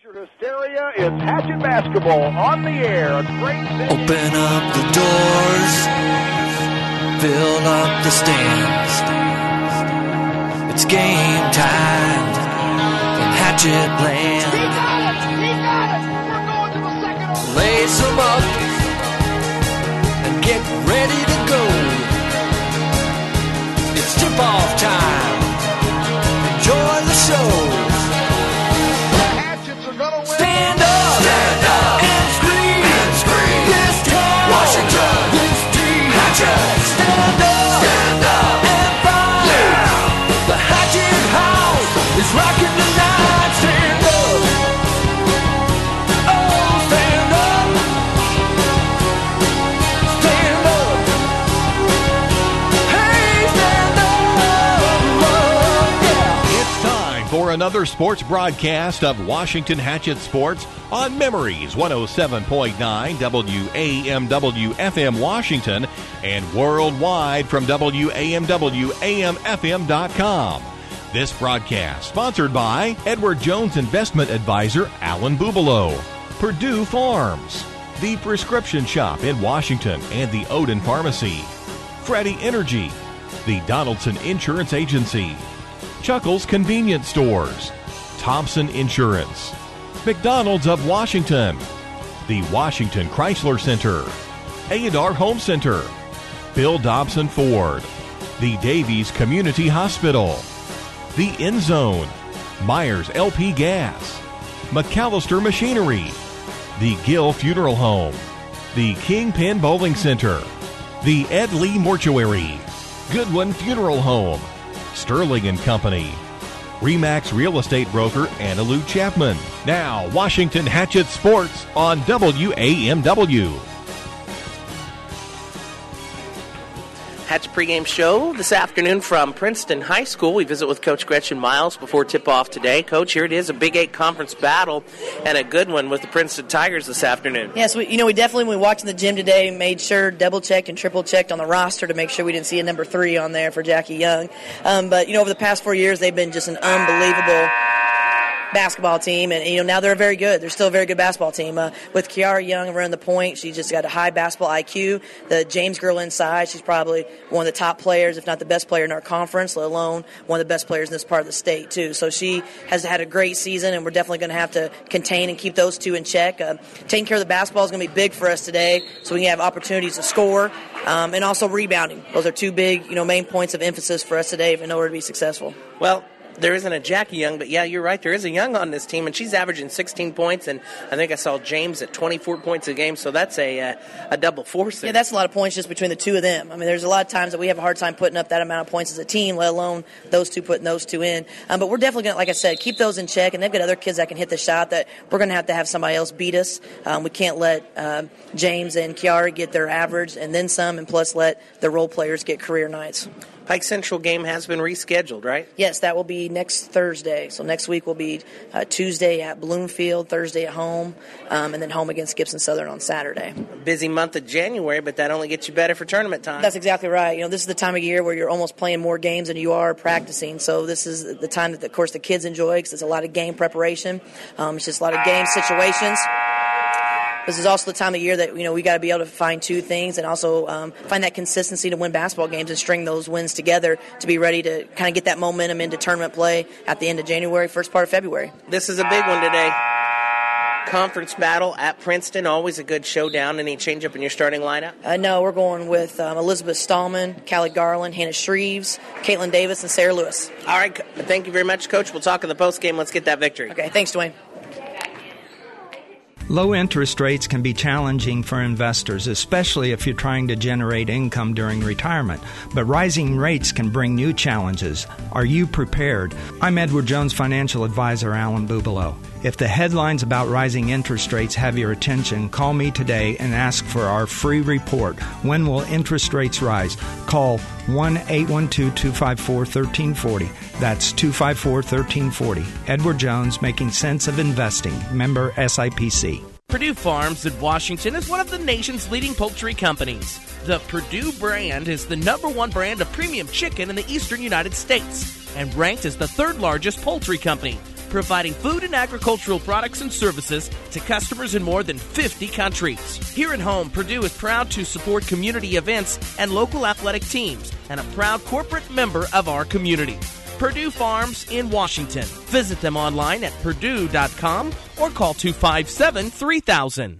Hysteria is Hatchet Basketball on the air. Open up the doors, fill up the stands. It's game time in Hatchet Land. He got it! We're going to the second. Lace them up and get ready to go. It's tip-off time. Enjoy the show. Stand up and scream. This town, Washington, this team, Hatchet. Stand up and fight. Yeah. The Hatchet House is rocking tonight. Stand up. Oh, stand up. Stand up. Hey, stand up. Yeah. It's time for another sports broadcast of Washington Hatchet Sports on Memories 107.9 WAMW FM Washington and worldwide from WAMWAMFM.com. This broadcast sponsored by Edward Jones Investment Advisor Alan Bubalo, Purdue Farms, The Prescription Shop in Washington and the Odin Pharmacy, Freddie Energy, the Donaldson Insurance Agency, Chuckles Convenience Stores, Thompson Insurance, McDonald's of Washington, the Washington Chrysler Center, Aydar Home Center, Bill Dobson Ford, the Davies Community Hospital, the End Zone, Myers LP Gas, McAllister Machinery, the Gill Funeral Home, the Kingpin Bowling Center, the Ed Lee Mortuary, Goodwin Funeral Home, Sterling and Company, RE/MAX Real Estate Broker Anna Lou Chapman. Now, Washington Hatchet Sports on WAMW. Hatchet pregame show this afternoon from Princeton High School. We visit with Coach Gretchen Miles before tip-off today. Coach, here it is, a Big 8 conference battle and a good one with the Princeton Tigers this afternoon. Yes, we definitely, when we walked in the gym today, made sure, double-checked and triple-checked on the roster to make sure we didn't see a number 3 on there for Jackie Young. But, over the past 4 years, they've been just an unbelievable basketball team, and now they're very good. They're still a very good basketball team. With Kiara Young running the point, she just got a high basketball IQ. The James girl inside, she's probably one of the top players, if not the best player in our conference, let alone one of the best players in this part of the state too. So she has had a great season, and we're definitely going to have to contain and keep those two in check. Taking care of the basketball is going to be big for us today, so we can have opportunities to score and also rebounding. Those are two big, main points of emphasis for us today in order to be successful. Well, there isn't a Jackie Young, but yeah, you're right. There is a Young on this team, and she's averaging 16 points, and I think I saw James at 24 points a game, so that's a double force. Yeah, that's a lot of points just between the two of them. There's a lot of times that we have a hard time putting up that amount of points as a team, let alone those two putting those two in. But we're definitely going to, like I said, keep those in check, and they've got other kids that can hit the shot that we're going to have somebody else beat us. We can't let James and Kiara get their average and then some, and plus let the role players get career nights. Pike Central game has been rescheduled, right? Yes, that will be next Thursday. So next week will be Tuesday at Bloomfield, Thursday at home, and then home against Gibson Southern on Saturday. Busy month of January, but that only gets you better for tournament time. That's exactly right. This is the time of year where you're almost playing more games than you are practicing. So this is the time that, of course, the kids enjoy because it's a lot of game preparation. It's just a lot of game situations. This is also the time of year that, we got to be able to find two things and also find that consistency to win basketball games and string those wins together to be ready to kind of get that momentum into tournament play at the end of January, first part of February. This is a big one today. Conference battle at Princeton, always a good showdown. Any change up in your starting lineup? No, we're going with Elizabeth Stallman, Callie Garland, Hannah Shreves, Caitlin Davis, and Sarah Lewis. All right, thank you very much, Coach. We'll talk in the postgame. Let's get that victory. Okay, thanks, Dwayne. Low interest rates can be challenging for investors, especially if you're trying to generate income during retirement. But rising rates can bring new challenges. Are you prepared? I'm Edward Jones Financial Advisor Alan Bubalo. If the headlines about rising interest rates have your attention, call me today and ask for our free report. When will interest rates rise? Call 1-812-254-1340. That's 254-1340. Edward Jones, making sense of investing. Member SIPC. Purdue Farms in Washington is one of the nation's leading poultry companies. The Purdue brand is the #1 brand of premium chicken in the eastern United States and ranked as the 3rd largest poultry company. providing food and agricultural products and services to customers in more than 50 countries. Here at home, Purdue is proud to support community events and local athletic teams, and a proud corporate member of our community. Purdue Farms in Washington. Visit them online at purdue.com or call 257-3000.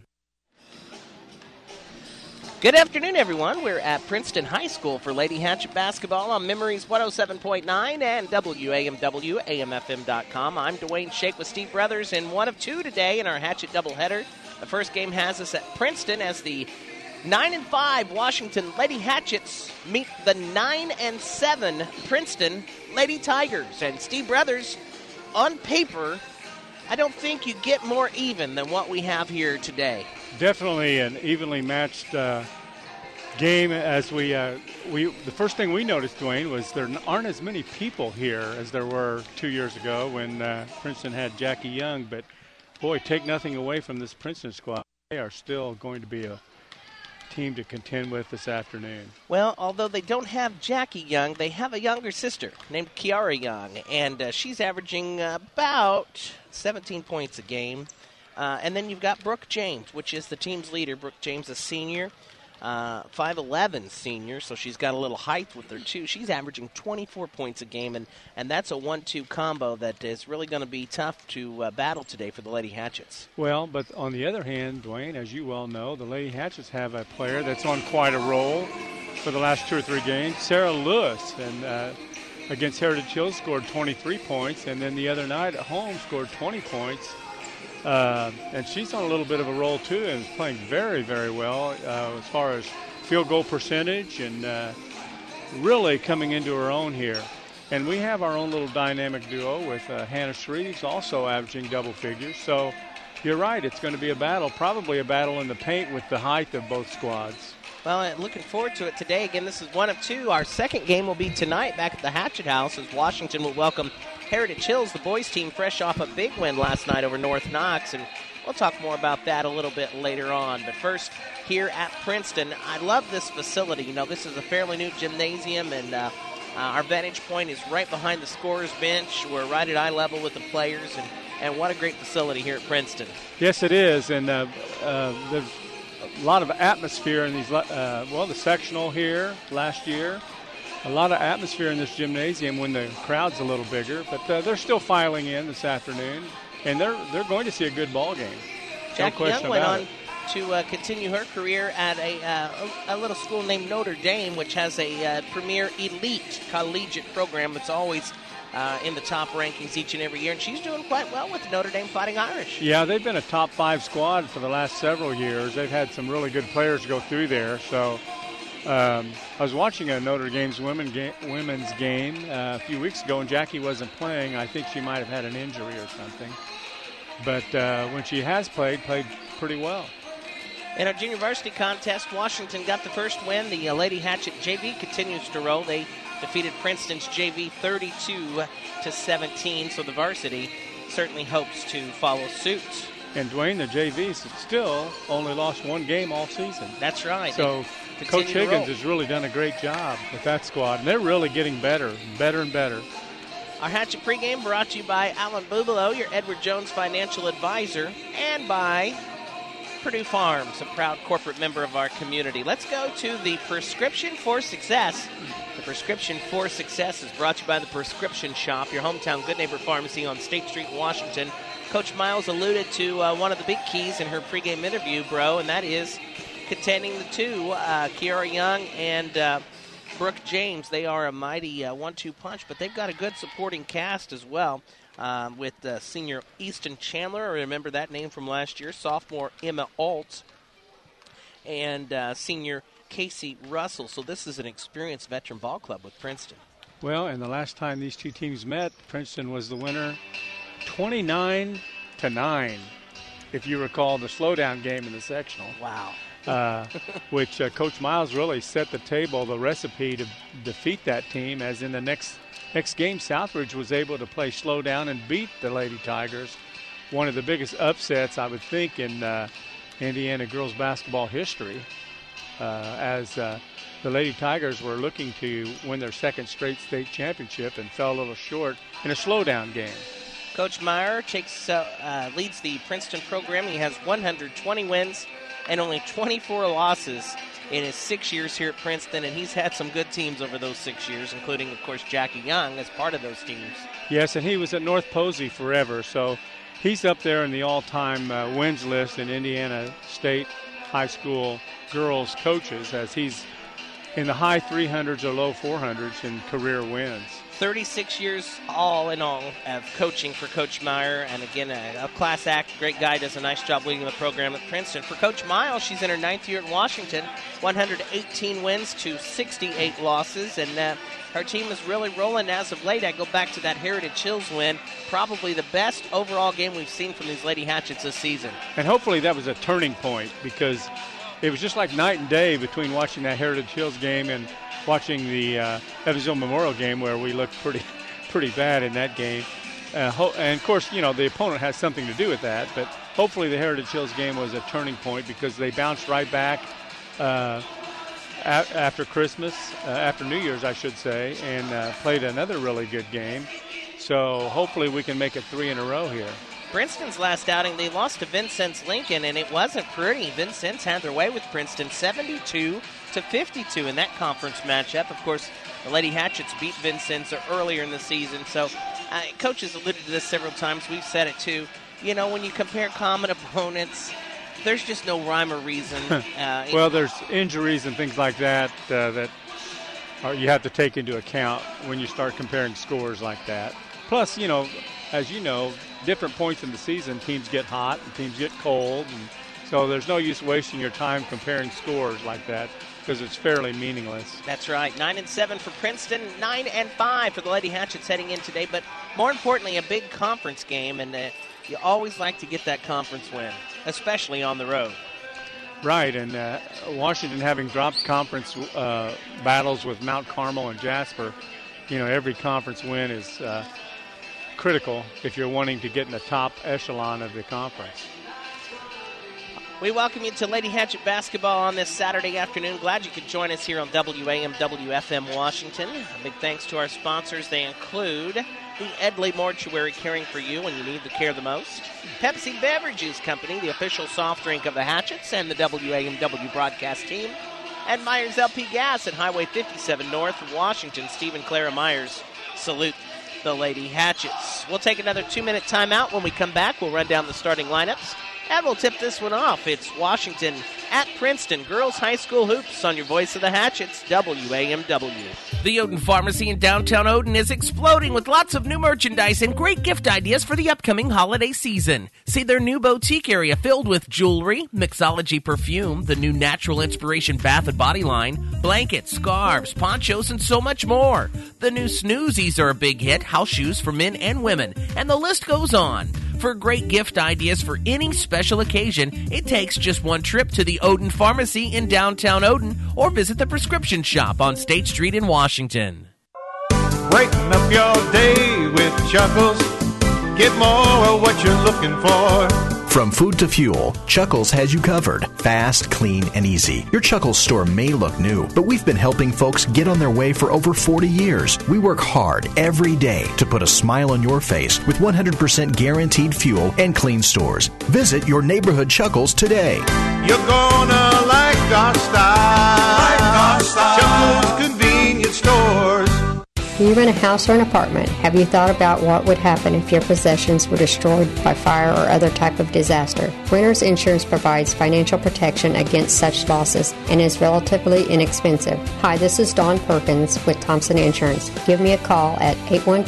Good afternoon, everyone. We're at Princeton High School for Lady Hatchet basketball on Memories 107.9 and WAMW, AMFM.com. I'm Dwayne Shake with Steve Brothers in one of two today in our Hatchet doubleheader. The first game has us at Princeton as the 9-5 Washington Lady Hatchets meet the 9-7 Princeton Lady Tigers. And Steve Brothers, on paper, I don't think you get more even than what we have here today. Definitely an evenly matched game. As the first thing we noticed, Dwayne, was there aren't as many people here as there were 2 years ago when Princeton had Jackie Young. But boy, take nothing away from this Princeton squad. They are still going to be a team to contend with this afternoon. Well, although they don't have Jackie Young, they have a younger sister named Kiara Young, and she's averaging about 17 points a game. And then you've got Brooke James, which is the team's leader. Brooke James, a senior, 5'11 senior, so she's got a little height with her, too. She's averaging 24 points a game, and that's a 1-2 combo that is really going to be tough to battle today for the Lady Hatchets. Well, but on the other hand, Dwayne, as you well know, the Lady Hatchets have a player that's on quite a roll for the last 2 or 3 games, Sarah Lewis, and against Heritage Hills scored 23 points, and then the other night at home scored 20 points. And she's on a little bit of a roll, too, and is playing very, very well as far as field goal percentage and really coming into her own here. And we have our own little dynamic duo with Hannah Shreves also averaging double figures. So you're right, it's going to be a battle, probably a battle in the paint with the height of both squads. Well, looking forward to it today. Again, this is one of two. Our second game will be tonight back at the Hatchet House as Washington will welcome Heritage Hills, the boys team, fresh off a big win last night over North Knox. And we'll talk more about that a little bit later on. But first, here at Princeton, I love this facility. You know, this is a fairly new gymnasium, and our vantage point is right behind the scorer's bench. We're right at eye level with the players, and what a great facility here at Princeton. Yes, it is. And there's a lot of atmosphere in these, the sectional here last year. A lot of atmosphere in this gymnasium when the crowd's a little bigger, but they're still filing in this afternoon, and they're going to see a good ball game. Jackie Young went on to continue her career at a little school named Notre Dame, which has a premier elite collegiate program that's always in the top rankings each and every year, and she's doing quite well with Notre Dame Fighting Irish. Yeah, they've been a top 5 squad for the last several years. They've had some really good players go through there, so I was watching a Notre Dame's women's game a few weeks ago, and Jackie wasn't playing. I think she might have had an injury or something. But when she has played pretty well. In our junior varsity contest, Washington got the first win. The Lady Hatchet JV continues to roll. They defeated Princeton's JV 32-17, so the varsity certainly hopes to follow suit. And Dwayne, the JV's still only lost 1 game all season. That's right. So Coach Higgins has really done a great job with that squad, and they're really getting better and better. Our Hatchet pregame brought to you by Alan Bubalo, your Edward Jones financial advisor, and by Purdue Farms, a proud corporate member of our community. Let's go to the Prescription for Success. The Prescription for Success is brought to you by the Prescription Shop, your hometown Good Neighbor Pharmacy on State Street, Washington. Coach Miles alluded to one of the big keys in her pregame interview, bro, and that is contending the two, Kiara Young and Brooke James. They are a mighty 1-2 punch, but they've got a good supporting cast as well with senior Easton Chandler. I remember that name from last year. Sophomore Emma Alt and senior Casey Russell. So this is an experienced veteran ball club with Princeton. Well, and the last time these two teams met, Princeton was the winner 29-9, if you recall the slowdown game in the sectional. Wow. Which Coach Miles really set the table, the recipe to defeat that team, as in the next game, Southridge was able to play slow down and beat the Lady Tigers. One of the biggest upsets, I would think, in Indiana girls basketball history, as the Lady Tigers were looking to win their second straight state championship and fell a little short in a slowdown game. Coach Meyer leads the Princeton program. He has 120 wins and only 24 losses in his 6 years here at Princeton, and he's had some good teams over those 6 years, including, of course, Jackie Young as part of those teams. Yes, and he was at North Posey forever, so he's up there in the all-time wins list in Indiana State high school girls coaches, as he's in the high 300s or low 400s in career wins. 36 years all in all of coaching for Coach Meyer, and again, a class act, great guy, does a nice job leading the program at Princeton. For Coach Miles, she's in her 9th year at Washington, 118 wins to 68 losses, and her team is really rolling as of late. I go back to that Heritage Hills win, probably the best overall game we've seen from these Lady Hatchets this season. And hopefully that was a turning point, because it was just like night and day between watching that Heritage Hills game and watching the Evansville Memorial game, where we looked pretty bad in that game. And, of course, you know, the opponent has something to do with that, but hopefully the Heritage Hills game was a turning point, because they bounced right back after Christmas, after New Year's, I should say, and played another really good game. So hopefully we can make it 3 in a row here. Princeton's last outing, they lost to Vincennes Lincoln, and it wasn't pretty. Vincennes had their way with Princeton 72-52 in that conference matchup. Of course, the Lady Hatchets beat Vincennes earlier in the season. So Coach has alluded to this several times. We've said it too. You know, when you compare common opponents, there's just no rhyme or reason. Well, there's injuries and things like that that you have to take into account when you start comparing scores like that. Plus, you know, as you know, different points in the season, teams get hot and teams get cold, and so there's no use wasting your time comparing scores like that, because it's fairly meaningless. That's right. 9-7 for Princeton, 9-5 for the Lady Hatchets heading in today, but more importantly, a big conference game, and you always like to get that conference win, especially on the road. Right, and Washington having dropped conference battles with Mount Carmel and Jasper, you know, every conference win is critical if you're wanting to get in the top echelon of the conference. We welcome you to Lady Hatchet basketball on this Saturday afternoon. Glad you could join us here on WAM WFM Washington. A big thanks to our sponsors. They include the Edley Mortuary, caring for you when you need the care the most. Pepsi Beverages Company, the official soft drink of the Hatchets and the WAMW broadcast team. And Myers LP Gas at Highway 57 North of Washington. Steve and Clara Myers salute the Lady Hatchets. We'll take another 2-minute timeout. When we come back, we'll run down the starting lineups, and we'll tip this one off. It's Washington at Princeton Girls High School Hoops on your voice of the Hatchets, WAMW. The Odin Pharmacy in downtown Odin is exploding with lots of new merchandise and great gift ideas for the upcoming holiday season. See their new boutique area filled with jewelry, mixology perfume, the new Natural Inspiration bath and body line, blankets, scarves, ponchos, and so much more. The new Snoozies are a big hit, house shoes for men and women, and the list goes on. For great gift ideas for any special occasion, it takes just one trip to the Odin Pharmacy in downtown Odin or visit the prescription shop on State Street in Washington. Brighten up your day with Chuckles. Get more of what you're looking for. From food to fuel, Chuckles has you covered. Fast, clean, and easy. Your Chuckles store may look new, but we've been helping folks get on their way for over 40 years. We work hard every day to put a smile on your face with 100% guaranteed fuel and clean stores. Visit your neighborhood Chuckles today. You're gonna like our style. Chuckles Convenience Stores. Do you rent a house or an apartment? Have you thought about what would happen if your possessions were destroyed by fire or other type of disaster? Renter's insurance provides financial protection against such losses and is relatively inexpensive. Hi, this is Dawn Perkins with Thompson Insurance. Give me a call at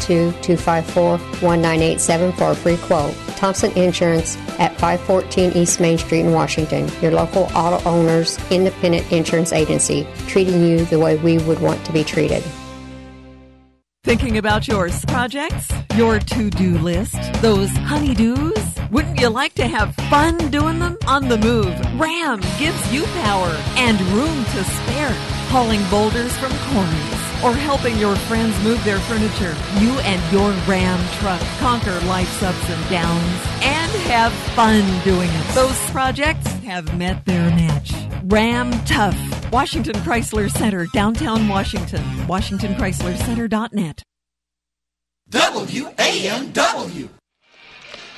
812-254-1987 for a free quote. Thompson Insurance at 514 East Main Street in Washington. Your local auto owners independent insurance agency, treating you the way we would want to be treated. Thinking about your projects, your to-do list, those honeydews? Wouldn't you like to have fun doing them? On the move, Ram gives you power and room to spare. Hauling boulders from quarries or helping your friends move their furniture. You and your Ram truck conquer life's ups and downs and have fun doing it. Those projects have met their match. Ram Tough. Washington Chrysler Center, downtown Washington. WashingtonChryslerCenter.net. WAMW.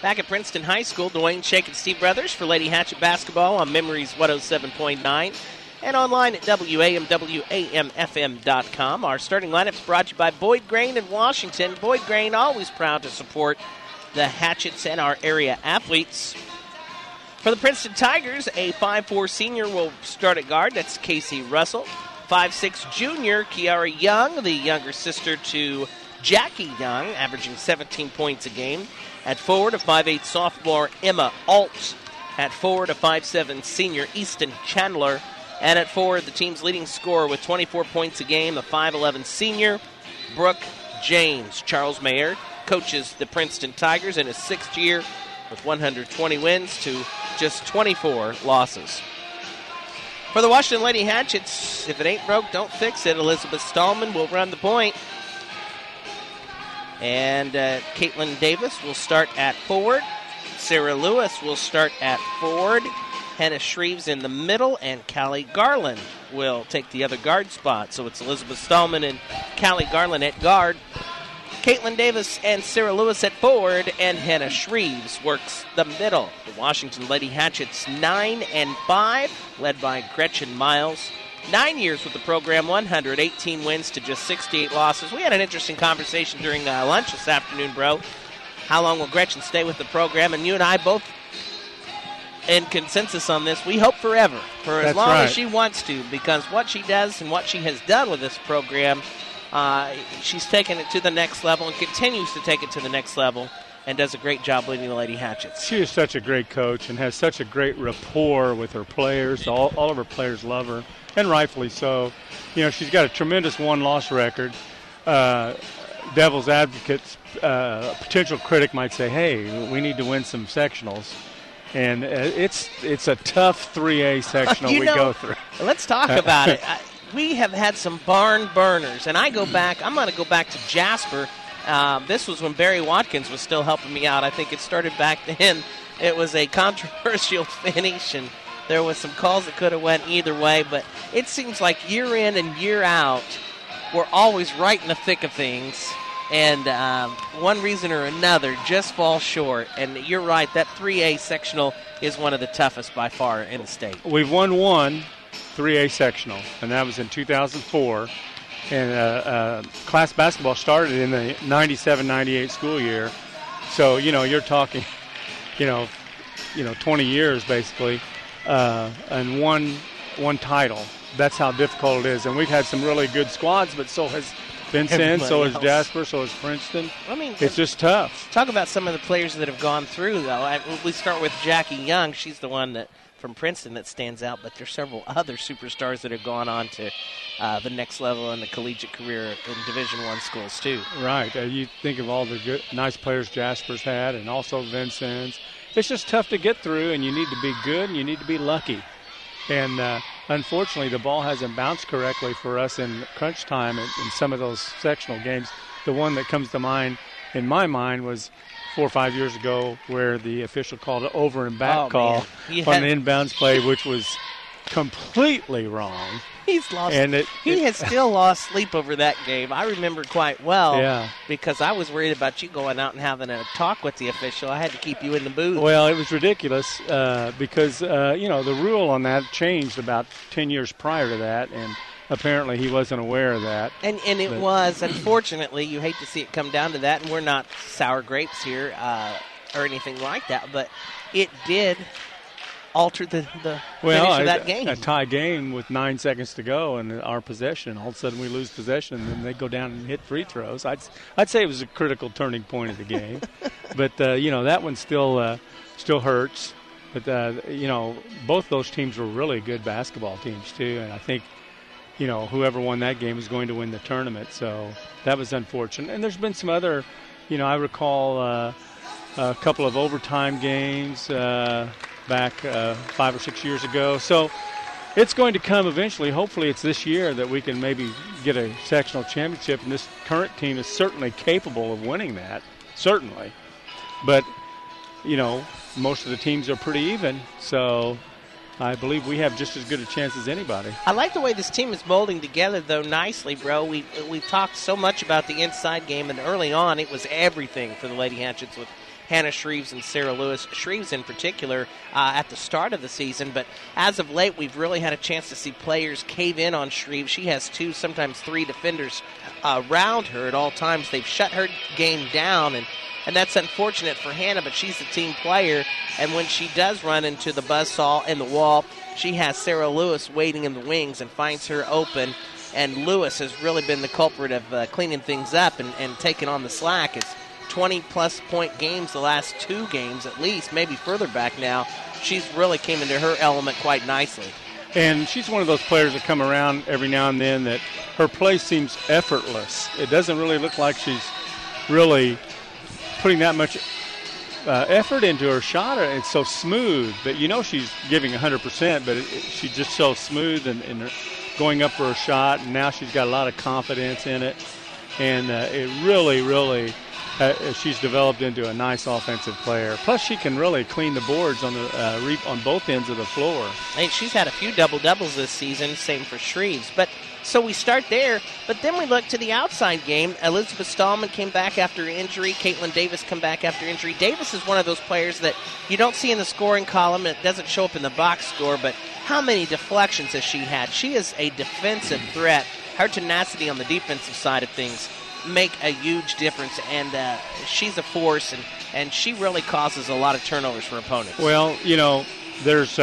Back at Princeton High School, Dwayne Shake and Steve Brothers for Lady Hatchet basketball on Memories 107.9 and online at WAMWAMFM.com. Our starting lineup is brought to you by Boyd Grain in Washington. Boyd Grain, always proud to support the Hatchets and our area athletes. For the Princeton Tigers, a 5'4 senior will start at guard. That's Casey Russell. 5'6 junior, Kiara Young, the younger sister to Jackie Young, averaging 17 points a game. At forward, a 5'8 sophomore, Emma Alt. At forward, a 5'7 senior, Easton Chandler. And at forward, the team's leading scorer with 24 points a game, the 5'11 senior, Brooke James. Charles Mayer coaches the Princeton Tigers in his 6th year with 120 wins to just 24 losses. For the Washington Lady Hatchets, if it ain't broke, don't fix it. Elizabeth Stallman will run the point. And Caitlin Davis will start at forward. Sarah Lewis will start at forward. Hannah Shreves in the middle, and Callie Garland will take the other guard spot. So it's Elizabeth Stallman and Callie Garland at guard. Caitlin Davis and Sarah Lewis at forward, and Hannah Shreves works the middle. The Washington Lady Hatchets 9-5, led by Gretchen Miles. 9 years with the program, 118 wins to just 68 losses. We had an interesting conversation during lunch this afternoon, bro. How long will Gretchen stay with the program? And you and I both in consensus on this. We hope forever, for as long as she wants to, because what she does and what she has done with this program, she's taken it to the next level and continues to take it to the next level and does a great job leading the Lady Hatchets. She is such a great coach and has such a great rapport with her players. All of her players love her, and rightfully so. You know, she's got a tremendous one-loss record. Devil's advocates, potential critic might say, hey, we need to win some sectionals. And it's a tough 3A sectional go through. Let's talk about it. We have had some barn burners, and I'm going to go back to Jasper. This was when Barry Watkins was still helping me out. I think it started back then. It was a controversial finish, and there was some calls that could have went either way, but it seems like year in and year out, we're always right in the thick of things, and one reason or another just fall short. And you're right, that 3A sectional is one of the toughest by far in the state. We've won one 3A sectional, and that was in 2004. And class basketball started in the 97-98 school year. So, you're talking, 20 years basically, and one title. That's how difficult it is. And we've had some really good squads, but so has Vincent, so has Jasper, so has Princeton. It's just tough. Talk about some of the players that have gone through, though. We start with Jackie Young. She's the one that from Princeton that stands out, but there's several other superstars that have gone on to the next level in the collegiate career in Division I schools, too. Right. You think of all the good, nice players Jasper's had, and also Vincent's. It's just tough to get through, and you need to be good, and you need to be lucky. And unfortunately, the ball hasn't bounced correctly for us in crunch time in some of those sectional games. The one that comes to mind, in my mind, was 4 or 5 years ago where the official called an over and back call on the inbounds play, which was completely wrong. He's lost. He has still lost sleep over that game. I remember quite well because I was worried about you going out and having a talk with the official. I had to keep you in the booth. Well, it was ridiculous because, the rule on that changed about 10 years prior to that, and apparently he wasn't aware of that. And it was, unfortunately, you hate to see it come down to that, and we're not sour grapes here or anything like that, but it did alter the finish of that game. A tie game with 9 seconds to go and our possession. All of a sudden we lose possession, and then they go down and hit free throws. I'd say it was a critical turning point of the game. But, that one still hurts. But, both those teams were really good basketball teams, too. And I think, whoever won that game was going to win the tournament. So that was unfortunate. And there's been some other, I recall a couple of overtime games back 5 or 6 years ago. So it's going to come eventually. Hopefully it's this year that we can maybe get a sectional championship, and this current team is certainly capable of winning that, certainly. But, most of the teams are pretty even, so I believe we have just as good a chance as anybody. I like the way this team is molding together, though, nicely, bro. We've talked so much about the inside game, and early on it was everything for the Lady Hatchets with Hannah Shreves and Sarah Lewis. Shreves in particular at the start of the season, but as of late we've really had a chance to see players cave in on Shreves. She has 2, sometimes 3 defenders around her at all times. They've shut her game down, and that's unfortunate for Hannah, but she's a team player, and when she does run into the buzzsaw and the wall, she has Sarah Lewis waiting in the wings and finds her open, and Lewis has really been the culprit of cleaning things up and taking on the slack. It's 20-plus point games the last 2 games at least, maybe further back now. She's really came into her element quite nicely. And she's one of those players that come around every now and then that her play seems effortless. It doesn't really look like she's really putting that much effort into her shot. It's so smooth, but you know she's giving 100%, but she's just so smooth and going up for a shot, and now she's got a lot of confidence in it. And it really, she's developed into a nice offensive player. Plus, she can really clean the boards on the on both ends of the floor. And she's had a few double-doubles this season, same for Shreves. But so we start there, but then we look to the outside game. Elizabeth Stallman came back after injury. Caitlin Davis come back after injury. Davis is one of those players that you don't see in the scoring column. It doesn't show up in the box score, but how many deflections has she had? She is a defensive threat. Her tenacity on the defensive side of things make a huge difference, and she's a force, and she really causes a lot of turnovers for opponents. Well, you know, there's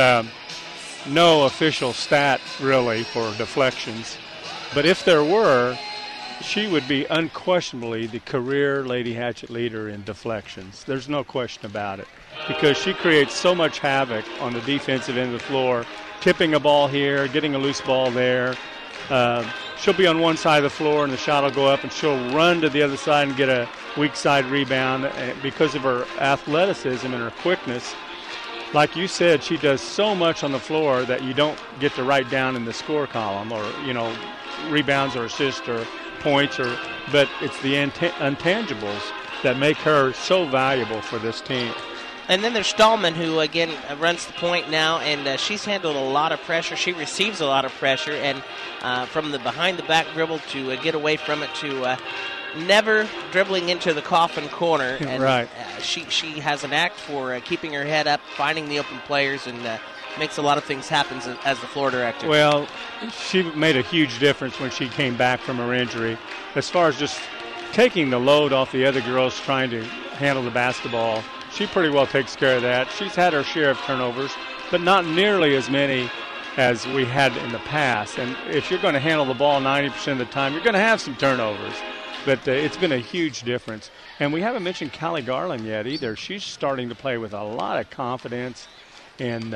no official stat really for deflections, but if there were, she would be unquestionably the career Lady Hatchet leader in deflections. There's no question about it, because she creates so much havoc on the defensive end of the floor, tipping a ball here, getting a loose ball there. She'll be on one side of the floor and the shot will go up, and she'll run to the other side and get a weak side rebound because of her athleticism and her quickness. Like you said, she does so much on the floor that you don't get to write down in the score column, or, you know, rebounds or assists or points, but it's the intangibles that make her so valuable for this team. And then there's Stallman, who, again, runs the point now, and she's handled a lot of pressure. She receives a lot of pressure, and from the behind-the-back dribble to get away from it to never dribbling into the coffin corner. And, right. She has an act for keeping her head up, finding the open players, and makes a lot of things happen as the floor director. Well, she made a huge difference when she came back from her injury, as far as just taking the load off the other girls trying to handle the basketball. She pretty well takes care of that. She's had her share of turnovers, but not nearly as many as we had in the past. And if you're going to handle the ball 90% of the time, you're going to have some turnovers. But it's been a huge difference. And we haven't mentioned Callie Garland yet either. She's starting to play with a lot of confidence. And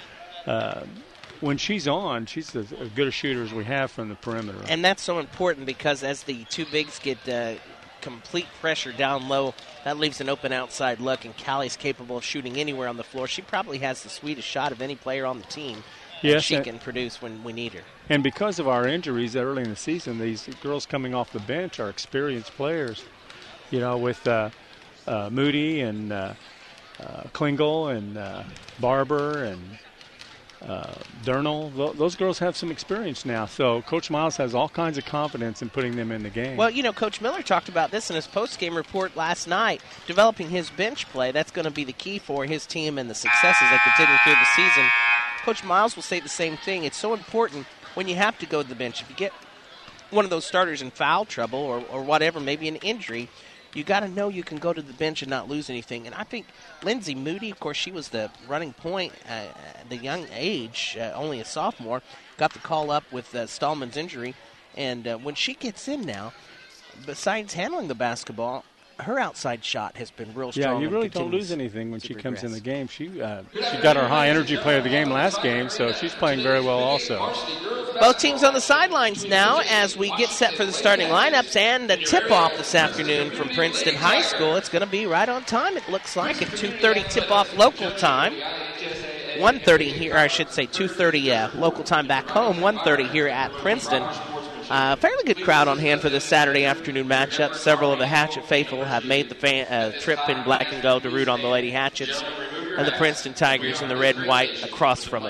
when she's on, she's as good a shooter as we have from the perimeter. And that's so important, because as the two bigs get complete pressure down low, that leaves an open outside look, and Callie's capable of shooting anywhere on the floor. She probably has the sweetest shot of any player on the team. Yes, she can produce when we need her. And because of our injuries early in the season, these girls coming off the bench are experienced players. You know, with Moody and Klingel and Barber and Durnall, those girls have some experience now. So Coach Miles has all kinds of confidence in putting them in the game. Well, you know, Coach Miller talked about this in his post-game report last night, developing his bench play. That's going to be the key for his team and the successes they continue through the season. Coach Miles will say the same thing. It's so important when you have to go to the bench. If you get one of those starters in foul trouble or whatever, maybe an injury, you got to know you can go to the bench and not lose anything. And I think Lindsay Moody, of course, she was the running point at the young age, only a sophomore, got the call up with Stallman's injury. And when she gets in now, besides handling the basketball, her outside shot has been real strong. Yeah, you really don't lose anything when she comes in the game. She got our high-energy player of the game last game, so she's playing very well also. Both teams on the sidelines now as we get set for the starting lineups and the tip-off this afternoon from Princeton High School. It's going to be right on time, it looks like, at 2:30 tip-off local time. 1:30 here, or I should say 2:30 local time back home, 1:30 here at Princeton. Fairly good crowd on hand for this Saturday afternoon matchup. Several of the Hatchet faithful have made the trip in black and gold to root on the Lady Hatchets and the Princeton Tigers in the red and white across from us.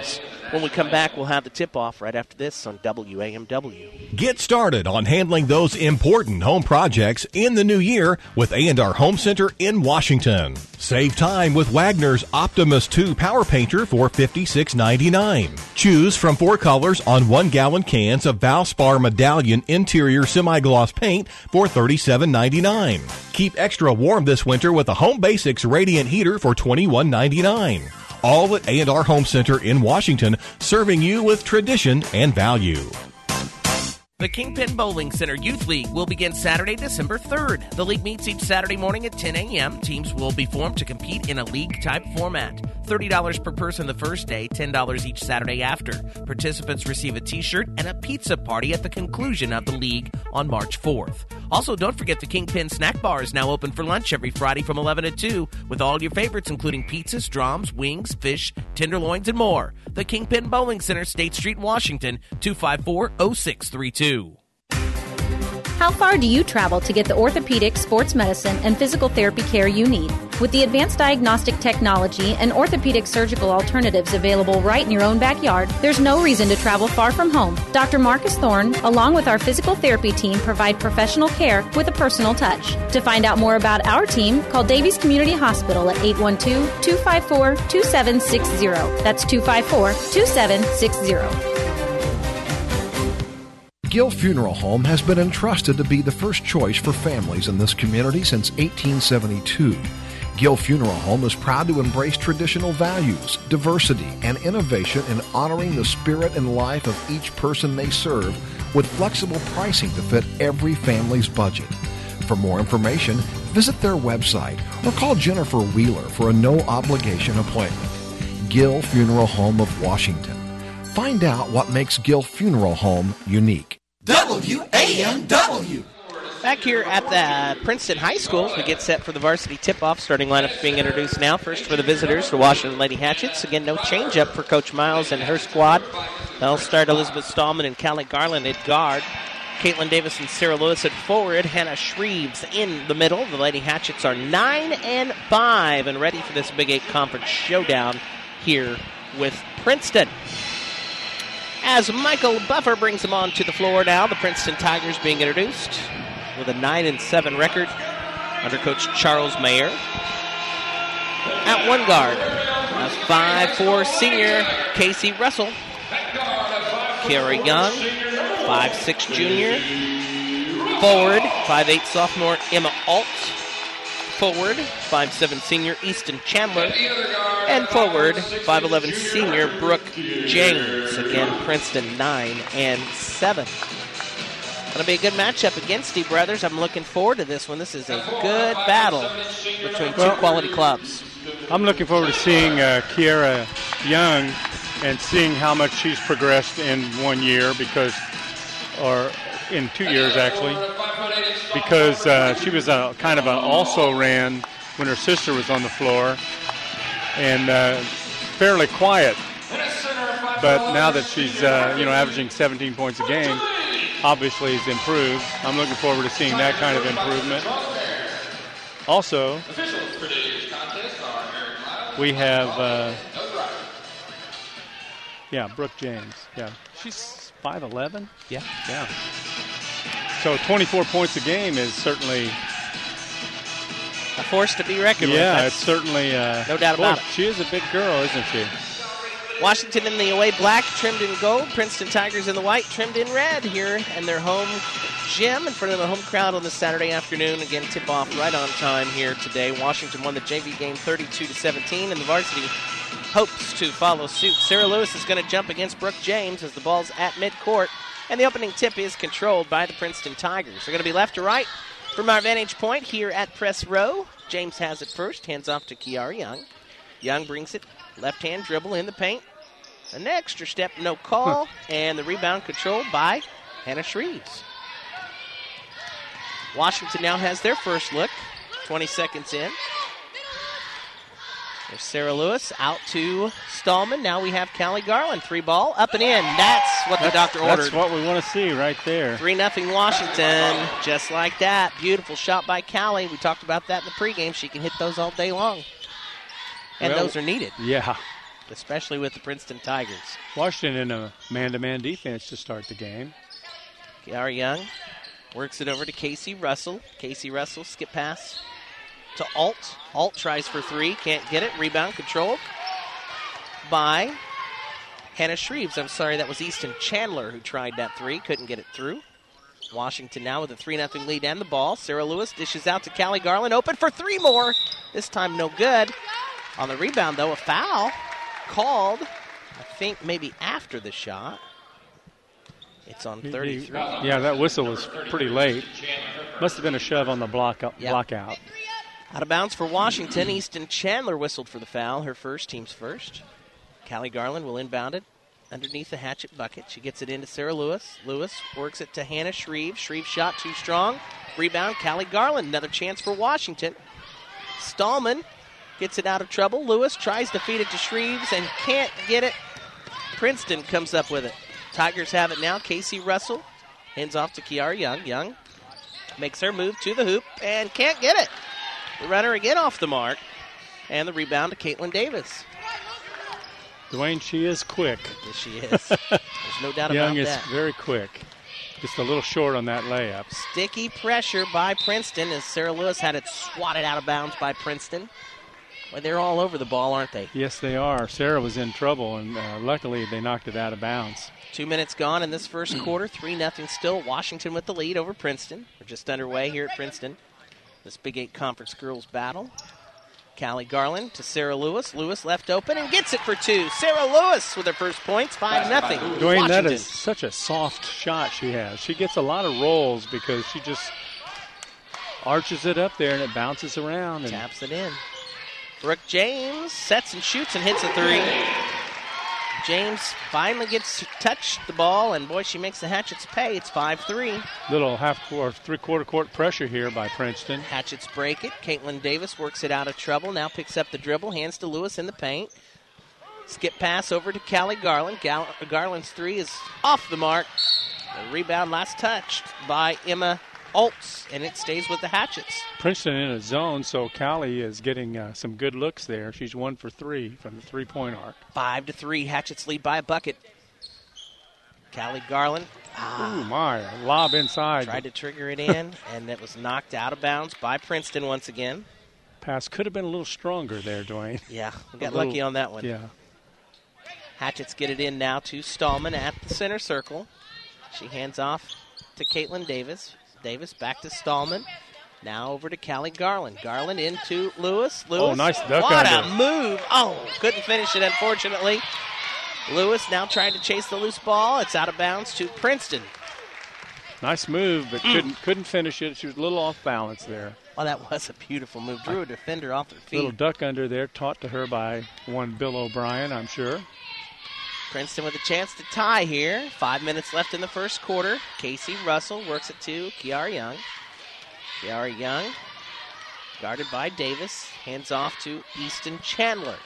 When we come back, we'll have the tip-off right after this on WAMW. Get started on handling those important home projects in the new year with A&R Home Center in Washington. Save time with Wagner's Optimus 2 Power Painter for $56.99. Choose from 4 colors on 1-gallon cans of Valspar Medallion Interior Semi-Gloss Paint for $37.99. Keep extra warm this winter with a Home Basics Radiant Heater for $21.99. All at A&R Home Center in Washington, serving you with tradition and value. The Kingpin Bowling Center Youth League will begin Saturday, December 3rd. The league meets each Saturday morning at 10 a.m. Teams will be formed to compete in a league-type format. $30 per person the first day, $10 each Saturday after. Participants receive a t-shirt and a pizza party at the conclusion of the league on March 4th. Also, don't forget the Kingpin Snack Bar is now open for lunch every Friday from 11 to 2 with all your favorites including pizzas, drums, wings, fish, tenderloins, and more. The Kingpin Bowling Center, State Street, Washington, 254-0632. How far do you travel to get the orthopedic, sports medicine, and physical therapy care you need? With the advanced diagnostic technology and orthopedic surgical alternatives available right in your own backyard, there's no reason to travel far from home. Dr. Marcus Thorne, along with our physical therapy team, provide professional care with a personal touch. To find out more about our team, call Davies Community Hospital at 812-254-2760. That's 254-2760. Gill Funeral Home has been entrusted to be the first choice for families in this community since 1872. Gill Funeral Home is proud to embrace traditional values, diversity, and innovation in honoring the spirit and life of each person they serve with flexible pricing to fit every family's budget. For more information, visit their website or call Jennifer Wheeler for a no-obligation appointment. Gill Funeral Home of Washington. Find out what makes Gill Funeral Home unique. WAMW. Back here at the Princeton High School, we get set for the varsity tip-off. Starting lineup being introduced now. First for the visitors, the Washington Lady Hatchets. Again, no change-up for Coach Miles and her squad. They'll start Elizabeth Stallman and Callie Garland at guard. Caitlin Davis and Sarah Lewis at forward. Hannah Shreves in the middle. The Lady Hatchets are 9-5 and ready for this Big 8 Conference showdown here with Princeton. As Michael Buffer brings them on to the floor now, the Princeton Tigers being introduced with a 9-7 record under Coach Charles Mayer. At one guard, a 5'4" senior Casey Russell. Kiara Young, 5'6" junior. Forward, 5'8" sophomore Emma Alt. Forward, 5'7" senior Easton Chandler. And forward, 5'11" senior Brooke James. Again, Princeton 9-7. Going to be a good matchup against the brothers. I'm looking forward to this one. This is a good battle between two quality clubs. I'm looking forward to seeing Kiara Young and seeing how much she's progressed in 1 year or in 2 years actually, because she was kind of an also-ran when her sister was on the floor, and fairly quiet. But now that she's averaging 17 points a game, obviously has improved. I'm looking forward to seeing that kind of improvement. Also, we have Brooke James. Yeah, she's 5'11". Yeah. So 24 points a game is certainly a force to be reckoned with. Yeah, it's certainly no doubt about it. She is a big girl, isn't she? Washington in the away black, trimmed in gold. Princeton Tigers in the white, trimmed in red here in their home gym in front of the home crowd on this Saturday afternoon. Again, tip-off right on time here today. Washington won the JV game 32-17, and the varsity hopes to follow suit. Sarah Lewis is going to jump against Brooke James as the ball's at midcourt, and the opening tip is controlled by the Princeton Tigers. They're going to be left to right from our vantage point here at press row. James has it first, hands off to Kiara Young. Young brings it, left-hand dribble in the paint. An extra step, no call, and the rebound controlled by Hannah Shreves. Washington now has their first look, 20 seconds in. There's Sarah Lewis out to Stallman. Now we have Callie Garland. 3-ball, up and in. That's what the doctor ordered. That's what we want to see right there. 3-0 Washington, just like that. Beautiful shot by Callie. We talked about that in the pregame. She can hit those all day long. And those are needed. Yeah. especially with the Princeton Tigers. Washington in a man-to-man defense to start the game. Kiara Young works it over to Casey Russell. Casey Russell, skip pass to Alt. Alt tries for three, can't get it. Rebound controlled by Hannah Shreves. I'm sorry, that was Easton Chandler who tried that three, couldn't get it through. Washington now with a 3-0 lead and the ball. Sarah Lewis dishes out to Callie Garland, open for three more. This time no good. On the rebound, though, a foul called, I think maybe after the shot. It's on 33. Yeah, that whistle was pretty late. Must have been a shove on the block out. Out of bounds for Washington. Easton Chandler whistled for the foul, her first, team's first. Callie Garland will inbound it underneath the Hatchet bucket. She gets it into Sarah Lewis. Lewis works it to Hannah Shreves. Shreves shot too strong. Rebound, Callie Garland. Another chance for Washington. Stallman gets it out of trouble. Lewis tries to feed it to Shreves and can't get it. Princeton comes up with it. Tigers have it now. Casey Russell hands off to Kiara Young. Young makes her move to the hoop and can't get it. The runner again off the mark. And the rebound to Caitlin Davis. Dwayne, she is quick. Yes, she is. There's no doubt about that. Young is very quick. Just a little short on that layup. Sticky pressure by Princeton as Sarah Lewis had it swatted out of bounds by Princeton. Well, they're all over the ball, aren't they? Yes, they are. Sarah was in trouble, and luckily they knocked it out of bounds. 2 minutes gone in this first quarter. 3-0 still. Washington with the lead over Princeton. We're just underway here at Princeton. This Big 8 Conference girls battle. Callie Garland to Sarah Lewis. Lewis left open and gets it for two. Sarah Lewis with her first points, 5-0. Dwayne, Washington. that is such a soft shot she has. She gets a lot of rolls because she just arches it up there and it bounces around. And taps it in. Brooke James sets and shoots and hits a three. James finally gets touched the ball, and boy, she makes the Hatchets pay. It's 5-3. Little half-court, three-quarter court pressure here by Princeton. Hatchets break it. Caitlin Davis works it out of trouble. Now picks up the dribble, hands to Lewis in the paint. Skip pass over to Callie Garland. Garland's three is off the mark. The rebound last touched by Emma Oltz, and it stays with the Hatchets. Princeton in a zone, so Callie is getting some good looks there. She's 1 for 3 from the three-point arc. 5-3. Hatchets lead by a bucket. Callie Garland. Ooh, my. A lob inside. Tried to trigger it in, and it was knocked out of bounds by Princeton once again. Pass could have been a little stronger there, Dwayne. Yeah, we got lucky on that one. Yeah. Hatchets get it in now to Stallman at the center circle. She hands off to Caitlin Davis. Davis back to Stallman. Now over to Callie Garland. Garland into Lewis. Oh, nice duck what under. A move. Oh, couldn't finish it, unfortunately. Lewis now trying to chase the loose ball. It's out of bounds to Princeton. Nice move, but couldn't finish it. She was a little off balance there. Oh, that was a beautiful move. Drew a defender off their feet. Little duck under there, taught to her by one Bill O'Brien, I'm sure. Princeton with a chance to tie here. 5 minutes left in the first quarter. Casey Russell works it to Kiara Young. Kiara Young, guarded by Davis, hands off to Easton Chandler.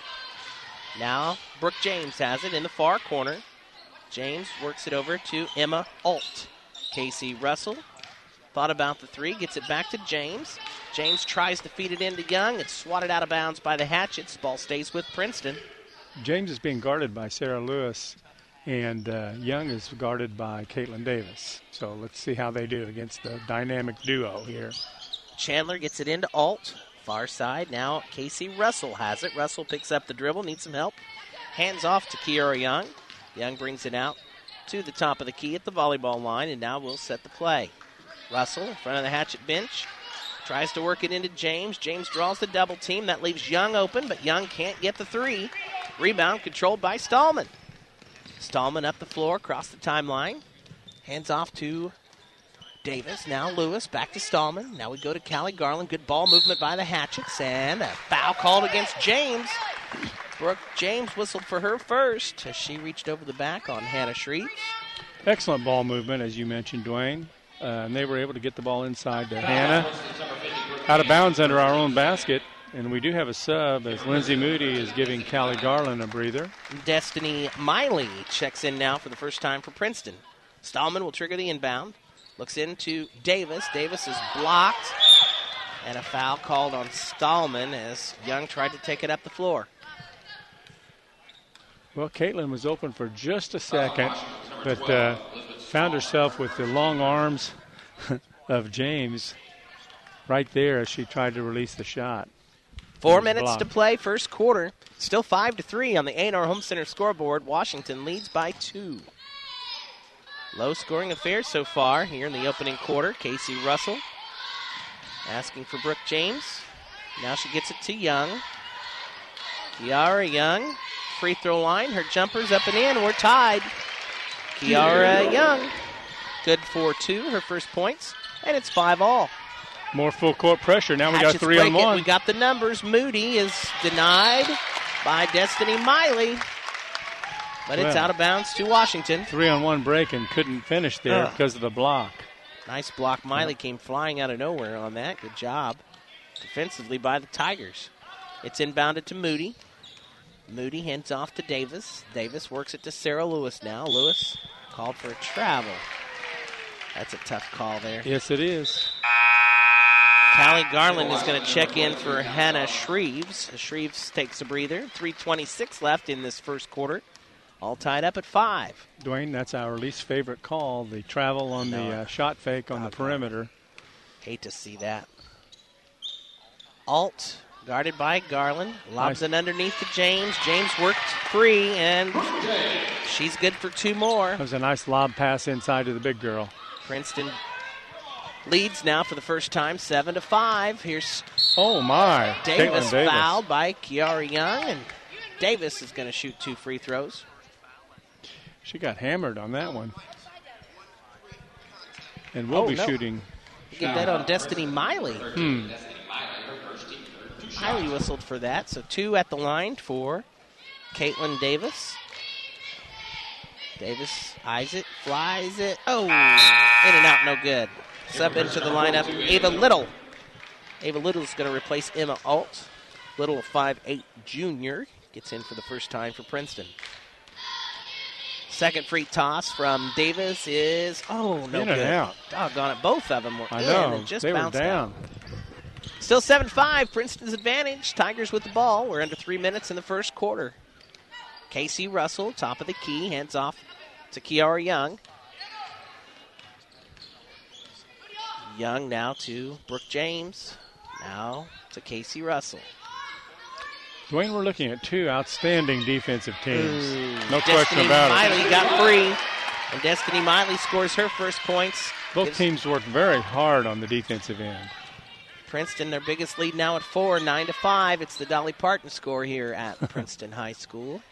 Now Brooke James has it in the far corner. James works it over to Emma Alt. Casey Russell thought about the three, gets it back to James. James tries to feed it into Young. It's swatted out of bounds by the Hatchets. Ball stays with Princeton. James is being guarded by Sarah Lewis, and Young is guarded by Caitlin Davis. So let's see how they do against the dynamic duo here. Chandler gets it into Alt. Far side. Now Casey Russell has it. Russell picks up the dribble, needs some help. Hands off to Kiara Young. Young brings it out to the top of the key at the volleyball line, and now we'll set the play. Russell in front of the Hatchet bench. Tries to work it into James. James draws the double team. That leaves Young open, but Young can't get the three. Rebound controlled by Stallman. Stallman up the floor, across the timeline. Hands off to Davis. Now Lewis, back to Stallman. Now we go to Callie Garland. Good ball movement by the Hatchets, and a foul called against James. Brooke James whistled for her first as she reached over the back on Hannah Shreves. Excellent ball movement, as you mentioned, Dwayne. And they were able to get the ball inside to Hannah. Out of bounds under our own basket. And we do have a sub as Lindsay Moody is giving Callie Garland a breather. Destiny Miley checks in now for the first time for Princeton. Stallman will trigger the inbound. Looks into Davis. Davis is blocked. And a foul called on Stallman as Young tried to take it up the floor. Well, Caitlin was open for just a second, but found herself with the long arms of James right there as she tried to release the shot. 4 minutes to play, first quarter. Still 5-3 on the A&R Home Center scoreboard. Washington leads by 2. Low-scoring affair so far here in the opening quarter. Casey Russell asking for Brooke James. Now she gets it to Young. Kiara Young, free throw line. Her jumper's up and in. We're tied. Kiara Young, good for 2, her first points, and it's 5-all. More full court pressure. Now we got Hatchets 3-on-1. We got the numbers. Moody is denied by Destiny Miley. But it's out of bounds to Washington. 3-on-1 break and couldn't finish there because of the block. Nice block. Miley came flying out of nowhere on that. Good job defensively by the Tigers. It's inbounded to Moody. Moody hands off to Davis. Davis works it to Sarah Lewis now. Lewis called for a travel. That's a tough call there. Yes, it is. Callie Garland is going to check in for Hannah Shreves. Shreves takes a breather. 3:26 left in this first quarter. All tied up at 5. Dwayne, that's our least favorite call, the travel on the shot fake on the perimeter. Hate to see that. Alt, guarded by Garland, lobs it underneath to James. James worked free, and she's good for 2 more. That was a nice lob pass inside to the big girl. Princeton leads now for the first time, 7-5. Here's Davis fouled by Kiara Young, and Davis is going to shoot 2 free throws. She got hammered on that one. And we'll be shooting. Get that on Destiny Miley. Miley whistled for that. So 2 at the line for Caitlin Davis. Davis eyes it, flies it. Oh, in and out, no good. Sub into the lineup, Ava Little. Ava Little is going to replace Emma Alt. Little, a 5'8" junior, gets in for the first time for Princeton. Second free toss from Davis is, no in good. And out. Doggone it, both of them were I in know. and just they bounced were down. out. Still 7-5, Princeton's advantage. Tigers with the ball. We're under 3 minutes in the first quarter. Casey Russell, top of the key, hands off to Kiara Young. Young now to Brooke James. Now to Casey Russell. Dwayne, we're looking at 2 outstanding defensive teams. No Destiny question about Miley it. got free, and Destiny Miley scores her first points. Both teams worked very hard on the defensive end. Princeton, their biggest lead now at 4, 9-5. It's the Dolly Parton score here at Princeton High School.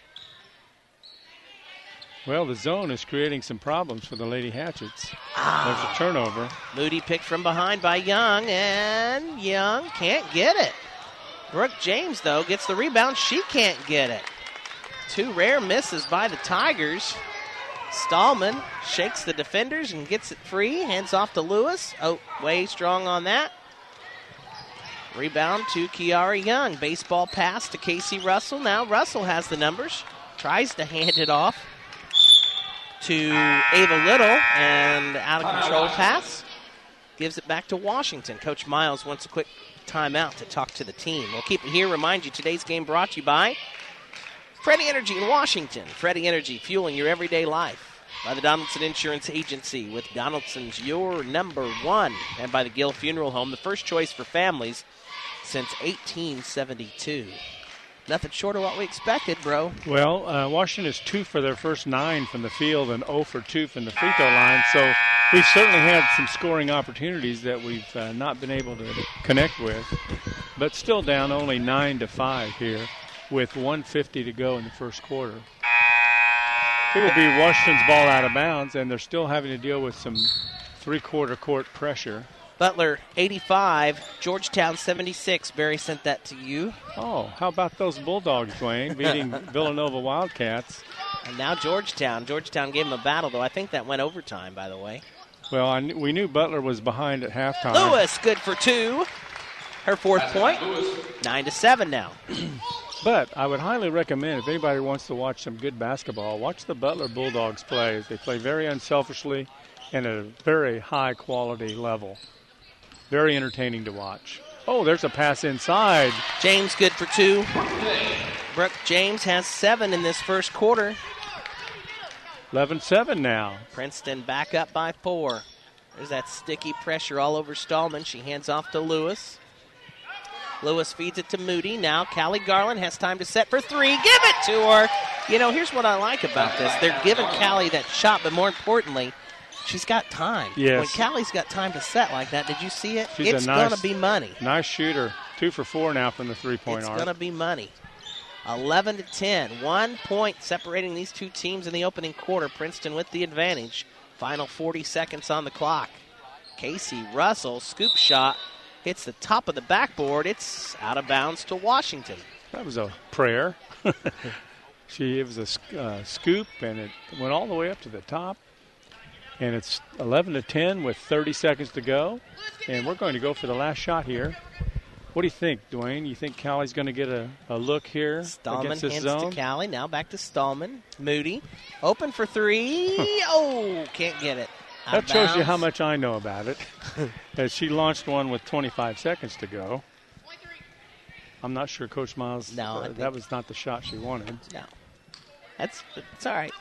Well, the zone is creating some problems for the Lady Hatchets. There's a turnover. Moody picked from behind by Young, and Young can't get it. Brooke James, though, gets the rebound. She can't get it. 2 rare misses by the Tigers. Stallman shakes the defenders and gets it free. Hands off to Lewis. Oh, way strong on that. Rebound to Kiara Young. Baseball pass to Casey Russell. Now Russell has the numbers. Tries to hand it off to Ava Little, and out of control pass. Gives it back to Washington. Coach Miles wants a quick timeout to talk to the team. We'll keep it here. Remind you, today's game brought to you by Freddie Energy in Washington. Freddie Energy, fueling your everyday life. By the Donaldson Insurance Agency, with Donaldson's your number 1. And by the Gill Funeral Home, the first choice for families since 1872. Nothing short of what we expected, bro. Well, Washington is 2 for their first 9 from the field and 0 for 2 from the free throw line. So we've certainly had some scoring opportunities that we've not been able to connect with. But still down only 9-5 here with 1:50 to go in the first quarter. It will be Washington's ball out of bounds, and they're still having to deal with some three-quarter court pressure. Butler, 85. Georgetown, 76. Barry sent that to you. Oh, how about those Bulldogs, Dwayne, beating Villanova Wildcats? And now Georgetown. Georgetown gave them a battle, though. I think that went overtime, by the way. Well, we knew Butler was behind at halftime. Lewis, good for 2. Her 4th point. 9-7 now. But I would highly recommend, if anybody wants to watch some good basketball, watch the Butler Bulldogs play. They play very unselfishly and at a very high-quality level. Very entertaining to watch. Oh, there's a pass inside. James good for 2. Brooke James has 7 in this first quarter. 11-7 now. Princeton back up by 4. There's that sticky pressure all over Stallman. She hands off to Lewis. Lewis feeds it to Moody. Now Callie Garland has time to set for 3. Give it to her. You know, here's what I like about this. They're giving Callie that shot, but more importantly, she's got time. Yes. When Callie's got time to set like that, did you see it? She's It's going to be money. Nice shooter. 2 for 4 now from the three-point arc. It's going to be money. 11-10. 1 point separating these two teams in the opening quarter. Princeton with the advantage. Final 40 seconds on the clock. Casey Russell, scoop shot, hits the top of the backboard. It's out of bounds to Washington. That was a prayer. It was a scoop, and it went all the way up to the top. And it's 11-10 with 30 seconds to go. And we're going to go for the last shot here. What do you think, Dwayne? You think Callie's going to get a look here Stallman against this hands zone? to Callie. Now back to Stallman. Moody. Open for 3. Oh, can't get it. That shows you how much I know about it. As she launched one with 25 seconds to go. I'm not sure Coach Miles, that was not the shot she wanted. No. It's all right.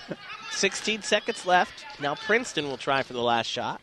16 seconds left. Now Princeton will try for the last shot.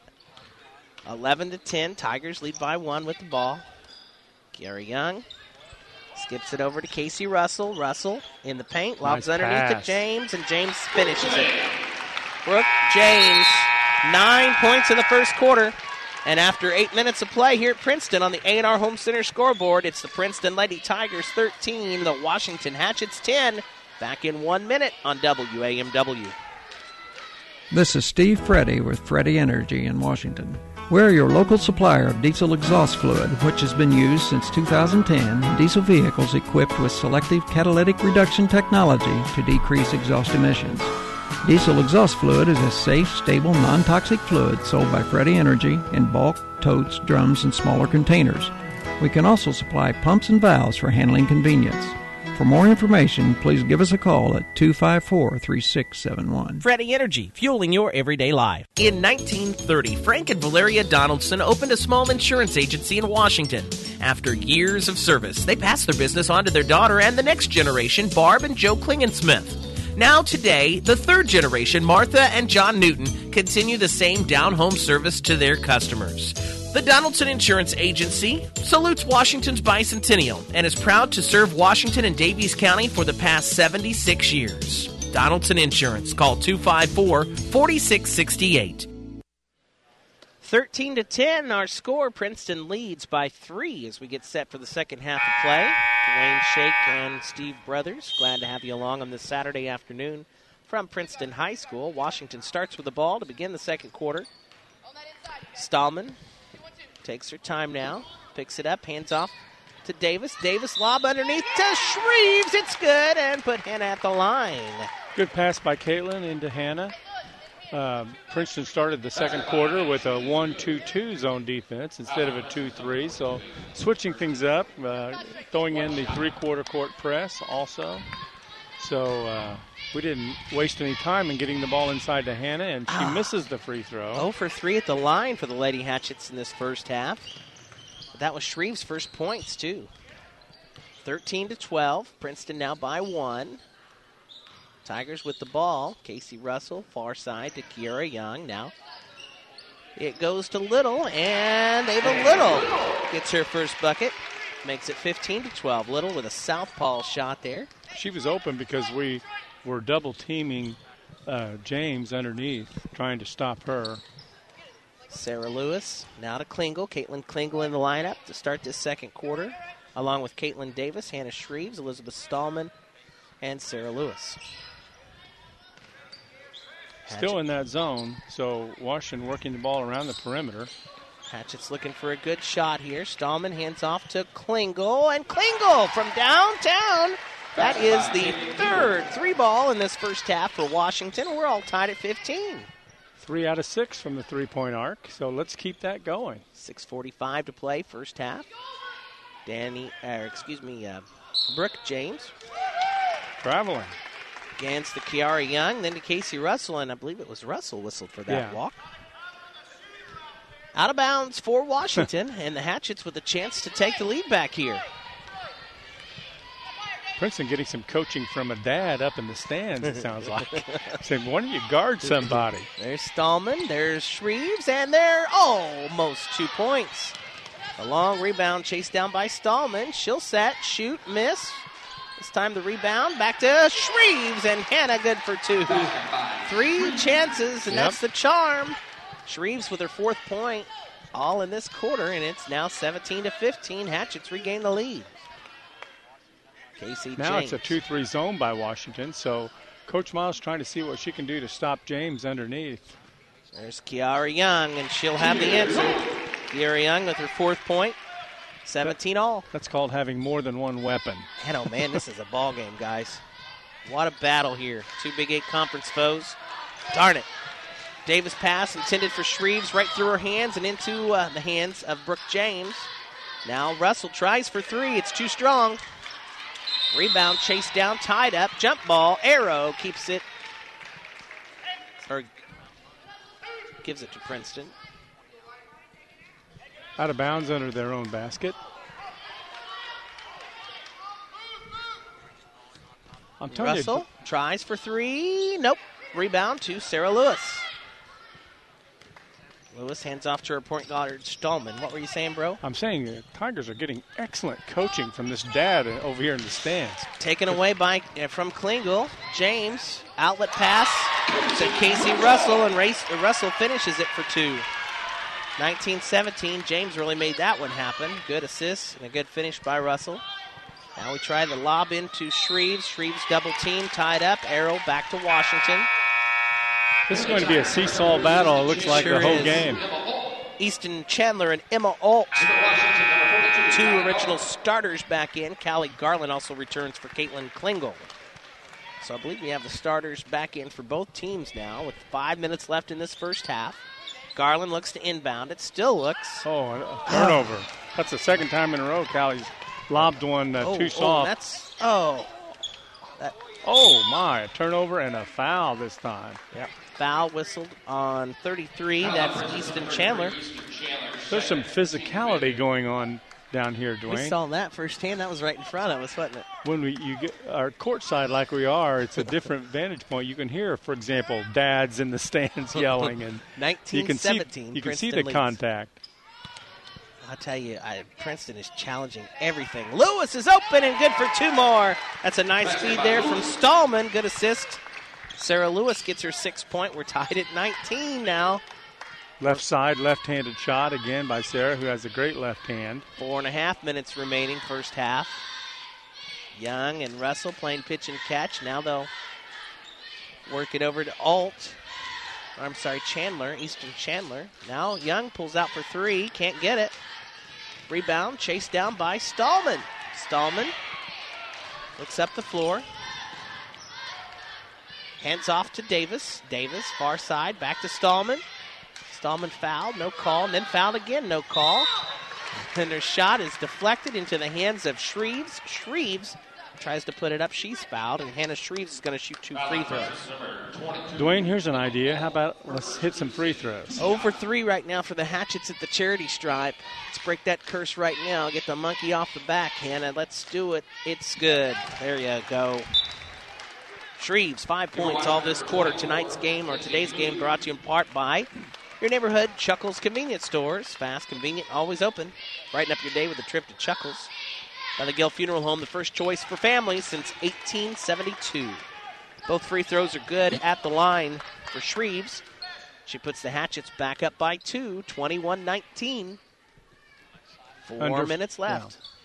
11-10. Tigers lead by 1 with the ball. Kiara Young skips it over to Casey Russell. Russell in the paint. Lobs underneath to James, and James finishes it. Brooke James, 9 points in the first quarter. And after 8 minutes of play here at Princeton on the A&R Home Center scoreboard, it's the Princeton Lady Tigers 13, the Washington Hatchets 10. Back in 1 minute on WAMW. This is Steve Freddy with Freddy Energy in Washington. We're your local supplier of diesel exhaust fluid, which has been used since 2010 in diesel vehicles equipped with selective catalytic reduction technology to decrease exhaust emissions. Diesel exhaust fluid is a safe, stable, non-toxic fluid sold by Freddy Energy in bulk, totes, drums, and smaller containers. We can also supply pumps and valves for handling convenience. For more information, please give us a call at 254-3671. Freddy Energy, fueling your everyday life. In 1930, Frank and Valeria Donaldson opened a small insurance agency in Washington. After years of service, they passed their business on to their daughter and the next generation, Barb and Joe Klingensmith. Now today, the third generation, Martha and John Newton, continue the same down-home service to their customers. The Donaldson Insurance Agency salutes Washington's bicentennial and is proud to serve Washington and Daviess County for the past 76 years. Donaldson Insurance. Call 254-4668. 13-10, our score. Princeton leads by 3 as we get set for the second half of play. Dwayne Shake and Steve Brothers, glad to have you along on this Saturday afternoon from Princeton High School. Washington starts with the ball to begin the second quarter. Stallman takes her time now, picks it up, hands off to Davis. Davis lob underneath to Shreves. It's good, and put Hannah at the line. Good pass by Caitlin into Hannah. Princeton started the second quarter with a 1-2-2 zone defense instead of a 2-3. So switching things up, throwing in the three-quarter court press also. So we didn't waste any time in getting the ball inside to Hannah, and she misses the free throw. 0 for 3 at the line for the Lady Hatchets in this first half. But that was Shreve's first points, too. 13-12. Princeton now by 1. Tigers with the ball. Casey Russell, far side to Kiara Young. Now it goes to Little, and Ava Little gets her first bucket. Makes it 15-12. Little with a southpaw shot there. She was open because we were double teaming James underneath, trying to stop her. Sarah Lewis now to Klingel. Caitlin Klingel in the lineup to start this second quarter, along with Caitlin Davis, Hannah Shreves, Elizabeth Stallman, and Sarah Lewis. Still in that zone, so Washington working the ball around the perimeter. Hatchett's looking for a good shot here. Stallman hands off to Klingel, and Klingel from downtown. That is the third 3-ball in this first half for Washington. We're all tied at 15. 3 out of 6 from the three-point arc, so let's keep that going. 6:45 to play, first half. Brooke James. Traveling. Against the Kiara Young, then to Casey Russell, and I believe it was Russell whistled for that walk. Out of bounds for Washington, and the Hatchets with a chance to take the lead back here. Princeton getting some coaching from a dad up in the stands, it sounds like. Saying, why don't you guard somebody? There's Stallman, there's Shreves, and they're almost 2 points. A long rebound chased down by Stallman. She'll set, shoot, miss. This time the rebound, back to Shreves, and Hannah good for 2. 3 chances, and that's the charm. Shreves with her 4th point, all in this quarter, and it's now 17-15. Hatchets regain the lead. Casey Now James. it's a 2-3 zone by Washington, so Coach Miles trying to see what she can do to stop James underneath. There's Kiara Young, and she'll have the answer. Kiara Young with her 4th point, 17 all. That's called having more than one weapon. And oh man, this is a ball game, guys. What a battle here. 2 Big 8 conference foes. Darn it. Davis pass intended for Shreves right through her hands and into the hands of Brooke James. Now Russell tries for 3. It's too strong. Rebound chased down, tied up, jump ball, Arrow keeps it, or gives it to Princeton. Out of bounds under their own basket. I'm telling Russell tries for 3, nope. Rebound to Sarah Lewis. Lewis hands off to her point guard, Stallman. What were you saying, bro? I'm saying the Tigers are getting excellent coaching from this dad over here in the stands. Taken away by from Klingel. James, outlet pass to Casey Russell, and Russell finishes it for 2. 19-17. James really made that one happen. Good assist and a good finish by Russell. Now we try the lob into Shreves. Shreves double team, tied up. Arrow back to Washington. This is going to be a seesaw battle, it looks like, Sure the whole is. game. Easton Chandler and Emma Alt, 2 original starters back in. Callie Garland also returns for Caitlin Klingel. So I believe we have the starters back in for both teams now with 5 minutes left in this first half. Garland looks to inbound. It still looks. Oh, a turnover. That's the second time in a row Callie's lobbed one too soft. Oh, my. A turnover and a foul this time. Yep. Foul whistled on 33. That's Easton Chandler. There's some physicality going on down here, Dwayne. We saw that firsthand. That was right in front of us, wasn't it? When you get our courtside like we are, it's a different vantage point. You can hear, for example, dads in the stands yelling, and 19-17. you can see the Princeton leads. contact. I'll tell you, Princeton is challenging everything. Lewis is open and good for 2 more. That's a nice feed there from Stallman. Good assist. Sarah Lewis gets her 6th point. We're tied at 19 now. Left side, left-handed shot again by Sarah, who has a great left hand. 4.5 minutes remaining first half. Young and Russell playing pitch and catch. Now they'll work it over to Chandler, Easton Chandler. Now Young pulls out for 3, can't get it. Rebound chased down by Stallman. Stallman looks up the floor. Hands off to Davis. Davis, far side, back to Stallman. Stallman fouled, no call, and then fouled again, no call. And their shot is deflected into the hands of Shreves. Shreves tries to put it up. She's fouled, and Hannah Shreves is going to shoot 2 free throws. Dwayne, here's an idea. How about let's hit some free throws? 0 for 3 right now for the Hatchets at the charity stripe. Let's break that curse right now. Get the monkey off the back, Hannah. Let's do it. It's good. There you go. Shreves, 5 points all this quarter. Today's game brought to you in part by your neighborhood Chuckles Convenience Stores. Fast, convenient, always open. Brighten up your day with a trip to Chuckles. By the Gill Funeral Home, the first choice for families since 1872. Both free throws are good at the line for Shreves. She puts the Hatchets back up by 2, 21-19. 4 minutes left. Yeah.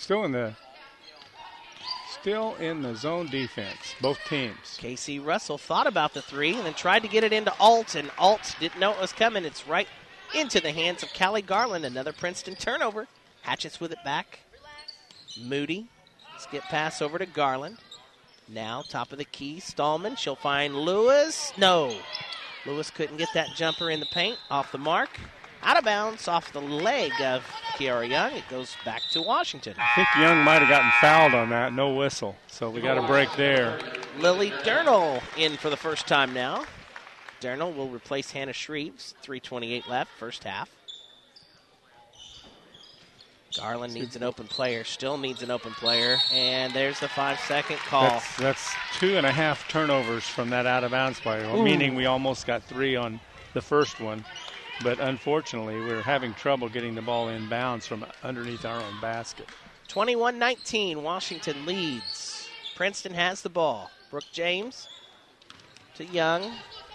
Still in the zone defense, both teams. Casey Russell thought about the 3 and then tried to get it into Alt, and Alt didn't know it was coming. It's right into the hands of Callie Garland. Another Princeton turnover. Hatchets with it back. Moody. Skip pass over to Garland. Now top of the key, Stallman. She'll find Lewis. No. Lewis couldn't get that jumper in the paint. Off the mark. Out of bounds off the leg of Kiara Young. It goes back to Washington. I think Young might have gotten fouled on that. No whistle. So we got a break there. Lily Durnall in for the first time now. Durnall will replace Hannah Shreves. 3:28 left, first half. Garland needs an open player, still needs an open player, and there's the 5-second call. That's 2.5 turnovers from that out-of-bounds play, meaning we almost got 3 on the first one. But unfortunately, we're having trouble getting the ball in bounds from underneath our own basket. 21-19, Washington leads. Princeton has the ball. Brooke James to Young.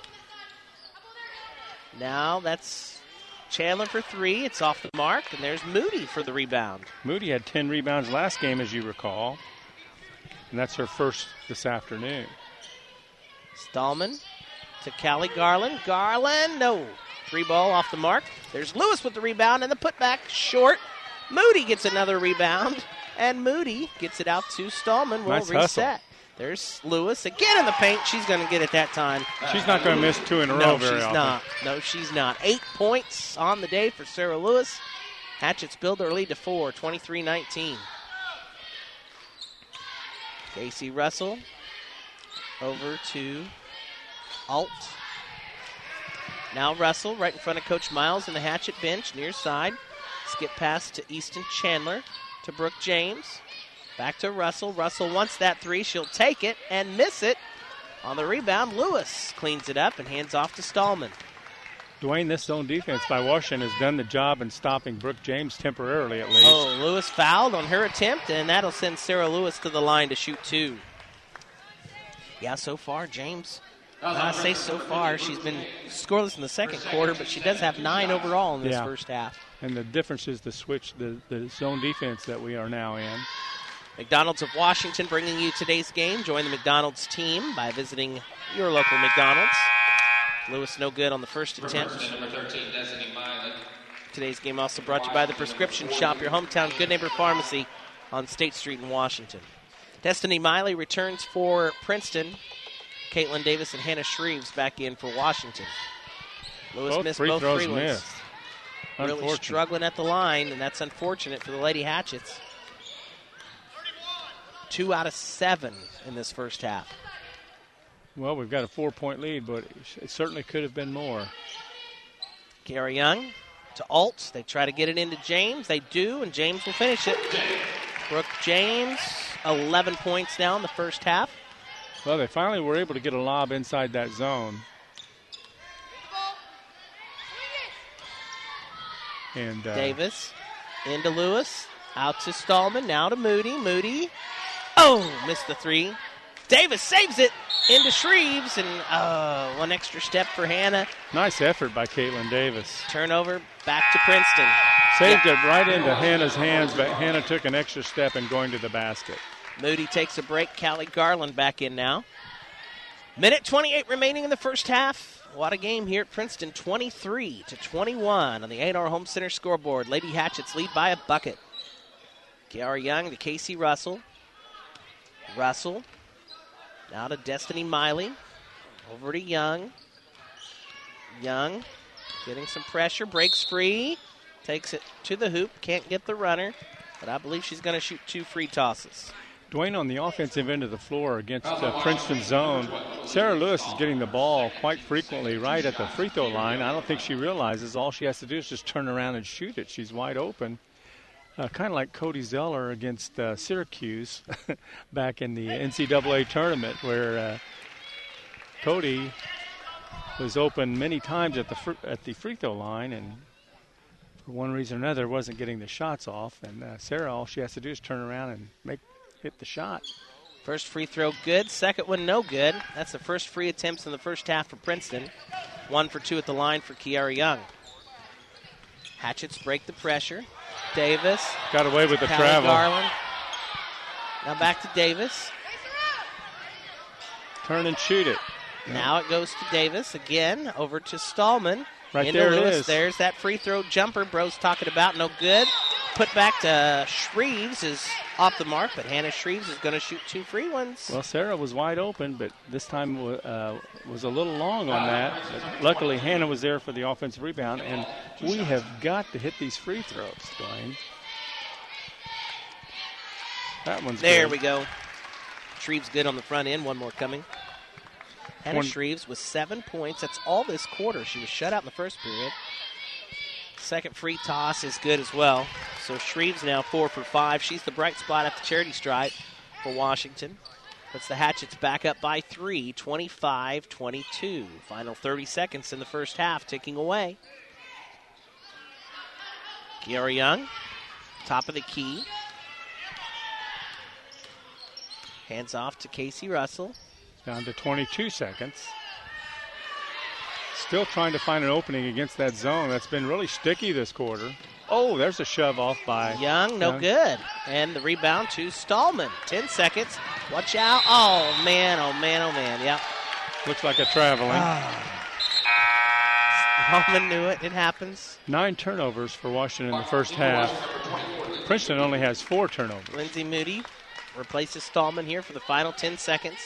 Now that's Chandler for 3. It's off the mark, and there's Moody for the rebound. Moody had 10 rebounds last game, as you recall, and that's her first this afternoon. Stallman to Callie Garland. Garland, no. 3 ball off the mark. There's Lewis with the rebound, and the putback short. Moody gets another rebound, and Moody gets it out to Stallman. We'll nice reset. Hustle. There's Lewis again in the paint. She's going to get it that time. She's not going to miss 2 in a row very often. No, she's not. 8 points on the day for Sarah Lewis. Hatchets build their lead to 4, 23-19. Casey Russell over to Alt. Now Russell right in front of Coach Miles in the Hatchet bench, near side. Skip pass to Easton Chandler to Brooke James. Back to Russell. Russell wants that 3. She'll take it and miss it. On the rebound, Lewis cleans it up and hands off to Stallman. Dwayne, this zone defense by Washington has done the job in stopping Brooke James temporarily at least. Oh, Lewis fouled on her attempt, and that'll send Sarah Lewis to the line to shoot 2. Yeah, so far, James, I say so far, she's been scoreless in the second quarter, but she does have 9 overall in this first half. And the difference is the switch, the zone defense that we are now in. McDonald's of Washington bringing you today's game. Join the McDonald's team by visiting your local McDonald's. Lewis no good on the first attempt. Number 13, Destiny Miley. Today's game also brought to you by the Prescription Shop, your hometown Good Neighbor Pharmacy on State Street in Washington. Destiny Miley returns for Princeton. Caitlin Davis and Hannah Shreves back in for Washington. Lewis missed both free ones. Really struggling at the line, and that's unfortunate for the Lady Hatchets. 2 out of 7 in this first half. Well, we've got a 4-point lead, but it certainly could have been more. Kiara Young to Alt. They try to get it into James. They do, and James will finish it. Brooke James, 11 points now in the first half. Well, they finally were able to get a lob inside that zone. And Davis into Lewis. Out to Stallman. Now to Moody. Moody. Oh, missed the 3. Davis saves it into Shreves, and one extra step for Hannah. Nice effort by Caitlin Davis. Turnover back to Princeton. Saved it right into Hannah's hands, but Hannah took an extra step in going to the basket. Moody takes a break. Callie Garland back in now. Minute 28 remaining in the first half. What a game here at Princeton. 23-21 on the A&R Home Center scoreboard. Lady Hatchets lead by a bucket. Kiara Young to Casey Russell. Russell. Now to Destiny Miley. Over to Young. Young getting some pressure. Breaks free. Takes it to the hoop. Can't get the runner. But I believe she's going to shoot 2 free tosses. Dwayne, on the offensive end of the floor against Princeton zone, Sarah Lewis is getting the ball quite frequently right at the free throw line. I don't think she realizes all she has to do is just turn around and shoot it. She's wide open. Kind of like Cody Zeller against Syracuse back in the NCAA tournament, where Cody was open many times at the free throw line, and for one reason or another wasn't getting the shots off. And Sarah, all she has to do is turn around and hit the shot. First free throw good, second one no good. That's the first free attempts in the first half for Princeton. 1 for 2 at the line for Kiara Young. Hatchets break the pressure. Davis. Got away with the travel. Garland. Now back to Davis. Turn and shoot it. Now it goes to Davis again. Over to Stallman. Right into there Lewis. it is. There's that free throw jumper Bro's talking about. No good. Put back to Shreves is off the mark, but Hannah Shreves is going to shoot 2 free ones. Well, Sarah was wide open, but this time was a little long on that. But luckily, Hannah was there for the offensive rebound, and we have got to hit these free throws, Dwayne. That one's there good. We go. Shreves good on the front end. One more coming. Hannah Shreves with 7 points. That's all this quarter. She was shut out in the first period. Second free toss is good as well. So Shreves now 4 for 5. She's the bright spot at the charity stripe for Washington. Puts the Hatchets back up by 3, 25-22. Final 30 seconds in the first half, ticking away. Kiara Young, top of the key. Hands off to Casey Russell. Down to 22 seconds. Still trying to find an opening against that zone. That's been really sticky this quarter. Oh, there's a shove off by Young, no good. And the rebound to Stallman. 10 seconds. Watch out. Oh, man, oh, man, oh, man. Yep. Looks like a traveling. Stallman knew it. It happens. 9 turnovers for Washington in the first half. Princeton only has 4 turnovers. Lindsey Moody replaces Stallman here for the final 10 seconds.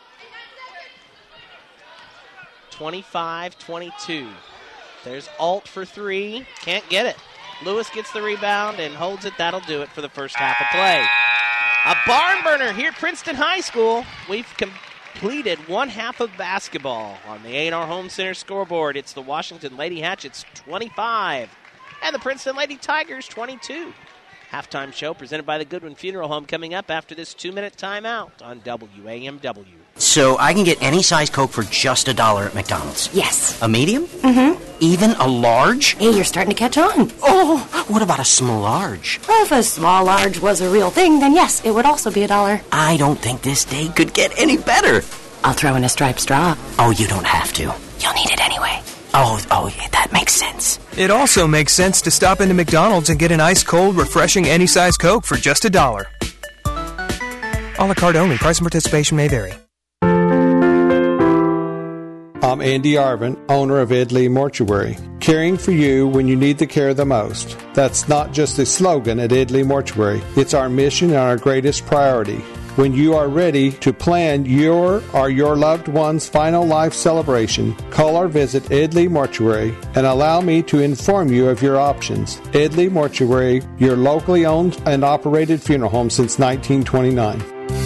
25-22. There's Alt for 3. Can't get it. Lewis gets the rebound and holds it. That'll do it for the first half of play. A barn burner here at Princeton High School. We've completed one half of basketball on the A&R Home Center scoreboard. It's the Washington Lady Hatchets 25 and the Princeton Lady Tigers 22. Halftime show presented by the Goodwin Funeral Home coming up after this 2-minute timeout on WAMW. So I can get any size Coke for just $1 at McDonald's? Yes. A medium? Mm-hmm. Even a large? Hey, you're starting to catch on. Oh, what about a small large? Well, if a small large was a real thing, then yes, it would also be $1. I don't think this day could get any better. I'll throw in a striped straw. Oh, you don't have to. You'll need it anyway. Oh, yeah, that makes sense. It also makes sense to stop into McDonald's and get an ice-cold, refreshing, any-size Coke for just $1. A la carte only. Price and participation may vary. I'm Andy Arvin, owner of Ed Lee Mortuary. Caring for you when you need the care the most. That's not just a slogan at Ed Lee Mortuary. It's our mission and our greatest priority. When you are ready to plan your or your loved one's final life celebration, call or visit Ed Lee Mortuary and allow me to inform you of your options. Ed Lee Mortuary, your locally owned and operated funeral home since 1929.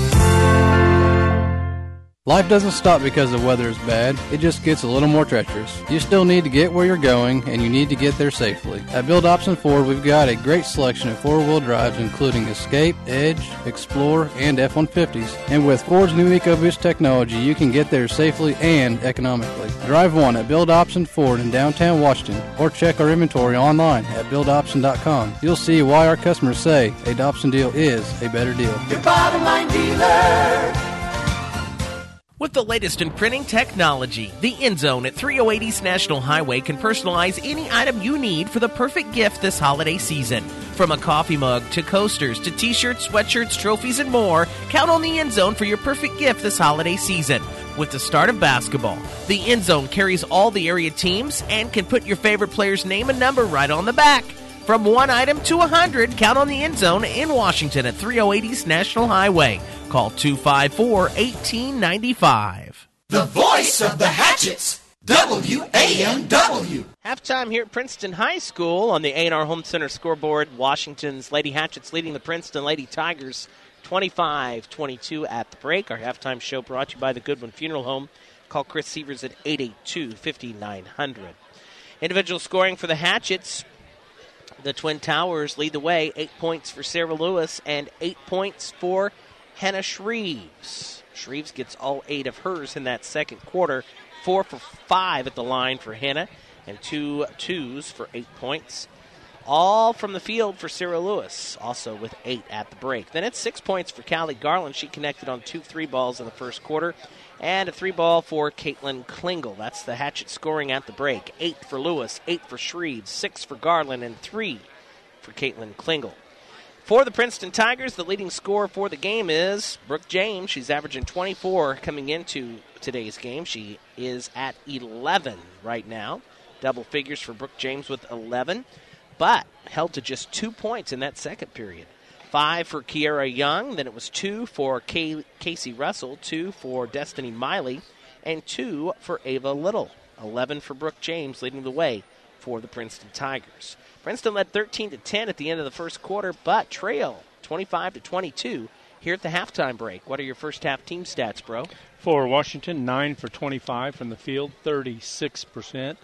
Life doesn't stop because the weather is bad. It just gets a little more treacherous. You still need to get where you're going, and you need to get there safely. At Bill Dobson Ford, we've got a great selection of four-wheel drives, including Escape, Edge, Explorer, and F-150s. And with Ford's new EcoBoost technology, you can get there safely and economically. Drive one at Bill Dobson Ford in downtown Washington, or check our inventory online at BillDobson.com. You'll see why our customers say a Dobson deal is a better deal. Your bottom line dealer. With the latest in printing technology, the End Zone at 308 East National Highway can personalize any item you need for the perfect gift this holiday season. From a coffee mug to coasters to t-shirts, sweatshirts, trophies, and more, count on the End Zone for your perfect gift this holiday season. With the start of basketball, the End Zone carries all the area teams and can put your favorite player's name and number right on the back. From one item to 100, count on the End Zone in Washington at 308 East National Highway. Call 254-1895. The voice of the Hatchets, WAMW. Halftime here at Princeton High School on the A&R Home Center scoreboard. Washington's Lady Hatchets leading the Princeton Lady Tigers 25-22 at the break. Our halftime show brought to you by the Goodwin Funeral Home. Call Chris Sievers at 882-5900. Individual scoring for the Hatchets. The Twin Towers lead the way. 8 points for Sarah Lewis and 8 points for Hannah Shreves. Shreves gets all 8 of hers in that second quarter. 4 for 5 at the line for Hannah and 2 twos for 8 points. All from the field for Sarah Lewis, also with 8 at the break. Then it's 6 points for Callie Garland. She connected on 2 3 balls in the first quarter. And a 3-ball for Caitlin Klingel. That's the Hatchet scoring at the break. 8 for Lewis, 8 for Shreves, 6 for Garland, and 3 for Caitlin Klingel. For the Princeton Tigers, the leading scorer for the game is Brooke James. She's averaging 24 coming into today's game. She is at 11 right now. Double figures for Brooke James with 11, but held to just 2 points in that second period. 5 for Kiara Young, then it was 2 for Casey Russell, 2 for Destiny Miley, and 2 for Ava Little. 11 for Brooke James leading the way for the Princeton Tigers. Princeton led 13-10 at the end of the first quarter, but trail 25-22 here at the halftime break. What are your first half team stats, bro? For Washington, 9 for 25 from the field, 36%.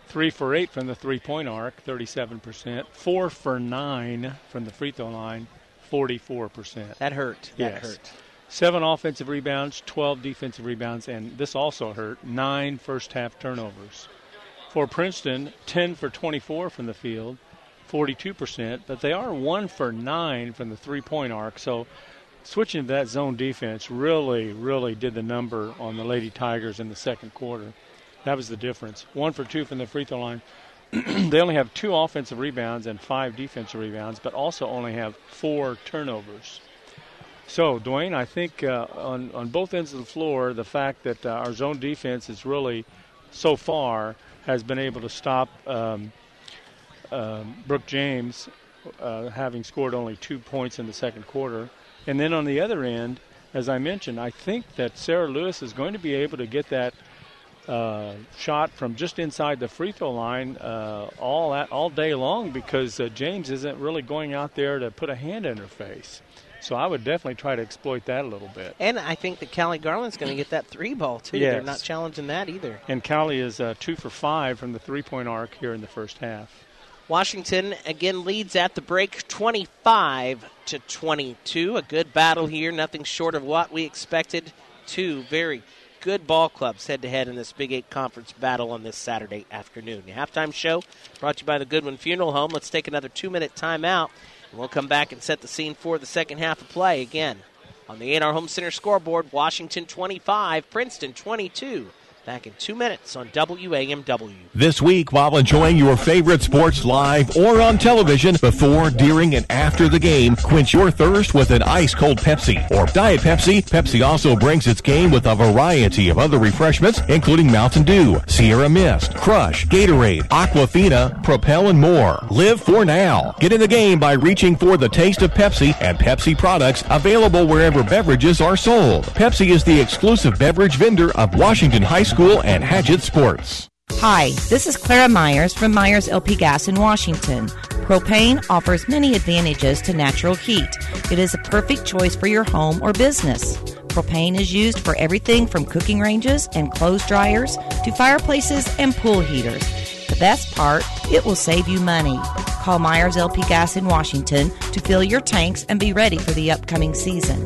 3 for 8 from the three-point arc, 37%. 4 for 9 from the free throw line, 44%. That hurt. Yes. That hurt. 7 offensive rebounds, 12 defensive rebounds, and this also hurt, 9 first-half turnovers. For Princeton, 10 for 24 from the field, 42%, but they are 1 for 9 from the three-point arc, so switching to that zone defense really, really did the number on the Lady Tigers in the second quarter. That was the difference. 1 for 2 from the free throw line. They only have 2 offensive rebounds and 5 defensive rebounds, but also only have 4 turnovers. So, Dwayne, I think on both ends of the floor, the fact that our zone defense is really, so far, has been able to stop Brooke James, having scored only 2 points in the second quarter. And then on the other end, as I mentioned, I think that Sarah Lewis is going to be able to get that shot from just inside the free throw line all day long, because James isn't really going out there to put a hand in her face. So I would definitely try to exploit that a little bit. And I think that Callie Garland's going to get that 3 ball, too. Yes. They're not challenging that either. And Callie is 2 for 5 from the three-point arc here in the first half. Washington, again, leads at the break 25-22. A good battle here, nothing short of what we expected. 2 very good ball clubs head-to-head in this Big 8 Conference battle on this Saturday afternoon. The halftime show brought to you by the Goodwin Funeral Home. Let's take another 2-minute timeout, and we'll come back and set the scene for the second half of play. Again, on the A&R Home Center scoreboard, Washington 25, Princeton 22. Back in 2 minutes on WAMW. This week, while enjoying your favorite sports live or on television, before, during, and after the game, quench your thirst with an ice-cold Pepsi or Diet Pepsi. Pepsi also brings its game with a variety of other refreshments, including Mountain Dew, Sierra Mist, Crush, Gatorade, Aquafina, Propel, and more. Live for now. Get in the game by reaching for the taste of Pepsi and Pepsi products available wherever beverages are sold. Pepsi is the exclusive beverage vendor of Washington High School and Hatchet Sports. Hi, this is Clara Myers from Myers LP Gas in Washington. Propane offers many advantages to natural heat. It is a perfect choice for your home or business. Propane is used for everything from cooking ranges and clothes dryers to fireplaces and pool heaters. The best part, it will save you money. Call Myers LP Gas in Washington to fill your tanks and be ready for the upcoming season.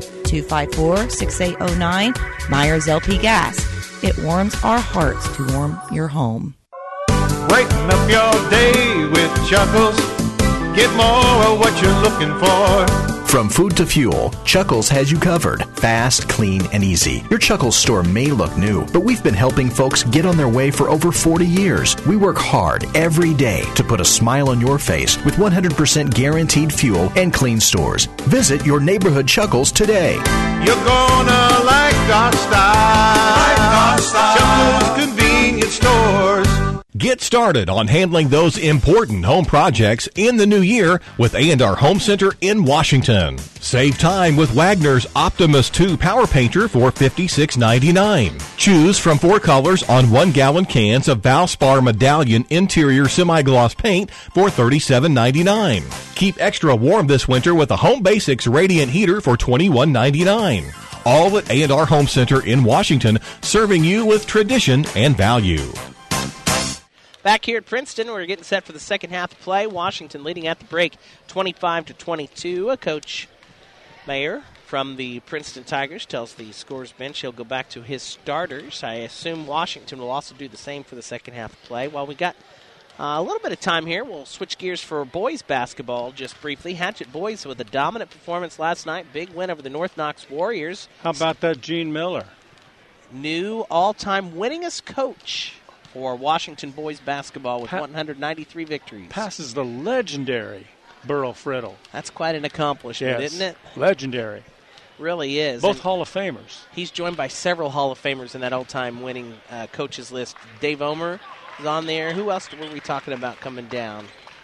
254-6809, Myers LP Gas. It warms our hearts to warm your home. Brighten up your day with Chuckles. Get more of what you're looking for. From food to fuel, Chuckles has you covered. Fast, clean, and easy. Your Chuckles store may look new, but we've been helping folks get on their way for over 40 years. We work hard every day to put a smile on your face with 100% guaranteed fuel and clean stores. Visit your neighborhood Chuckles today. You're gonna like our style. Chuckles Convenience Stores. Get started on handling those important home projects in the new year with A&R Home Center in Washington. Save time with Wagner's Optimus 2 Power Painter for $56.99. Choose from 4 colors on 1-gallon cans of Valspar Medallion Interior Semi-Gloss Paint for $37.99. Keep extra warm this winter with a Home Basics Radiant Heater for $21.99. All at A&R Home Center in Washington, serving you with tradition and value. Back here at Princeton, we're getting set for the second half of play. Washington leading at the break 25-22. Coach Mayer from the Princeton Tigers tells the scorers bench he'll go back to his starters. I assume Washington will also do the same for the second half of play. While we got a little bit of time here, we'll switch gears for boys basketball just briefly. Hatchet boys with a dominant performance last night. Big win over the North Knox Warriors. How about that Gene Miller? New all-time winningest coach for Washington boys basketball with 193 victories. Passes the legendary Burl Friddle. That's quite an accomplishment, yes. Isn't it? Legendary. Really is. Both and Hall of Famers. He's joined by several Hall of Famers in that all-time winning coaches list. Dave Omer is on there. Who else were we talking about coming down?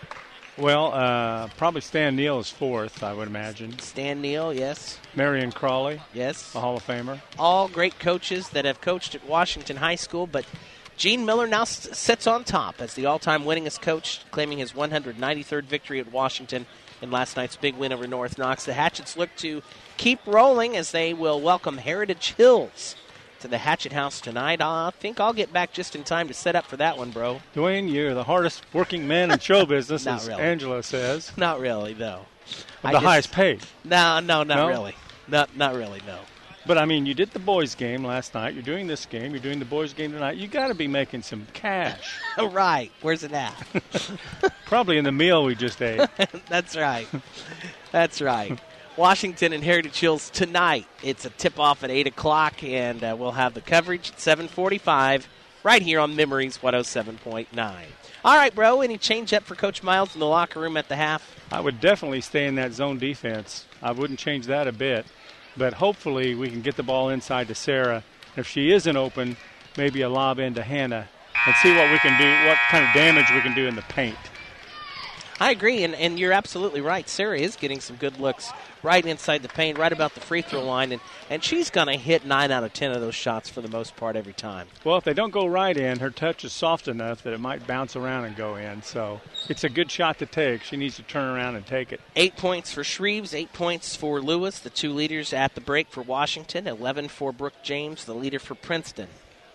Well, probably Stan Neal is 4th, I would imagine. Stan Neal, yes. Marion Crawley. Yes. A Hall of Famer. All great coaches that have coached at Washington High School, but Gene Miller now sits on top as the all-time winningest coach, claiming his 193rd victory at Washington in last night's big win over North Knox. The Hatchets look to keep rolling as they will welcome Heritage Hills to the Hatchet House tonight. I think I'll get back just in time to set up for that one, bro. Dwayne, you're the hardest working man in show business, Not as really. Angela says. Not really, though. The highest paid. No, not really. Not really, no. But, I mean, you did the boys' game last night. You're doing this game. You're doing the boys' game tonight. You got to be making some cash. Right. Where's it at? Probably in the meal we just ate. That's right. That's right. Washington and Heritage Hills tonight. It's a tip-off at 8 o'clock, and we'll have the coverage at 7:45 right here on Memories 107.9. All right, bro, any change-up for Coach Miles in the locker room at the half? I would definitely stay in that zone defense. I wouldn't change that a bit. But hopefully we can get the ball inside to Sarah. If she isn't open, maybe a lob into Hannah and see what we can do, what kind of damage we can do in the paint. I agree, and you're absolutely right. Sarah is getting some good looks right inside the paint, right about the free throw line, and she's going to hit 9 out of 10 of those shots for the most part every time. Well, if they don't go right in, her touch is soft enough that it might bounce around and go in. So it's a good shot to take. She needs to turn around and take it. 8 points for Shreves, 8 points for Lewis, the two leaders at the break for Washington, 11 for Brooke James, the leader for Princeton.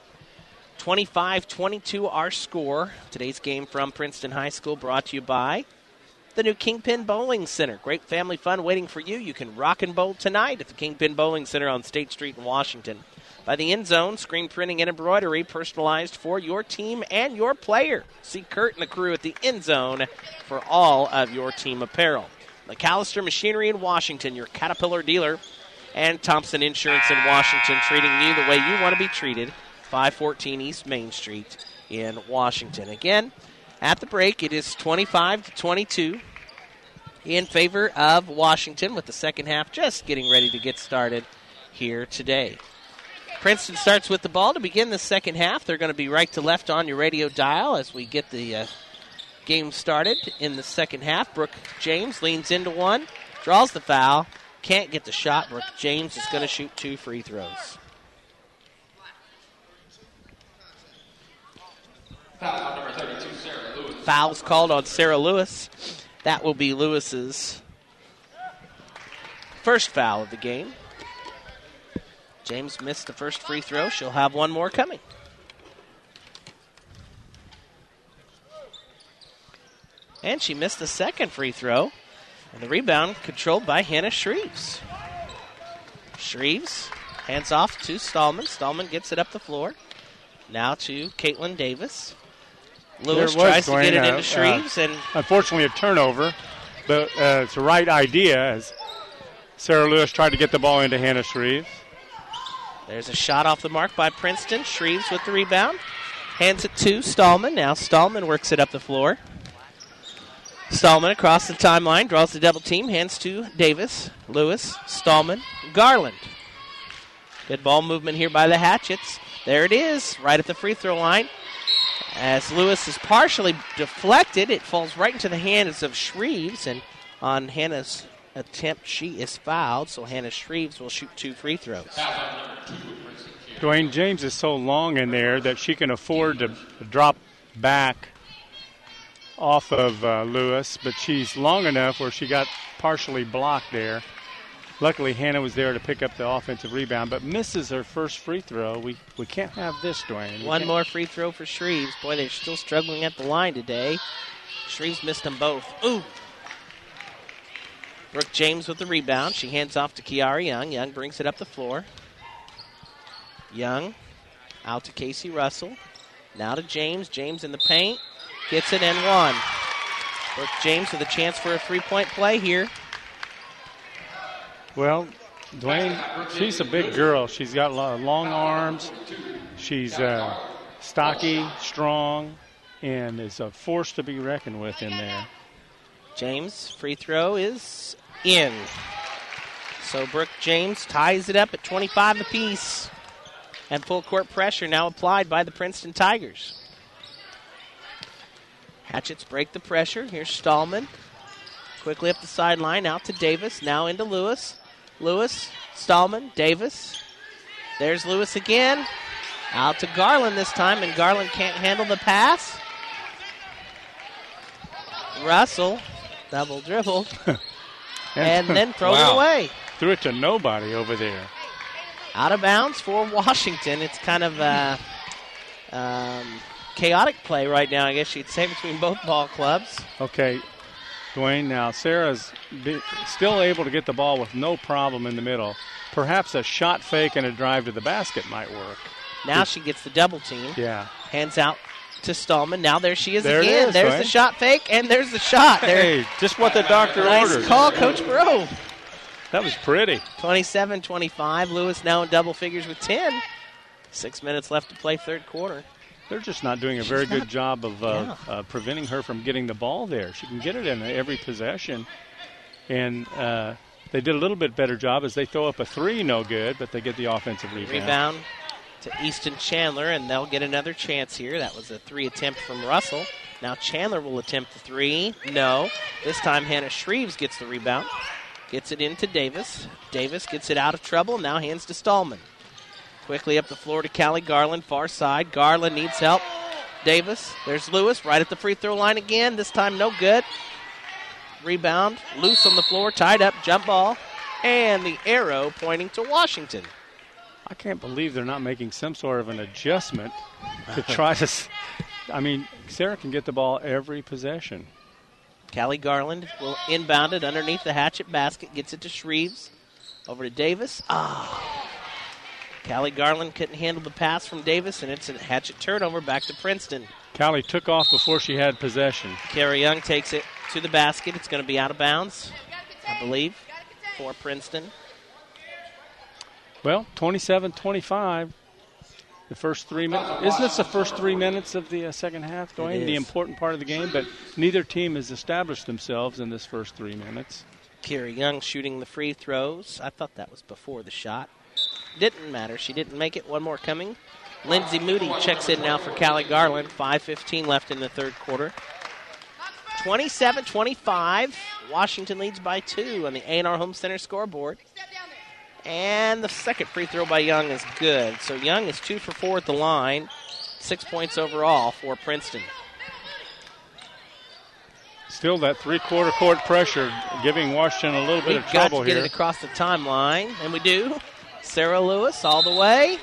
25-22 our score. Today's game from Princeton High School brought to you by the new Kingpin Bowling Center. Great family fun waiting for you. You can rock and bowl tonight at the Kingpin Bowling Center on State Street in Washington. By the End Zone, screen printing and embroidery personalized for your team and your player. See Kurt and the crew at the End Zone for all of your team apparel. McAllister Machinery in Washington, your Caterpillar dealer. And Thompson Insurance in Washington, treating you the way you want to be treated. 514 East Main Street in Washington. Again, at the break, it is 25-22 in favor of Washington, with the second half just getting ready to get started here today. Princeton starts with the ball to begin the second half. They're going to be right to left on your radio dial as we get the game started in the second half. Brooke James leans into one, draws the foul, can't get the shot. Brooke James is going to shoot 2 free throws. Foul number 32, Sarah Lewis. Foul's called on Sarah Lewis. That will be Lewis's first foul of the game. James missed the first free throw. She'll have one more coming. And she missed the second free throw. And the rebound controlled by Hannah Shreves. Shreves hands off to Stallman. Stallman gets it up the floor. Now to Caitlin Davis. Lewis tries to get it into Shreves. And unfortunately, a turnover. But it's the right idea as Sarah Lewis tried to get the ball into Hannah Shreves. There's a shot off the mark by Princeton. Shreves with the rebound. Hands it to Stallman. Now Stallman works it up the floor. Stallman across the timeline, draws the double team, hands to Davis, Lewis, Stallman, Garland. Good ball movement here by the Hatchets. There it is, right at the free throw line. As Lewis is partially deflected, it falls right into the hands of Shreves, and on Hannah's attempt, she is fouled, so Hannah Shreves will shoot 2 free throws. Dwayne, James is so long in there that she can afford to drop back off of Lewis, but she's long enough where she got partially blocked there. Luckily, Hannah was there to pick up the offensive rebound, but misses her first free throw. We can't have this, Dwayne. One more free throw for Shreves. Boy, they're still struggling at the line today. Shreves missed them both. Ooh! Brooke James with the rebound. She hands off to Kiara Young. Young brings it up the floor. Young out to Casey Russell. Now to James. James in the paint. Gets it and one. Brooke James with a chance for a three-point play here. Well, Dwayne, she's a big girl. She's got long arms. She's stocky, strong, and is a force to be reckoned with in there. James' free throw is in. So Brooke James ties it up at 25 apiece. And full court pressure now applied by the Princeton Tigers. Hatchets break the pressure. Here's Stallman. Quickly up the sideline, out to Davis. Now into Lewis. Lewis, Stallman, Davis. There's Lewis again. Out to Garland this time, and Garland can't handle the pass. Russell, double dribbled, and then throws it away. Threw it to nobody over there. Out of bounds for Washington. It's kind of a chaotic play right now, I guess you'd say, between both ball clubs. Okay, Dwayne, now Sarah's still able to get the ball with no problem in the middle. Perhaps a shot fake and a drive to the basket might work. Now she gets the double team. Yeah. Hands out to Stallman. Now there she is there again. It is, there's Dwayne. the shot fake, and there's the shot. Hey, just what the doctor nice ordered. Nice call, Coach Bro. That was pretty. 27-25. Lewis now in double figures with 10. 6 minutes left to play third quarter. They're just not doing a very good job of preventing her from getting the ball there. She can get it in every possession. And they did a little bit better job as they throw up a three, no good, but they get the offensive rebound. Rebound to Easton Chandler, and they'll get another chance here. That was a 3 attempt from Russell. Now Chandler will attempt the 3. No. This time Hannah Shreves gets the rebound. Gets it into Davis. Davis gets it out of trouble. Now hands to Stallman. Quickly up the floor to Callie Garland, far side. Garland needs help. Davis. There's Lewis right at the free throw line again. This time no good. Rebound. Loose on the floor. Tied up. Jump ball. And the arrow pointing to Washington. I can't believe they're not making some sort of an adjustment to try to. I mean, Sarah can get the ball every possession. Callie Garland will inbound it underneath the Hatchet basket. Gets it to Shreves. Over to Davis. Callie Garland couldn't handle the pass from Davis, and it's a Hatchet turnover back to Princeton. Callie took off before she had possession. Carrie Young takes it to the basket. It's going to be out of bounds, I believe, for Princeton. Well, 27-25. The first 3 minutes. Isn't this the first 3 minutes of the second half, Dwayne? The important part of the game, but neither team has established themselves in this first 3 minutes. Carrie Young shooting the free throws. I thought that was before the shot. Didn't matter. She didn't make it. One more coming. Lindsay Moody checks in now for Callie Garland. 5:15 left in the third quarter. 27-25. Washington leads by 2 on the A&R Home Center scoreboard. And the second free throw by Young is good. So Young is 2 for 4 at the line. 6 points overall for Princeton. Still that three-quarter court pressure, giving Washington a little bit of trouble here. We've got to get it across the timeline, and we do. Sarah Lewis all the way.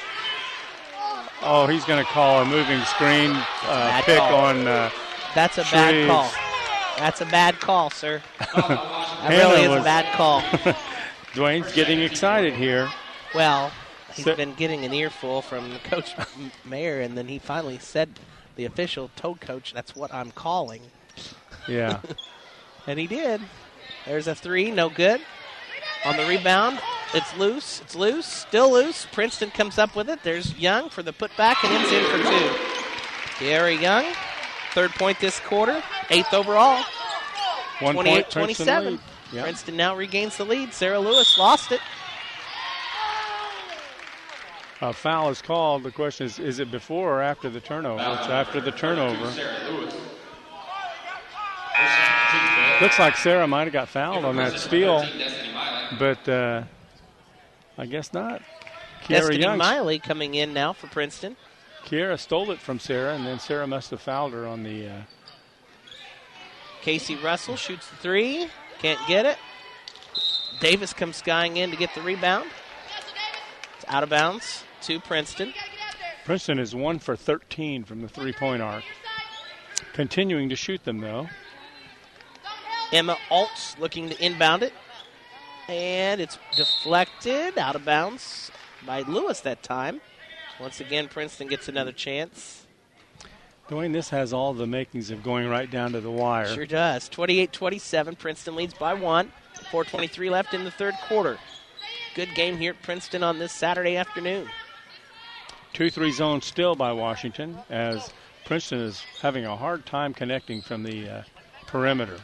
Oh, he's going to call a moving screen pick on That's a Shreves. bad call. That's a bad call, sir. That really is a bad call. Dwayne's getting excited here. Well, he's been getting an earful from Coach Mayer, and then he finally said, the official told Coach, that's what I'm calling. Yeah. And he did. There's a 3, no good. On the rebound, it's loose. It's loose, still loose. Princeton comes up with it. There's Young for the putback, and it's in for 2. Gary Young, third point this quarter, 8th overall. 28-27. Yep. Princeton now regains the lead. Sarah Lewis lost it. A foul is called. The question is it before or after the turnover? It's after the turnover. Looks like Sarah might have got fouled on that steal, but I guess not. Destiny Miley coming in now for Princeton. Kiera stole it from Sarah, and then Sarah must have fouled her on the... Casey Russell shoots the 3. Can't get it. Davis comes skying in to get the rebound. It's out of bounds to Princeton. Princeton is 1 for 13 from the three-point arc. Continuing to shoot them, though. Emma Altz looking to inbound it. And it's deflected out of bounds by Lewis that time. Once again, Princeton gets another chance. Dwayne, this has all the makings of going right down to the wire. Sure does. 28-27. Princeton leads by 1. 4:23 left in the third quarter. Good game here at Princeton on this Saturday afternoon. 2-3 zone still by Washington as Princeton is having a hard time connecting from the perimeter.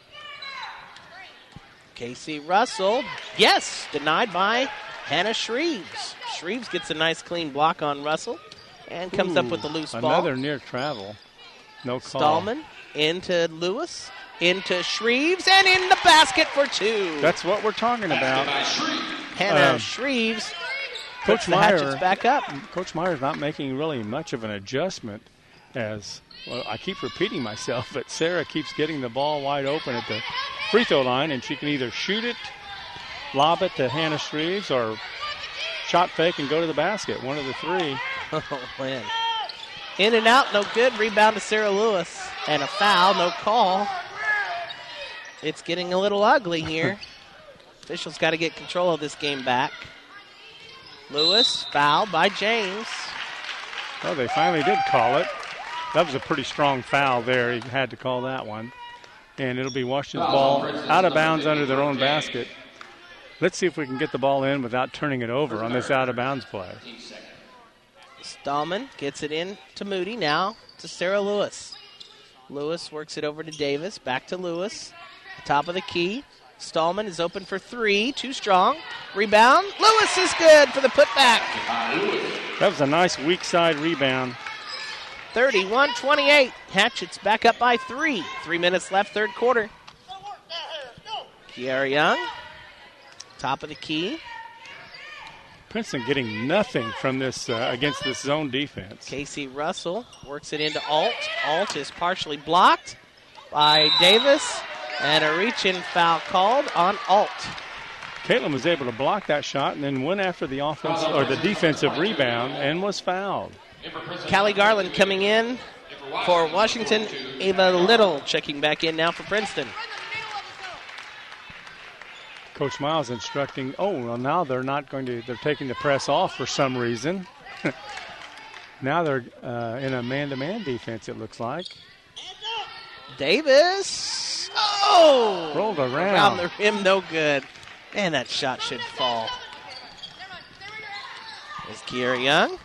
Casey Russell, yes, denied by Hannah Shreves. Shreves gets a nice clean block on Russell and comes up with the loose ball. Another near travel. No call. Stallman into Lewis, into Shreves, and in the basket for 2. That's what we're talking about. Hannah Shreves puts the Hatchets back up. Coach Meyer's not making really much of an adjustment as, well, I keep repeating myself, but Sarah keeps getting the ball wide open at the free throw line, and she can either shoot it, lob it to Hannah Shreves, or shot fake and go to the basket. One of the three. Oh, man. In and out, no good. Rebound to Sarah Lewis. And a foul, no call. It's getting a little ugly here. Officials got to get control of this game back. Lewis, fouled by James. Oh, they finally did call it. That was a pretty strong foul there. He had to call that one. And it'll be Washington's ball out of bounds under their own basket. Let's see if we can get the ball in without turning it over on this out of bounds play. Stahlman gets it in to Moody, now to Sarah Lewis. Lewis works it over to Davis, back to Lewis. Top of the key. Stahlman is open for three, too strong. Rebound. Lewis is good for the putback. That was a nice weak side rebound. 31-28. Hatchets back up by 3. 3 minutes left, third quarter. Kiara Young, top of the key. Princeton getting nothing from this against this zone defense. Casey Russell works it into Alt. Alt is partially blocked by Davis, and a reach-in foul called on Alt. Caitlin was able to block that shot and then went after the offense or the defensive rebound and was fouled. Callie Garland coming in for Washington. Ava Little checking back in now for Princeton. Coach Miles instructing, now they're taking the press off for some reason. Now they're in a man-to-man defense, it looks like. Davis. Rolled around. Around the rim, no good. Man, that shot should fall. Is Kiara Young.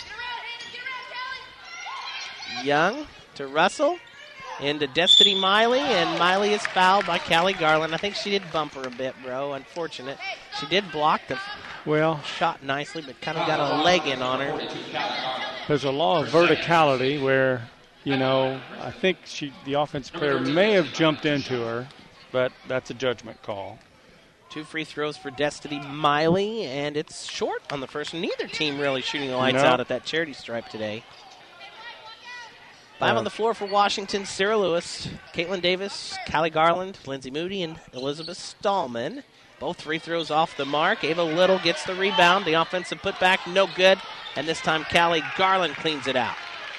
Young to Russell. Into Destiny Miley, and Miley is fouled by Callie Garland. I think she did bump her a bit, bro. Unfortunate. She did block the shot nicely, but kind of got a leg in on her. There's a law of verticality where, I think the offensive player may have jumped into her, but that's a judgment call. 2 free throws for Destiny Miley, and it's short on the first one. Neither team really shooting the lights out at that charity stripe today. 5 on the floor for Washington: Sarah Lewis, Caitlin Davis, Callie Garland, Lindsay Moody, and Elizabeth Stahlman. Both free throws off the mark. Ava Little gets the rebound. The offensive putback, no good. And this time Callie Garland cleans it out.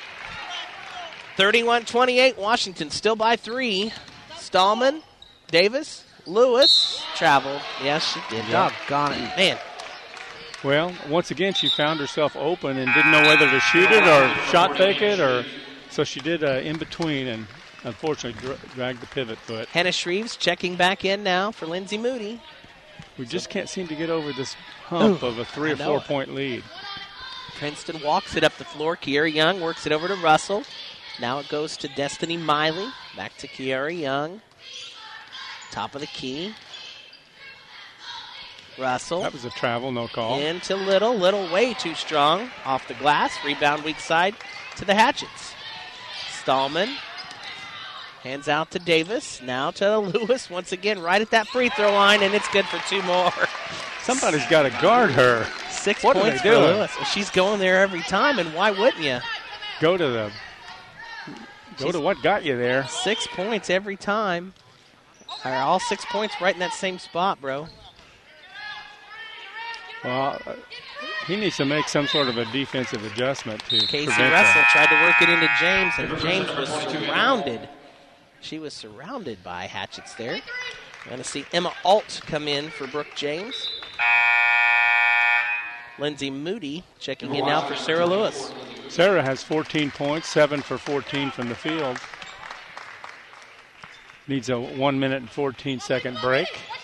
31-28, Washington still by 3. Stahlman, Davis, Lewis, traveled. Yes, she did. Doggone it. Man. Well, once again, she found herself open and didn't know whether to shoot it or shot fake it or... So she did in between and unfortunately dragged the pivot foot. Hannah Shreves checking back in now for Lindsay Moody. We just can't seem to get over this hump of a 3 or 4 point lead. Princeton walks it up the floor. Kiara Young works it over to Russell. Now it goes to Destiny Miley. Back to Kiara Young. Top of the key. Russell. That was a travel, no call. Into Little. Little way too strong. Off the glass. Rebound weak side to the Hatchets. Stahlman hands out to Davis. Now to Lewis once again right at that free throw line, and it's good for 2 more. Somebody's got to guard her. 6 points for Lewis. Well, she's going there every time, and why wouldn't you? Go to what got you there. 6 points every time. All 6 points right in that same spot, bro. Well, he needs to make some sort of a defensive adjustment to Casey prevent Russell that. tried to work it into James, and James was surrounded. She was surrounded by Hatchets there. We're going to see Emma Alt come in for Brooke James. Lindsay Moody checking in now for Sarah Lewis. Sarah has 14 points, 7 for 14 from the field. Needs a 1 minute and 14 second break.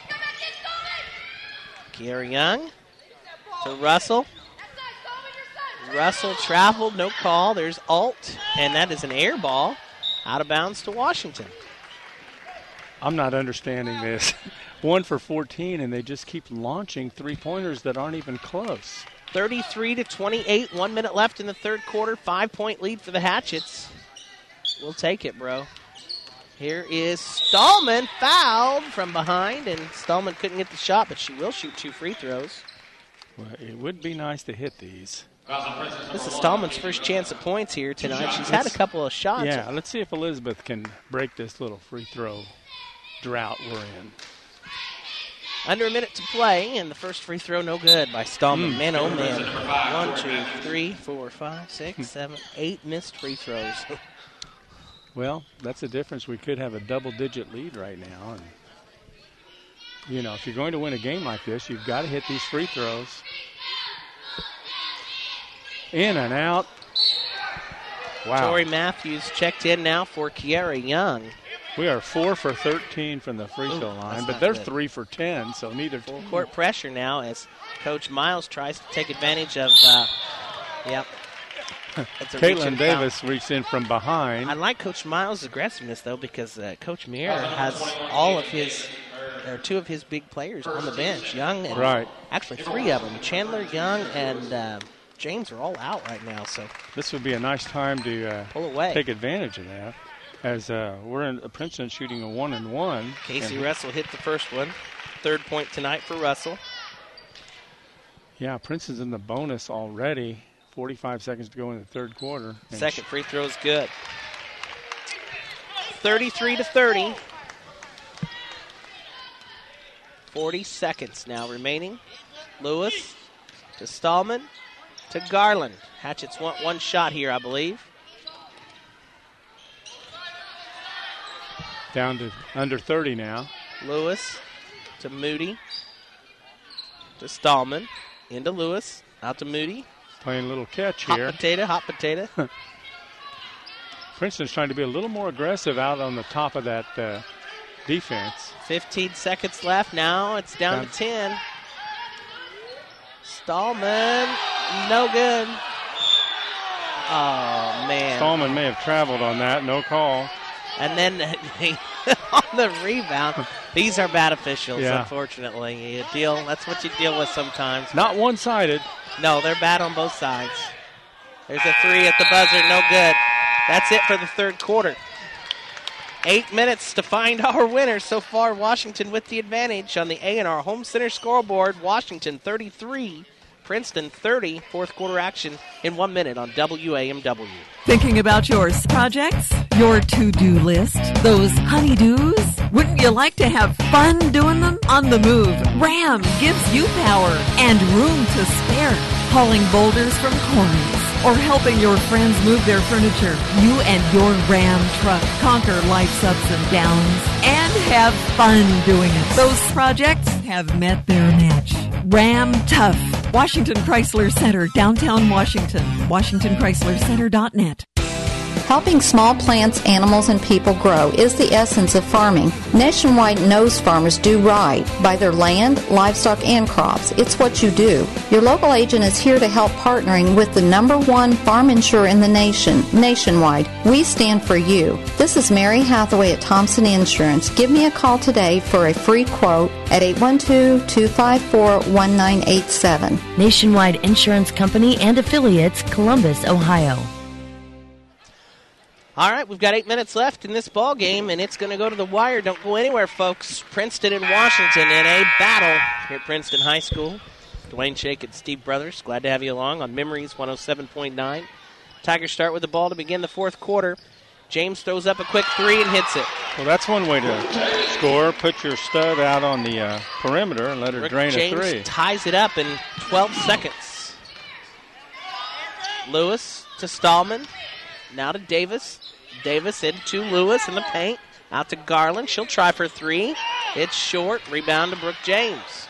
Kiara Young to Russell. Russell traveled, no call. There's Alt, and that is an air ball out of bounds to Washington. I'm not understanding this. 1 for 14, and they just keep launching three-pointers that aren't even close. 33-28, 1 minute left in the third quarter. 5-point lead for the Hatchets. We'll take it, bro. Here is Stahlman, fouled from behind, and Stahlman couldn't get the shot, but she will shoot 2 free throws. Well, it would be nice to hit these. This is Stahlman's first chance at points here tonight. She's had a couple of shots. Yeah, let's see if Elizabeth can break this little free throw drought we're in. Under a minute to play, and the first free throw no good by Stallman. Man, oh man. 1, 2, 3, 4, 5, 6, 7, 8 missed free throws. Well, that's the difference. We could have a double-digit lead right now. And, you know, if you're going to win a game like this, you've got to hit these free throws. In and out. Wow. Tori Matthews checked in now for Kiara Young. We are 4 for 13 from the free throw line, but they're good. 3 for 10, so neither Full team. court pressure now as Coach Miles tries to take advantage of, Caitlin Davis reached in from behind. I like Coach Miles' aggressiveness, though, because Coach Muir has all of his, or 2 of his big players on the bench. Young and actually 3 of them. Chandler, Young, and James are all out right now. So this would be a nice time to pull away, take advantage of that. As we're in Princeton shooting a 1-and-1. Casey Russell hit the first one. 3rd point tonight for Russell. Yeah, Princeton's in the bonus already. 45 seconds to go in the 3rd quarter. Second free throw is good. 33-30. 40 seconds now remaining. Lewis to Stallman to Garland. Hatchets want one shot here, I believe. Down to under 30 now. Lewis to Moody to Stallman. Into Lewis. Out to Moody. Playing a little catch here. Hot potato. Princeton's trying to be a little more aggressive out on the top of that defense. 15 seconds left. Now it's down to 10. Stallman, no good. Oh, man. Stallman may have traveled on that. No call. And then on the rebound, these are bad officials, unfortunately. That's what you deal with sometimes. Not one-sided. No, they're bad on both sides. There's a 3 at the buzzer, no good. That's it for the 3rd quarter. 8 minutes to find our winner. So far, Washington with the advantage on the A&R Home Center scoreboard. Washington 33, Princeton 30. 4th quarter action in 1 minute on WAMW. Thinking about your projects, your to-do list, those honeydews? Wouldn't you like to have fun doing them? On the move, Ram gives you power and room to spare. Hauling boulders from quarries or helping your friends move their furniture. You and your Ram truck conquer life's ups and downs and have fun doing it. Those projects have met their match. Ram Tough. Washington Chrysler Center, downtown Washington. WashingtonChryslerCenter.net. Helping small plants, animals, and people grow is the essence of farming. Nationwide knows farmers do right by their land, livestock, and crops. It's what you do. Your local agent is here to help, partnering with the #1 farm insurer in the nation, Nationwide. We stand for you. This is Mary Hathaway at Thompson Insurance. Give me a call today for a free quote at 812-254-1987. Nationwide Insurance Company and Affiliates, Columbus, Ohio. All right, we've got 8 minutes left in this ball game, and it's going to go to the wire. Don't go anywhere, folks. Princeton and Washington in a battle here at Princeton High School. Dwayne Shake and Steve Brothers, glad to have you along on Memories 107.9. Tigers start with the ball to begin the 4th quarter. James throws up a quick 3 and hits it. Well, that's one way to score. Put your stud out on the perimeter and let her drain James a 3. James ties it up in 12 seconds. Lewis to Stallman. Now to Davis. Davis into Lewis in the paint. Out to Garland. She'll try for 3. It's short. Rebound to Brooke James.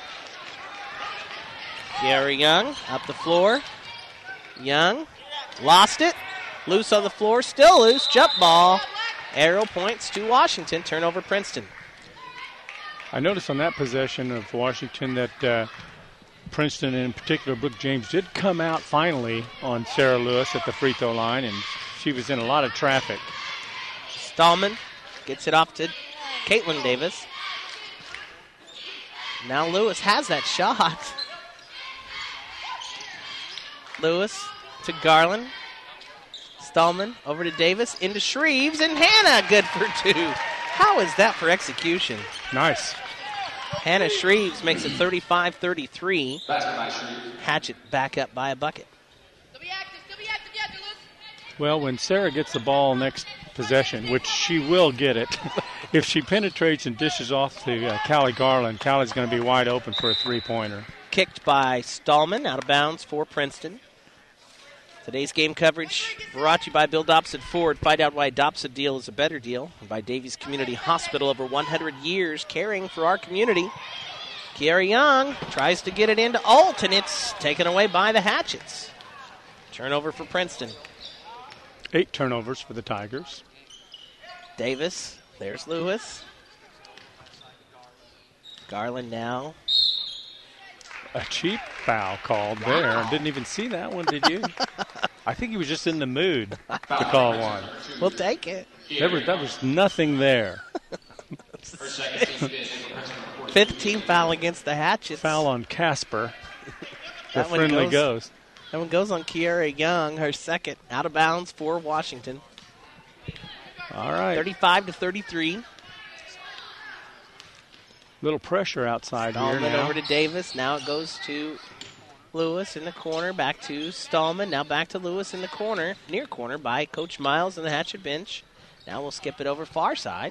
Kiara Young up the floor. Young lost it. Loose on the floor. Still loose. Jump ball. Arrow points to Washington. Turnover Princeton. I noticed on that possession of Washington that Princeton, in particular Brooke James, did come out finally on Sarah Lewis at the free throw line, and she was in a lot of traffic. Stallman gets it off to Caitlin Davis. Now Lewis has that shot. Lewis to Garland. Stallman over to Davis, into Shreves, and Hannah good for 2. How is that for execution? Nice. Hannah Shreves makes it 35-33. Hatchet back up by a bucket. Well, when Sarah gets the ball next possession, which she will get it, If she penetrates and dishes off to Callie Garland, Callie's going to be wide open for a three-pointer. Kicked by Stallman, out of bounds for Princeton. Today's game coverage brought to you by Bill Dobson Ford. Find out why a Dobson deal is a better deal. And by Davies Community Hospital, over 100 years caring for our community. Kiara Young tries to get it into Alt, and it's taken away by the Hatchets. Turnover for Princeton. 8 turnovers for the Tigers. Davis, there's Lewis. Garland now. A cheap foul called there. Didn't even see that one, did you? I think he was just in the mood to call one. We'll take it. That was nothing there. 15th foul against the Hatchets. Foul on Casper. The friendly ghost. That one goes on Kiara Young, her second, out of bounds for Washington. All right. 35-33. Little pressure outside Stallman here now. Over to Davis. Now it goes to Lewis in the corner. Back to Stallman. Now back to Lewis in the corner. Near corner by Coach Miles and the Hatchet bench. Now we'll skip it over far side.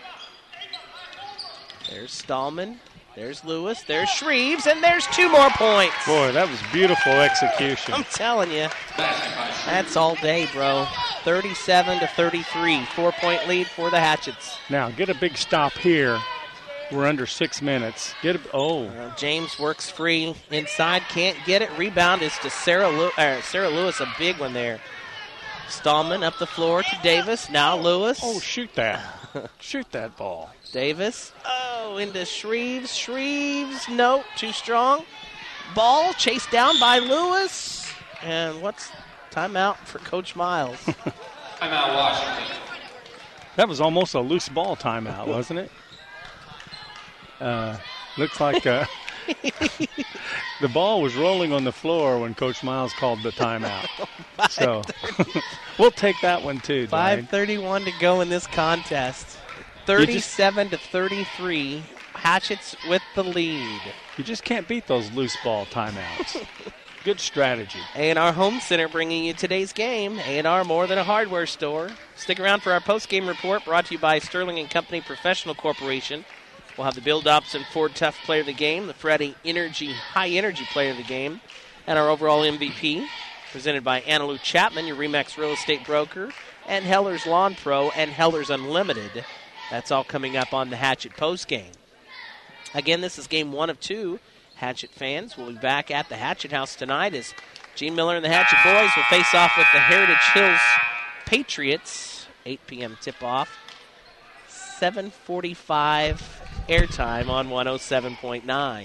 There's Stallman. There's Lewis. There's Shreves. And there's 2 more points. Boy, that was beautiful execution. I'm telling you. That's all day, bro. 37-33. 4-point lead for the Hatchets. Now, get a big stop here. We're under 6 minutes. James works free inside. Can't get it. Rebound is to Sarah Lewis. A big one there. Stallman up the floor to Davis. Now Lewis. Oh, shoot that. Shoot that ball. Davis. Oh, into Shreves. Shreves. No, too strong. Ball chased down by Lewis. And what's timeout for Coach Miles? Timeout Washington. That was almost a loose ball timeout, wasn't it? Looks like the ball was rolling on the floor when Coach Miles called the timeout. So we'll take that one too, Dwayne. 5:31 to go in this contest. 37-33. Hatchets with the lead. You just can't beat those loose ball timeouts. Good strategy. A&R Home Center bringing you today's game. A&R, more than a hardware store. Stick around for our post-game report brought to you by Sterling & Company Professional Corporation. We'll have the Bill Dobson Ford Tough Player of the Game, the Freddie High Energy Player of the Game, and our overall MVP, presented by Anna Lou Chapman, your RE/MAX real estate broker, and Heller's Lawn Pro and Heller's Unlimited. That's all coming up on the Hatchet postgame. Again, this is game 1 of 2. Hatchet fans will be back at the Hatchet House tonight as Gene Miller and the Hatchet boys will face off with the Heritage Hills Patriots. 8 p.m. tip-off. 7:45 airtime on 107.9.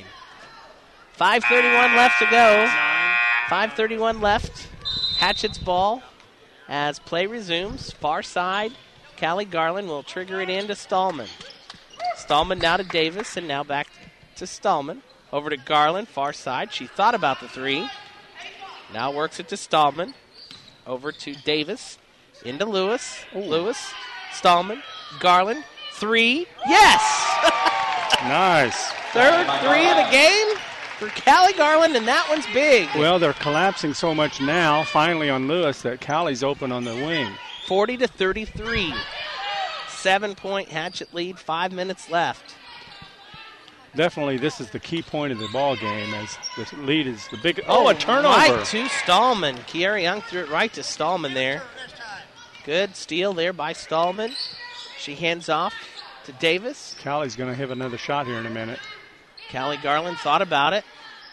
5:31 left to go. 5:31 left. Hatchet's ball as play resumes. Far side. Callie Garland will trigger it into Stallman. Stallman now to Davis and now back to Stallman. Over to Garland, far side. She thought about the 3. Now works it to Stallman. Over to Davis. Into Lewis. Lewis. Stallman. Garland. 3. Yes! Nice. Third 3 of the game for Callie Garland, and that one's big. Well, they're collapsing so much now, finally on Lewis, that Callie's open on the wing. 40-33. 7-point Hatchet lead, 5 minutes left. Definitely, this is the key point of the ball game as the lead is the big. Oh, a turnover! Right to Stallman. Kiara Young threw it right to Stallman there. Good steal there by Stallman. She hands off to Davis. Callie's going to have another shot here in a minute. Callie Garland thought about it.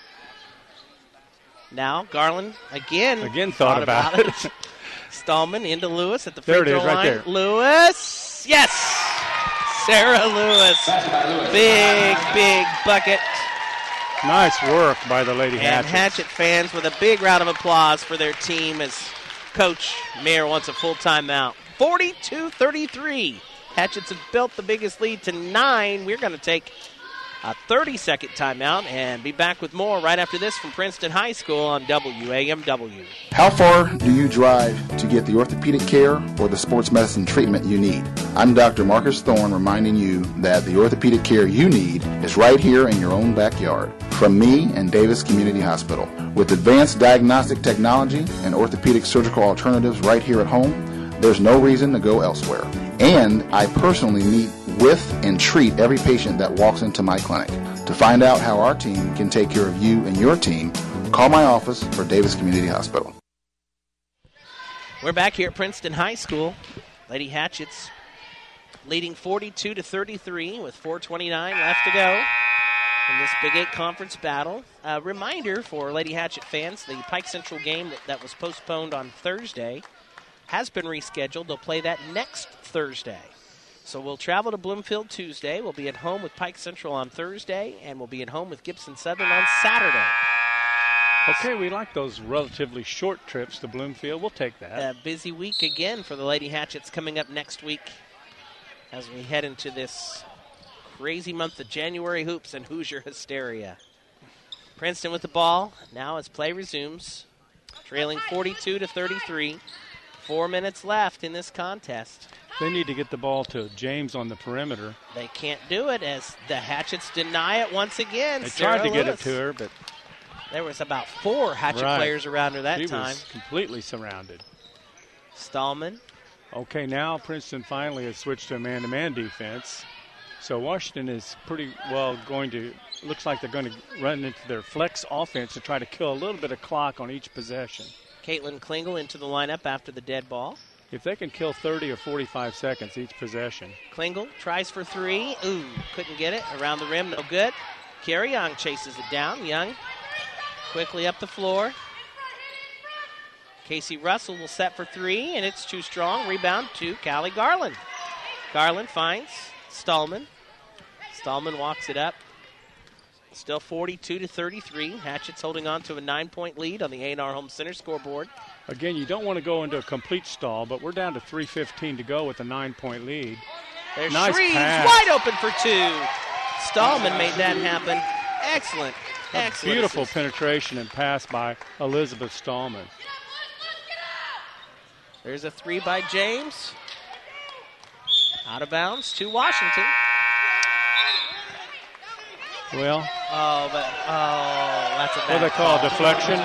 Now Garland again thought about it. Stallman into Lewis at the free throw line. Right there. Lewis, yes! Sarah Lewis, big bucket. Nice work by the Lady Hatchets. And Hatchet fans with a big round of applause for their team as Coach Mayer wants a full timeout. 42-33. Hatchets have built the biggest lead to 9. We're going to take a 30-second timeout and be back with more right after this from Princeton High School on WAMW. How far do you drive to get the orthopedic care or the sports medicine treatment you need? I'm Dr. Marcus Thorne reminding you that the orthopedic care you need is right here in your own backyard. From me and Davis Community Hospital. With advanced diagnostic technology and orthopedic surgical alternatives right here at home, there's no reason to go elsewhere. And I personally meet with and treat every patient that walks into my clinic. To find out how our team can take care of you and your team, call my office for Davis Community Hospital. We're back here at Princeton High School. Lady Hatchets leading 42-33 with 4:29 left to go in this Big 8 conference battle. A reminder for Lady Hatchet fans, the Pike Central game that was postponed on Thursday has been rescheduled. They'll play that next Thursday. So we'll travel to Bloomfield Tuesday. We'll be at home with Pike Central on Thursday, and we'll be at home with Gibson Southern on Saturday. Okay, we like those relatively short trips to Bloomfield. We'll take that. A busy week again for the Lady Hatchets coming up next week as we head into this crazy month of January hoops and Hoosier hysteria. Princeton with the ball now as play resumes, trailing 42-33. 4 minutes left in this contest. They need to get the ball to James on the perimeter. They can't do it as the Hatchets deny it once again. They Sarah tried to get Lewis. it to her, but there was about 4 Hatchet players around her that she time. was completely surrounded. Stallman. Okay, now Princeton finally has switched to a man-to-man defense. So Washington is pretty well going to, looks like they're going to run into their flex offense to try to kill a little bit of clock on each possession. Caitlin Klingel into the lineup after the dead ball. If they can kill 30 or 45 seconds each possession. Klingel tries for 3. Ooh, couldn't get it. Around the rim, no good. Carrie Young chases it down. Young quickly up the floor. Casey Russell will set for 3, and it's too strong. Rebound to Callie Garland. Garland finds Stallman. Stallman walks it up. Still 42-33. Hatchets holding on to a 9-point lead on the A&R Home Center scoreboard. Again, you don't want to go into a complete stall, but we're down to 3:15 to go with a 9-point lead. There's nice Shreves pass. wide open for 2. Stallman made that happen. Excellent. Excellent. Beautiful assist. penetration and pass by Elizabeth Stallman. There's a 3 by James. Out of bounds to Washington. Well, that's a bad what they call call. a deflection.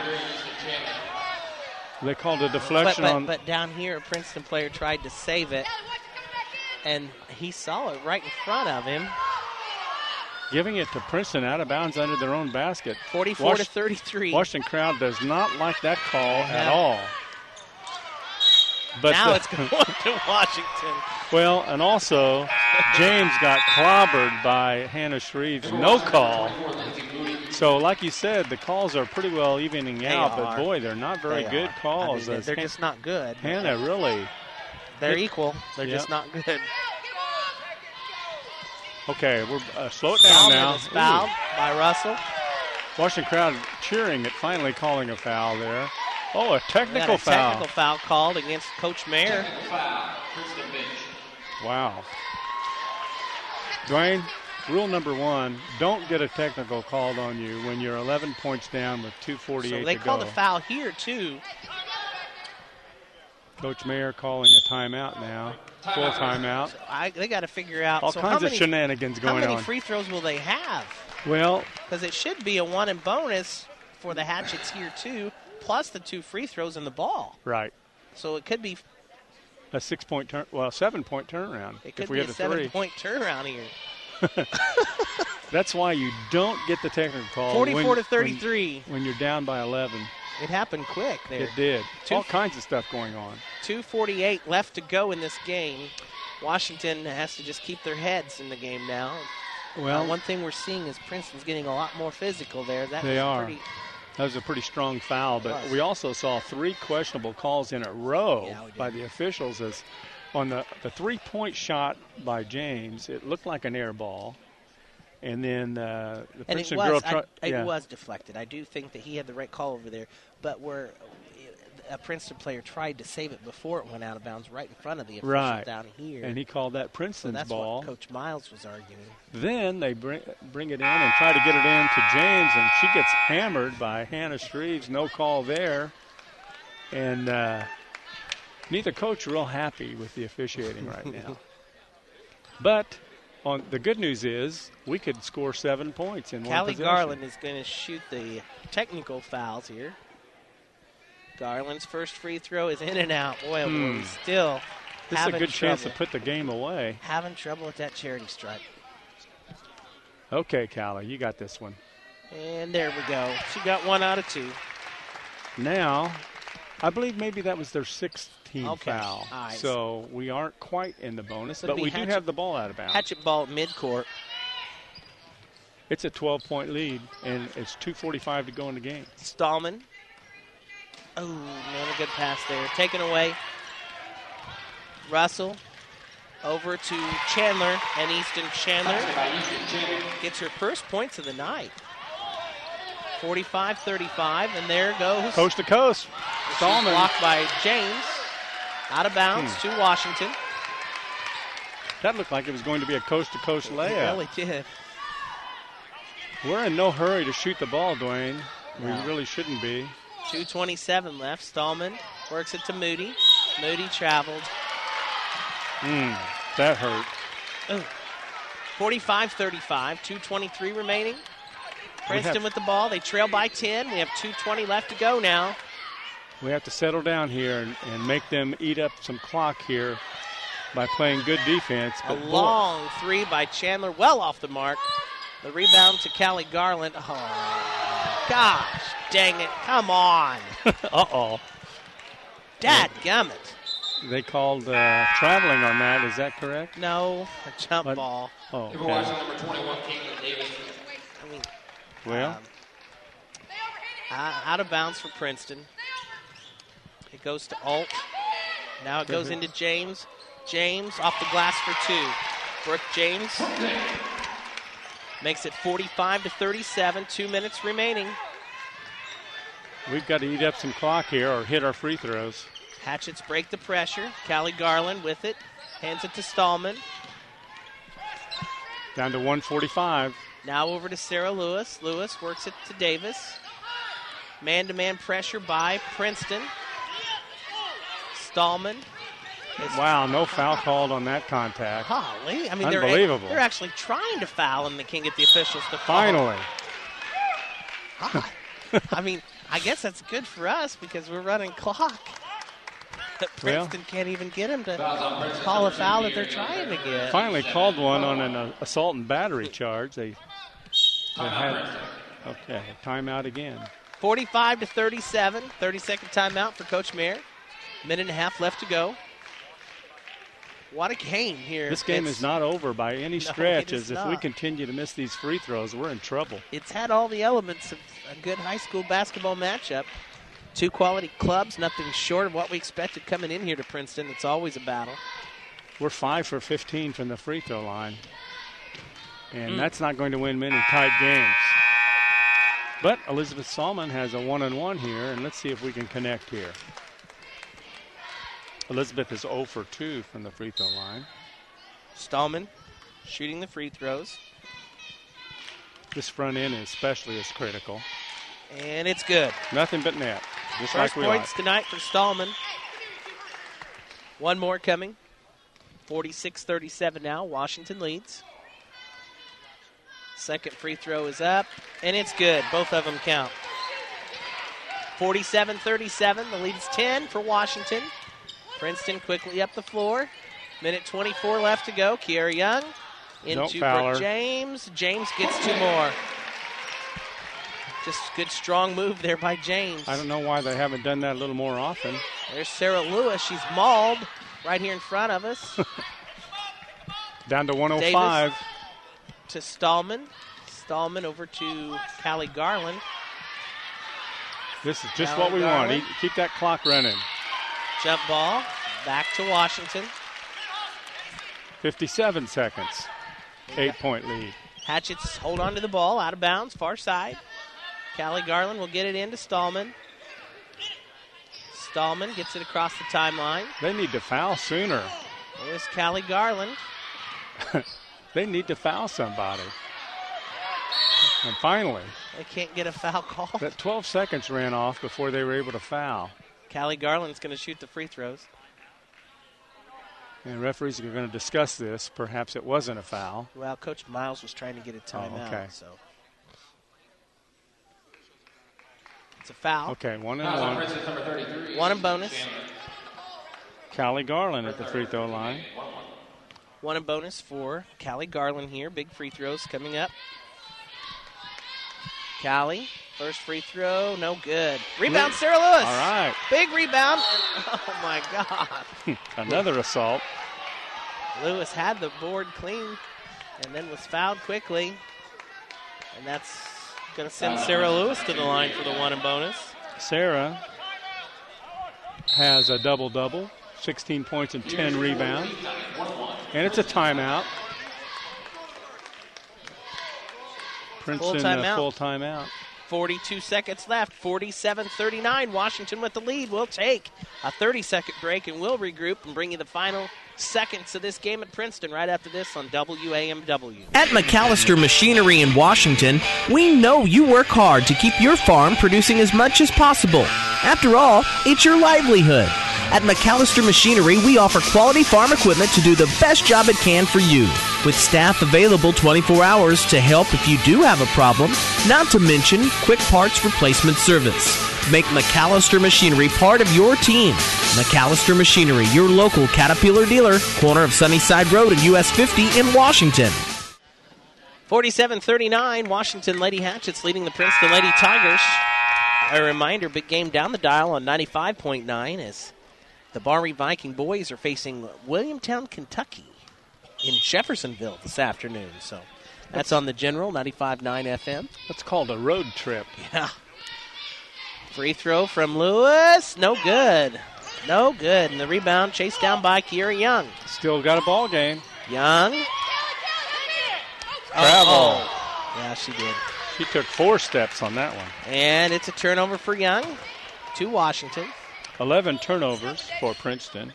They called a deflection on. But down here, a Princeton player tried to save it, and he saw it right in front of him. Giving it to Princeton out of bounds under their own basket. 44-33. Washington crowd does not like that call at all. But now it's going to Washington. Well, and also, James got clobbered by Hannah Shreves. No call. So, like you said, the calls are pretty well evening out. But, boy, they're not very good calls. I mean, they're just not good. Hannah really. They're equal. They're just not good. Okay, we're slow it down now. Is fouled by Russell. Washington crowd cheering at finally calling a foul there. Oh, a technical foul. Technical foul called against Coach Mayer. Wow. Dwayne, rule number 1, don't get a technical called on you when you're 11 points down with 2:48 to go. So they called a foul here, too. Coach Mayer calling a timeout now. Full timeout. So they got to figure out. All kinds of shenanigans going on. How many free throws will they have? Well, because it should be a 1 and bonus for the Hatchets here, too, plus the 2 free throws in the ball. Right. So it could be a 7-point turnaround. It could if we be a have 7-point turnaround here. That's why you don't get the technical call. 44-33. When you're down by 11. It happened quick there. It did. All kinds of stuff going on. 2:48 left to go in this game. Washington has to just keep their heads in the game now. Well, one thing we're seeing is Princeton's getting a lot more physical there. That was a pretty strong foul, but we also saw 3 questionable calls in a row by the officials. As on the 3-point shot by James, it looked like an air ball. And then the Princeton girl it was deflected. I do think that he had the right call over there, but where a Princeton player tried to save it before it went out of bounds right in front of the official down here. And he called that Princeton's that's ball. What Coach Miles was arguing. Then they bring it in and try to get it in to James, and she gets hammered by Hannah Shreves. No call there. And neither coach real happy with the officiating right now. But the good news is we could score 7 points in one possession. Callie Garland is going to shoot the technical fouls here. Garland's first free throw is in and out. Boy, we still This is a good chance to trouble. put the game away. Having trouble with that charity stripe. Okay, Callie, you got this one. And there we go. She got 1 out of 2. Now, I believe maybe that was their 6th team foul. All right. So we aren't quite in the bonus, It'll but be we do have the ball out of bounds. Hatchet ball at midcourt. It's a 12-point lead, and it's 2:45 to go in the game. Stallman. Oh, man, a good pass there. Taken away. Russell over to Chandler, and Easton Chandler gets her first points of the night. 45-35, and there goes. Coast to coast. Stallman. Blocked by James. Out of bounds to Washington. That looked like it was going to be a coast-to-coast layup. It really did. We're in no hurry to shoot the ball, Dwayne. No. We really shouldn't be. 2:27 left. Stallman works it to Moody. Moody traveled. That hurt. 45-35, 2:23 remaining. Princeton with the ball. They trail by 10. We have 2:20 left to go now. We have to settle down here and make them eat up some clock here by playing good defense. A But long three by Chandler, well off the mark. The rebound to Callie Garland. Oh, gosh, dang it. Come on. Uh-oh. Dadgummit. They called traveling on that. Is that correct? No, a jump ball. Oh, okay. Number 21, Caitlin Davis. I mean, Well, out of bounds for Princeton. It goes to Alt. Now it goes into James. James off the glass for 2. Brooke James makes it 45-37. 2 minutes remaining. we've got to eat up some clock here or hit our free throws. Hatchets break the pressure. Callie Garland with it. Hands it to Stallman. Down to 1:45. Now over to Sarah Lewis. Lewis works it to Davis. Man-to-man pressure by Princeton. Stallman. Wow, no foul called on that contact. Golly. I mean, Unbelievable. They're actually trying to foul him. They can't get the officials to foul. Finally. God. I mean, I guess that's good for us because we're running clock. But Princeton can't even get him to call a foul that they're trying to get. Finally called one on an assault and battery charge. They had, okay, timeout again. 45-37, 30-second timeout for Coach Mayer. Minute and a half left to go. What a game here. This game is not over by any No, stretch. it is As if we not. continue to miss these free throws, we're in trouble. It's had all the elements of a good high school basketball matchup. 2 quality clubs, nothing short of what we expected coming in here to Princeton. It's always a battle. We're 5 for 15 from the free throw line. And that's not going to win many tight games. But Elizabeth Salmon has a 1-on-1 here, and let's see if we can connect here. Elizabeth is 0 for 2 from the free throw line. Stallman shooting the free throws. This front end especially is critical. And it's good. Nothing but net, just First like we points like. tonight for Stallman. One more coming. 46-37 now. Washington leads. Second free throw is up, and it's good. Both of them count. 47-37. The lead is 10 for Washington. Princeton quickly up the floor. Minute 24 left to go. Kiara Young into Brooke James. James gets 2 more. Just good, strong move there by James. I don't know why they haven't done that a little more often. There's Sarah Lewis. She's mauled right here in front of us. Down to 105. Davis to Stallman. Stallman over to Callie Garland. This is just Callie what we Garland. want. Keep that clock running. Jump ball. Back to Washington. 57 seconds. 8-point lead. Hatchets hold on to the ball. Out of bounds. Far side. Callie Garland will get it into Stallman. Stallman gets it across the timeline. They need to foul sooner. There's Callie Garland. They need to foul somebody. And finally, They can't get a foul call. that 12 seconds ran off before they were able to foul. Callie Garland's going to shoot the free throws. And referees are going to discuss this. Perhaps it wasn't a foul. Well, Coach Miles was trying to get a timeout. okay. So a foul. Okay, 1 and 1. 1 and bonus. Callie Garland at the free throw line. 1 and bonus for Callie Garland here. Big free throws coming up. Callie, first free throw, no good. Rebound, Sarah Lewis. All right. Big rebound. Oh, my God. Another assault. Lewis had the board clean and then was fouled quickly. And that's going to send Sarah Lewis to the line for the 1 and bonus. Sarah has a double-double, 16 points and 10 rebounds. And it's a timeout. Princeton full timeout. 42 seconds left. 47-39. Washington with the lead. We'll take a 30-second break and we'll regroup and bring you the final seconds of this game at Princeton right after this on WAMW. At McAllister Machinery in Washington, we know you work hard to keep your farm producing as much as possible. After all, it's your livelihood. At McAllister Machinery, we offer quality farm equipment to do the best job it can for you, with staff available 24 hours to help if you do have a problem, not to mention quick parts replacement service. Make McAllister Machinery part of your team. McAllister Machinery, your local Caterpillar dealer, corner of Sunnyside Road and US 50 in Washington. 47-39, Washington Lady Hatchets leading the Princeton Lady Tigers. A reminder, big game down the dial on 95.9 as the Barry Viking boys are facing Williamtown, Kentucky in Jeffersonville this afternoon. So that's on the General, 95.9 FM. That's called a road trip. Yeah. Free throw from Lewis. No good. No good. And the rebound chased down by Kiera Young. Still got a ball game. Young. Travel. Yeah, she did. She took 4 steps on that one. And it's a turnover for Young to Washington. 11 turnovers for Princeton.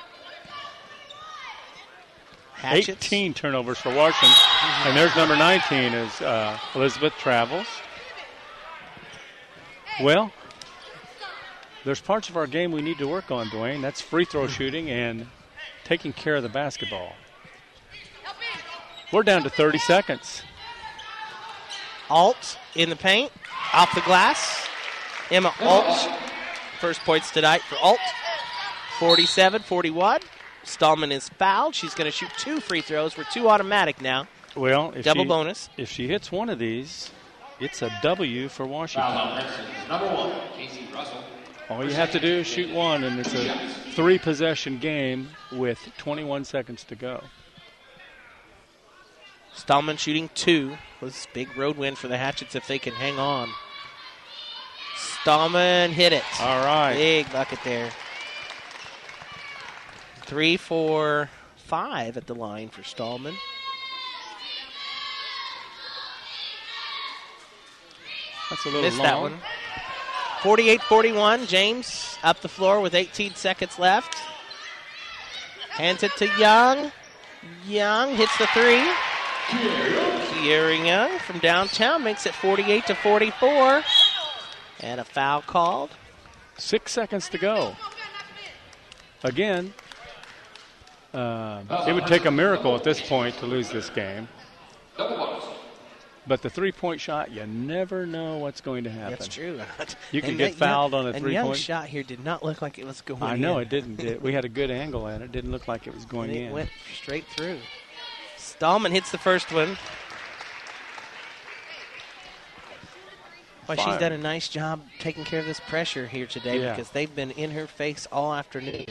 Hatchets. 18 turnovers for Washington. And there's number 19 is Elizabeth Travels. Well, there's parts of our game we need to work on, Dwayne. That's free throw shooting and taking care of the basketball. We're down to 30 seconds. Alt in the paint, off the glass. Emma Alt, first points tonight for Alt. 47-41. Stallman is fouled. She's going to shoot 2 free throws. We're 2 automatic now. Well, double bonus. If she hits one of these, it's a W for Washington. Number 1, Casey Russell. All you have to do is shoot one, and it's a 3-possession game with 21 seconds to go. Stallman shooting 2. Was a big road win for the Hatchets if they can hang on. Stallman hit it. All right. Big bucket there. 3, 4, 5 at the line for Stallman. That's a little Missed long. that one. 48-41. James up the floor with 18 seconds left. Hands it to Young. Young hits the 3. Kiera Young from downtown makes it 48-44. And a foul called. 6 seconds to go. Again, it would take a miracle at this point to lose this game. But the three-point shot, you never know what's going to happen. That's true. You can get fouled on a three-point. three-point. Young's shot here did not look like it was going in. I know it didn't. We had a good angle at it. It didn't look like it was going in. It went straight through. Stallman hits the first one. Well, she's done a nice job taking care of this pressure here today because they've been in her face all afternoon.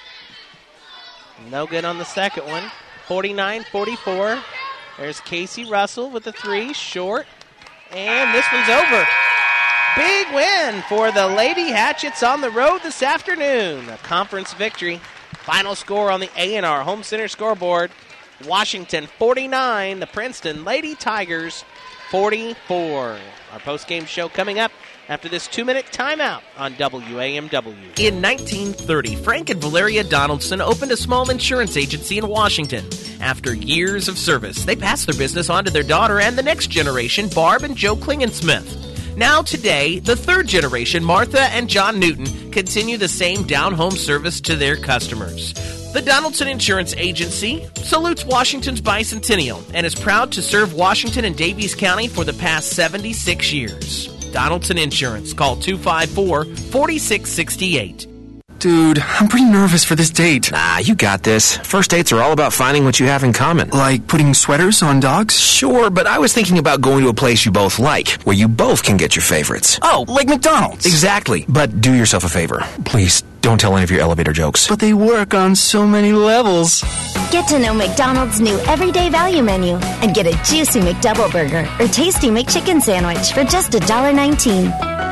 No good on the second one. 49-44. There's Casey Russell with the 3, short. And this one's over. Big win for the Lady Hatchets on the road this afternoon. A conference victory. Final score on the A&R Home Center scoreboard. Washington 49, the Princeton Lady Tigers 44. Our post-game show coming up after this 2-minute timeout on WAMW. In 1930, Frank and Valeria Donaldson opened a small insurance agency in Washington. After years of service, they passed their business on to their daughter and the next generation, Barb and Joe Klingensmith. Now today, the third generation, Martha and John Newton, continue the same down-home service to their customers. The Donaldson Insurance Agency salutes Washington's bicentennial and is proud to serve Washington and Daviess County for the past 76 years. Donaldson Insurance. Call 254-4668. Dude, I'm pretty nervous for this date. Nah, you got this. First dates are all about finding what you have in common. Like putting sweaters on dogs? Sure, but I was thinking about going to a place you both like, where you both can get your favorites. Oh, like McDonald's. Exactly. But do yourself a favor. Please, don't tell any of your elevator jokes. But they work on so many levels. Get to know McDonald's new everyday value menu and get a juicy McDouble burger or tasty McChicken sandwich for just $1.19.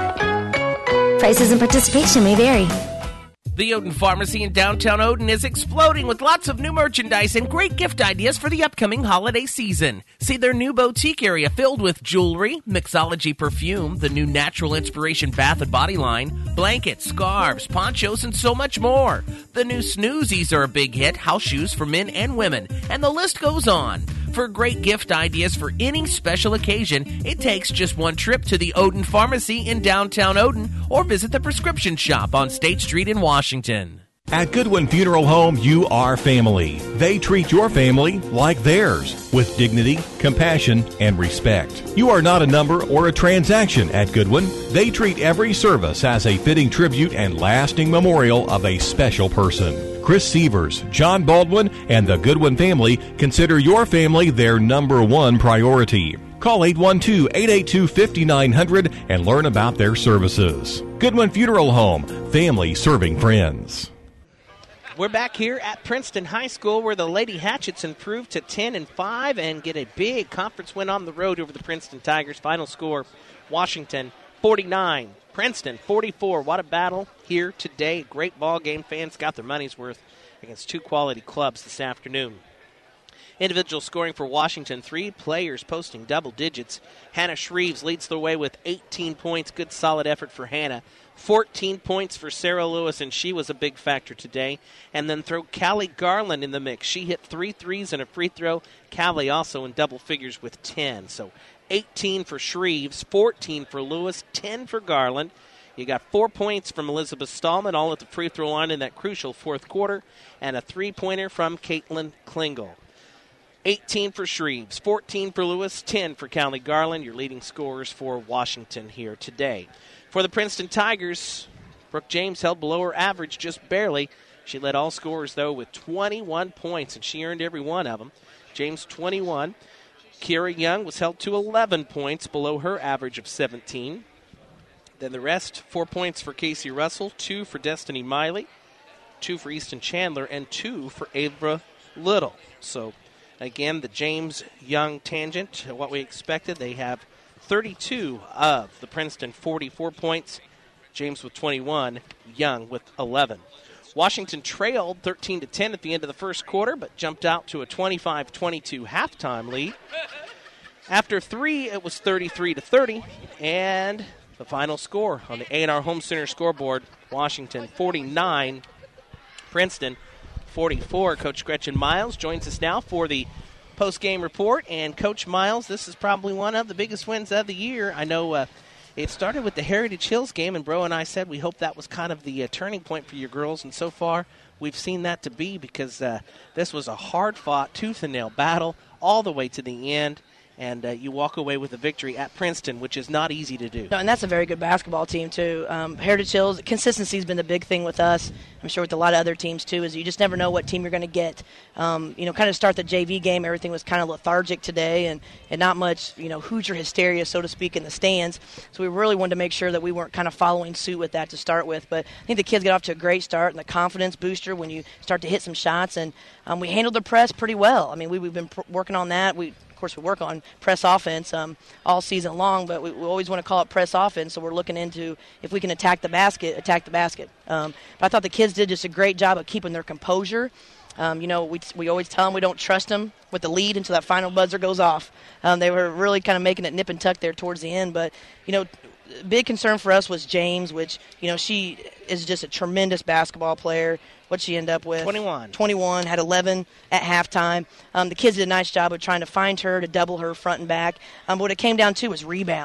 Prices and participation may vary. The Odin Pharmacy in downtown Odin is exploding with lots of new merchandise and great gift ideas for the upcoming holiday season. See their new boutique area filled with jewelry, mixology perfume, the new Natural Inspiration bath and body line, blankets, scarves, ponchos, and so much more. The new Snoozies are a big hit, house shoes for men and women, and the list goes on. For great gift ideas for any special occasion, it takes just one trip to the Odin Pharmacy in downtown Odin or visit the prescription shop on State Street in Washington. At Goodwin Funeral Home, you are family. They treat your family like theirs, with dignity, compassion, and respect. You are not a number or a transaction at Goodwin. They treat every service as a fitting tribute and lasting memorial of a special person. Chris Sievers, John Baldwin, and the Goodwin family consider your family their number one priority. Call 812-882-5900 and learn about their services. Goodwin Funeral Home, family serving friends. We're back here at Princeton High School where the Lady Hatchets improved to 10-5 and get a big conference win on the road over the Princeton Tigers. Final score, Washington 49, Princeton 44. What a battle here today. Great ball game. Fans got their money's worth against two quality clubs this afternoon. Individual scoring for Washington, 3 players posting double digits. Hannah Shreves leads the way with 18 points. Good solid effort for Hannah. 14 points for Sarah Lewis, and she was a big factor today. And then throw Callie Garland in the mix. She hit 3 threes and a free throw. Callie also in double figures with 10. So 18 for Shreves, 14 for Lewis, 10 for Garland. You got 4 points from Elizabeth Stallman, all at the free throw line in that crucial fourth quarter, and a three-pointer from Caitlin Klingel. 18 for Shreves, 14 for Lewis, 10 for Callie Garland, your leading scorers for Washington here today. For the Princeton Tigers, Brooke James held below her average just barely. She led all scorers, though, with 21 points, and she earned every one of them. James, 21. Kira Young was held to 11 points, below her average of 17. Then the rest, 4 points for Casey Russell, 2 for Destiny Miley, 2 for Easton Chandler, and 2 for Ava Little. So, again, the James Young tangent, what we expected. They have 32 of the Princeton 44 points. James with 21, Young with 11. Washington trailed 13-10 at the end of the first quarter, but jumped out to a 25-22 halftime lead. After 3, it was 33-30, and the final score on the A&R Home Center scoreboard, Washington 49, Princeton 44. Coach Gretchen Miles joins us now for the post-game report. And, Coach Miles, this is probably one of the biggest wins of the year. I know it started with the Heritage Hills game, and Bro and I said we hope that was kind of the turning point for your girls. And so far, we've seen that to be, because this was a hard-fought, tooth-and-nail battle all the way to the end. And you walk away with a victory at Princeton, which is not easy to do. No, and that's a very good basketball team, too. Heritage Hills, consistency has been the big thing with us. I'm sure with a lot of other teams, too, is you just never know what team you're going to get. Kind of start the JV game, everything was kind of lethargic today and not much, Hoosier hysteria, so to speak, in the stands. So we really wanted to make sure that we weren't kind of following suit with that to start with. But I think the kids get off to a great start and the confidence booster when you start to hit some shots. And we handled the press pretty well. I mean, we've been working on that. Of course, we work on press offense all season long, but we always want to call it press offense, so we're looking into if we can attack the basket. But I thought the kids did just a great job of keeping their composure. We always tell them we don't trust them with the lead until that final buzzer goes off. They were really kind of making it nip and tuck there towards the end, but, big concern for us was James, which, she is just a tremendous basketball player. What'd she end up with? 21, had 11 at halftime. The kids did a nice job of trying to find her, to double her front and back. But what it came down to was rebounds.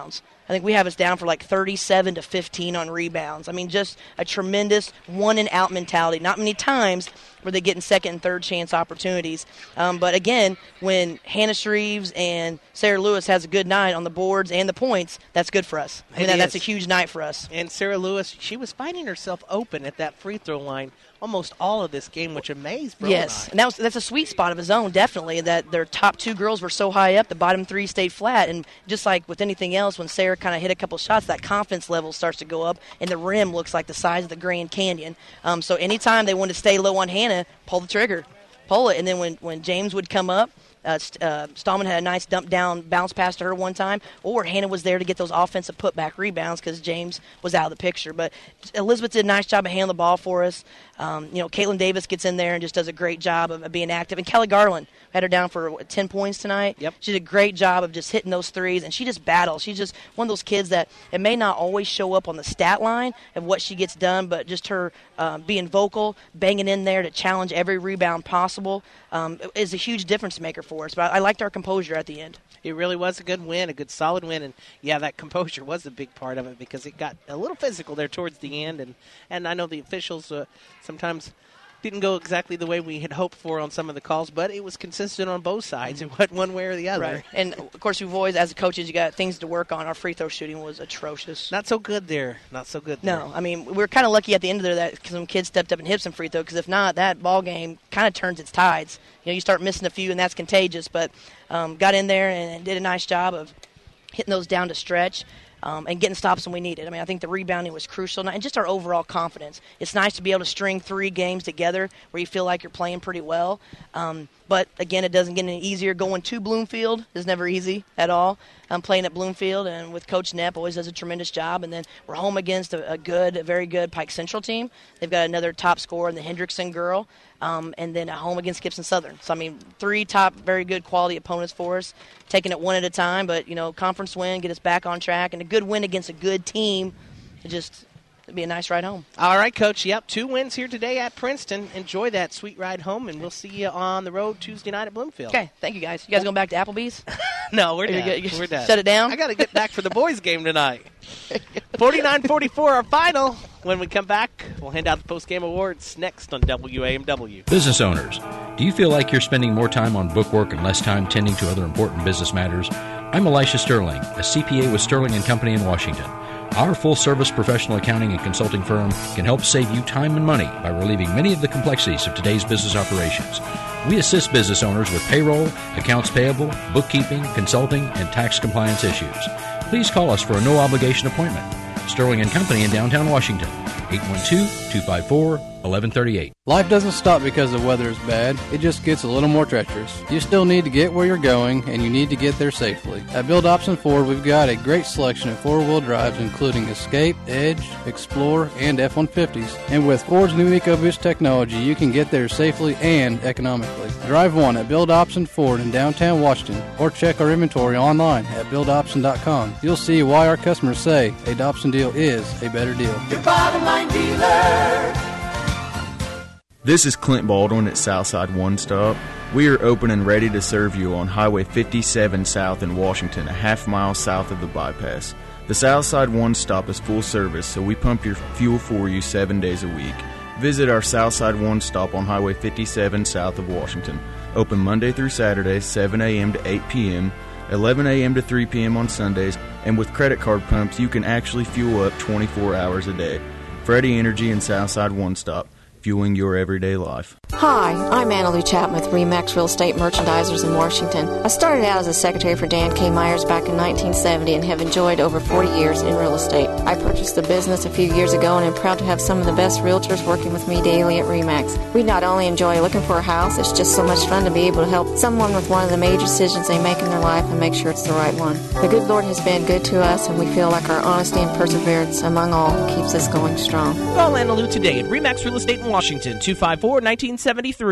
I think we have us down for like 37 to 15 on rebounds. I mean, just a tremendous one-and-out mentality. Not many times where they getting second and third chance opportunities. But again, when Hannah Shreves and Sarah Lewis has a good night on the boards and the points, that's good for us. I mean, that's a huge night for us. And Sarah Lewis, she was finding herself open at that free throw line almost all of this game, which amazed Bro. Yes, and that's a sweet spot of his own, definitely, that their top two girls were so high up, the bottom three stayed flat. And just like with anything else, when Sarah kind of hit a couple shots, that confidence level starts to go up, and the rim looks like the size of the Grand Canyon. So anytime they wanted to stay low on Hannah, pull the trigger, pull it. And then when James would come up, Stallman had a nice dump down bounce pass to her one time, or Hannah was there to get those offensive putback rebounds because James was out of the picture. But Elizabeth did a nice job of handling the ball for us. Caitlin Davis gets in there and just does a great job of being active. And Kelly Garland had her down for 10 points tonight. Yep. She did a great job of just hitting those threes, and she just battles. She's just one of those kids that it may not always show up on the stat line of what she gets done, but just her being vocal, banging in there to challenge every rebound possible is a huge difference maker for us. But I liked our composure at the end. It really was a good win, a good solid win, and yeah, that composure was a big part of it because it got a little physical there towards the end, and I know the officials sometimes didn't go exactly the way we had hoped for on some of the calls, but it was consistent on both sides. It went one way or the other. Right. And, of course, you've always, as coaches, you got things to work on. Our free throw shooting was atrocious. Not so good there. No, I mean, we were kind of lucky at the end of there that some kids stepped up and hit some free throw, because if not, that ball game kind of turns its tides. You start missing a few, and that's contagious, but got in there and did a nice job of hitting those down to stretch. And getting stops when we need it. I mean, I think the rebounding was crucial, and just our overall confidence. It's nice to be able to string 3 games together where you feel like you're playing pretty well. But, again, it doesn't get any easier. Going to Bloomfield is never easy at all. I'm playing at Bloomfield, and with Coach Knepp, always does a tremendous job. And then we're home against a very good Pike Central team. They've got another top scorer in the Hendrickson girl, and then at home against Gibson Southern. So, 3 top, very good quality opponents for us, taking it one at a time. But, conference win, get us back on track, and a good win against a good team. It'd be a nice ride home. All right, Coach. Yep, 2 wins here today at Princeton. Enjoy that sweet ride home, and we'll see you on the road Tuesday night at Bloomfield. Okay, thank you, guys. You guys going back to Applebee's? No, we're done. We're done. Shut it down? I got to get back for the boys' game tonight. 49-44 our final. When we come back, we'll hand out the post-game awards next on WAMW. Business owners, do you feel like you're spending more time on bookwork and less time tending to other important business matters? I'm Elisha Sterling, a CPA with Sterling & Company in Washington. Our full-service professional accounting and consulting firm can help save you time and money by relieving many of the complexities of today's business operations. We assist business owners with payroll, accounts payable, bookkeeping, consulting, and tax compliance issues. Please call us for a no-obligation appointment. Sterling & Company in downtown Washington, 812-254-1138. Life doesn't stop because the weather is bad. It just gets a little more treacherous. You still need to get where you're going, and you need to get there safely. At Build Option Ford, we've got a great selection of four-wheel drives, including Escape, Edge, Explorer, and F-150s. And with Ford's new EcoBoost technology, you can get there safely and economically. Drive one at Build Option Ford in downtown Washington, or check our inventory online at buildoption.com. You'll see why our customers say a Dobson deal is a better deal. Your bottom line dealer. This is Clint Baldwin at Southside One Stop. We are open and ready to serve you on Highway 57 South in Washington, a half-mile south of the bypass. The Southside One Stop is full service, so we pump your fuel for you 7 days a week. Visit our Southside One Stop on Highway 57 south of Washington. Open Monday through Saturday, 7 a.m. to 8 p.m., 11 a.m. to 3 p.m. on Sundays, and with credit card pumps, you can actually fuel up 24 hours a day. Freddie Energy and Southside One Stop, fueling your everyday life. Hi, I'm Annalee Chapman with RE/MAX Real Estate Merchandisers in Washington. I started out as a secretary for Dan K. Myers back in 1970 and have enjoyed over 40 years in real estate. I purchased the business a few years ago and am proud to have some of the best realtors working with me daily at RE/MAX. We not only enjoy looking for a house, it's just so much fun to be able to help someone with one of the major decisions they make in their life and make sure it's the right one. The good Lord has been good to us, and we feel like our honesty and perseverance among all keeps us going strong. Call Annalee today at RE/MAX Real Estate in Washington, 254-1973.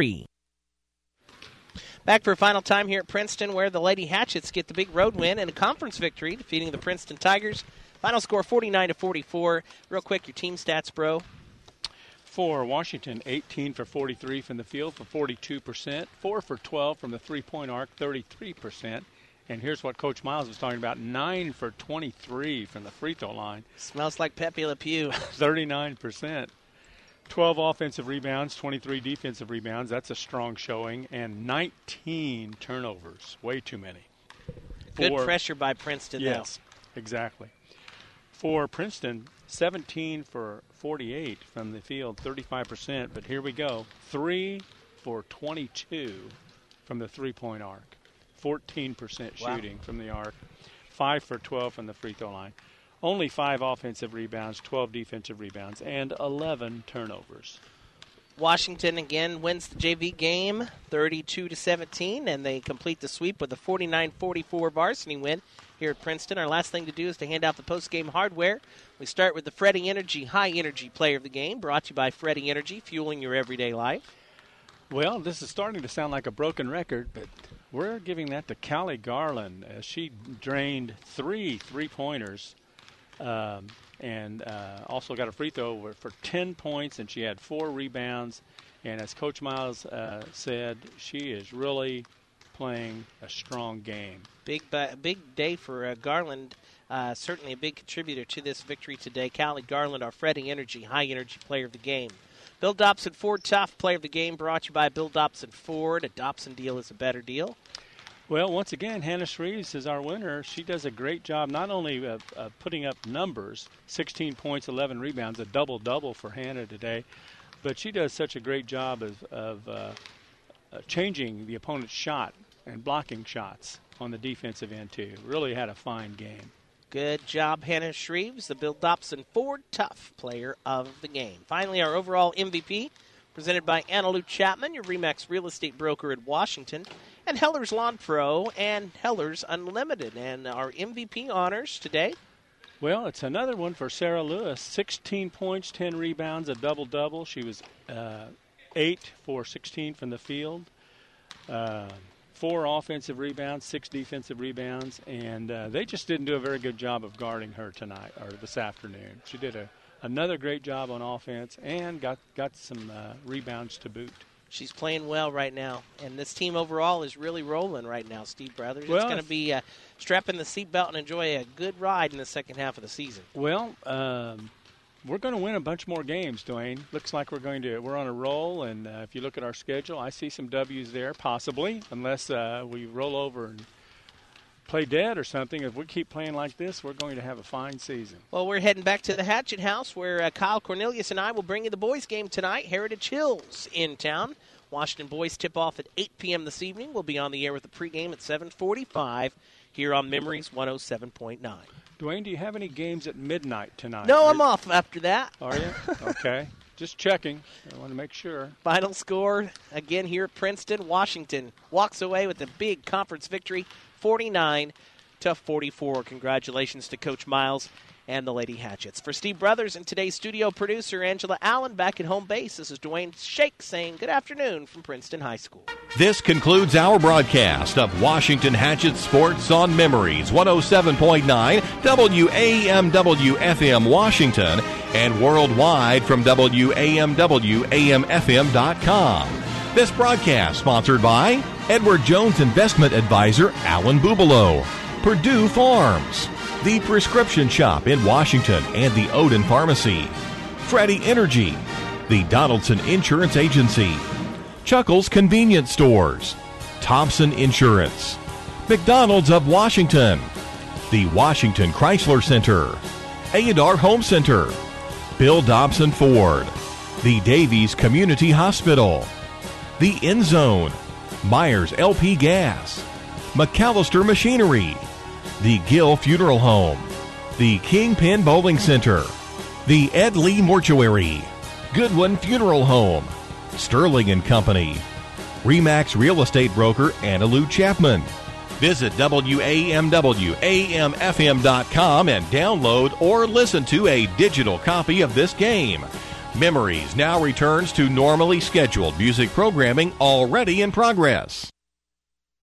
Back for a final time here at Princeton, where the Lady Hatchets get the big road win and a conference victory, defeating the Princeton Tigers. Final score 49-44. Real quick, your team stats, bro. For Washington, 18 for 43 from the field for 42%, 4 for 12 from the three-point arc, 33%, And here's what Coach Miles was talking about, 9 for 23 from the free throw line. Smells like Pepe Le Pew. 39%. 12 offensive rebounds, 23 defensive rebounds. That's a strong showing. And 19 turnovers. Way too many. Good pressure by Princeton, yes, exactly. For Princeton, 17 for 48 from the field, 35%. But here we go. 3 for 22 from the three-point arc. 14% shooting from the arc. 5 for 12 from the free throw line. Only 5 offensive rebounds, 12 defensive rebounds, and 11 turnovers. Washington again wins the JV game 32-17, and they complete the sweep with a 49-44 varsity win here at Princeton. Our last thing to do is to hand out the post-game hardware. We start with the Freddie Energy High Energy Player of the Game, brought to you by Freddie Energy, fueling your everyday life. Well, this is starting to sound like a broken record, but we're giving that to Callie Garland as she drained 3 3-pointers. And also got a free throw for 10 points, and she had 4 rebounds. And as Coach Miles said, she is really playing a strong game. Big day for Garland. Certainly a big contributor to this victory today. Callie Garland, our Freddie Energy High Energy Player of the Game. Bill Dobson Ford Tough Player of the Game, brought to you by Bill Dobson Ford. A Dobson deal is a better deal. Well, once again, Hannah Shreves is our winner. She does a great job not only of putting up numbers, 16 points, 11 rebounds, a double-double for Hannah today, but she does such a great job of changing the opponent's shot and blocking shots on the defensive end, too. Really had a fine game. Good job, Hannah Shreves, the Bill Dobson Ford Tough Player of the Game. Finally, our overall MVP, presented by Anna Lou Chapman, your RE/MAX real estate broker in Washington, and Heller's Lawn Pro and Heller's Unlimited. And our MVP honors today. Well, it's another one for Sarah Lewis. 16 points, 10 rebounds, a double-double. She was 8 for 16 from the field, 4 offensive rebounds, 6 defensive rebounds, and they just didn't do a very good job of guarding her tonight or this afternoon. She did another great job on offense and got some rebounds to boot. She's playing well right now, and this team overall is really rolling right now, Steve Brothers. Well, it's going to be strap in the seatbelt and enjoy a good ride in the second half of the season. Well, we're going to win a bunch more games, Dwayne. Looks like we're on a roll, and if you look at our schedule, I see some W's there, possibly, unless we roll over and play dead or something. If we keep playing like this, we're going to have a fine season. Well, we're heading back to the Hatchet House where Kyle Cornelius and I will bring you the boys' game tonight. Heritage Hills in town. Washington boys tip off at 8 p.m. this evening. We'll be on the air with the pregame at 7:45 here on Memories 107.9. Dwayne, do you have any games at midnight tonight? No, I'm off after that. Are you? Okay. Just checking. I want to make sure. Final score, again here at Princeton. Washington walks away with a big conference victory, 49-44. Congratulations to Coach Miles and the Lady Hatchets. For Steve Brothers and today's studio producer, Angela Allen, back at home base, this is Dwayne Shake saying good afternoon from Princeton High School. This concludes our broadcast of Washington Hatchet Sports on Memories 107.9 WAMW-FM Washington and worldwide from WAMW-AMFM.com. This broadcast sponsored by Edward Jones Investment Advisor Alan Bubalo, Purdue Farms, The Prescription Shop in Washington and the Odin Pharmacy, Freddie Energy, the Donaldson Insurance Agency, Chuckles Convenience Stores, Thompson Insurance, McDonald's of Washington, the Washington Chrysler Center, Ayadar Home Center, Bill Dobson Ford, the Davies Community Hospital, the End Zone, Myers LP Gas, McAllister Machinery, the Gill Funeral Home, the Kingpin Bowling Center, the Ed Lee Mortuary, Goodwin Funeral Home, Sterling & Company, RE/MAX Real Estate Broker Anna Lou Chapman. Visit WAMW-AMFM.com and download or listen to a digital copy of this game. Memories now returns to normally scheduled music programming already in progress.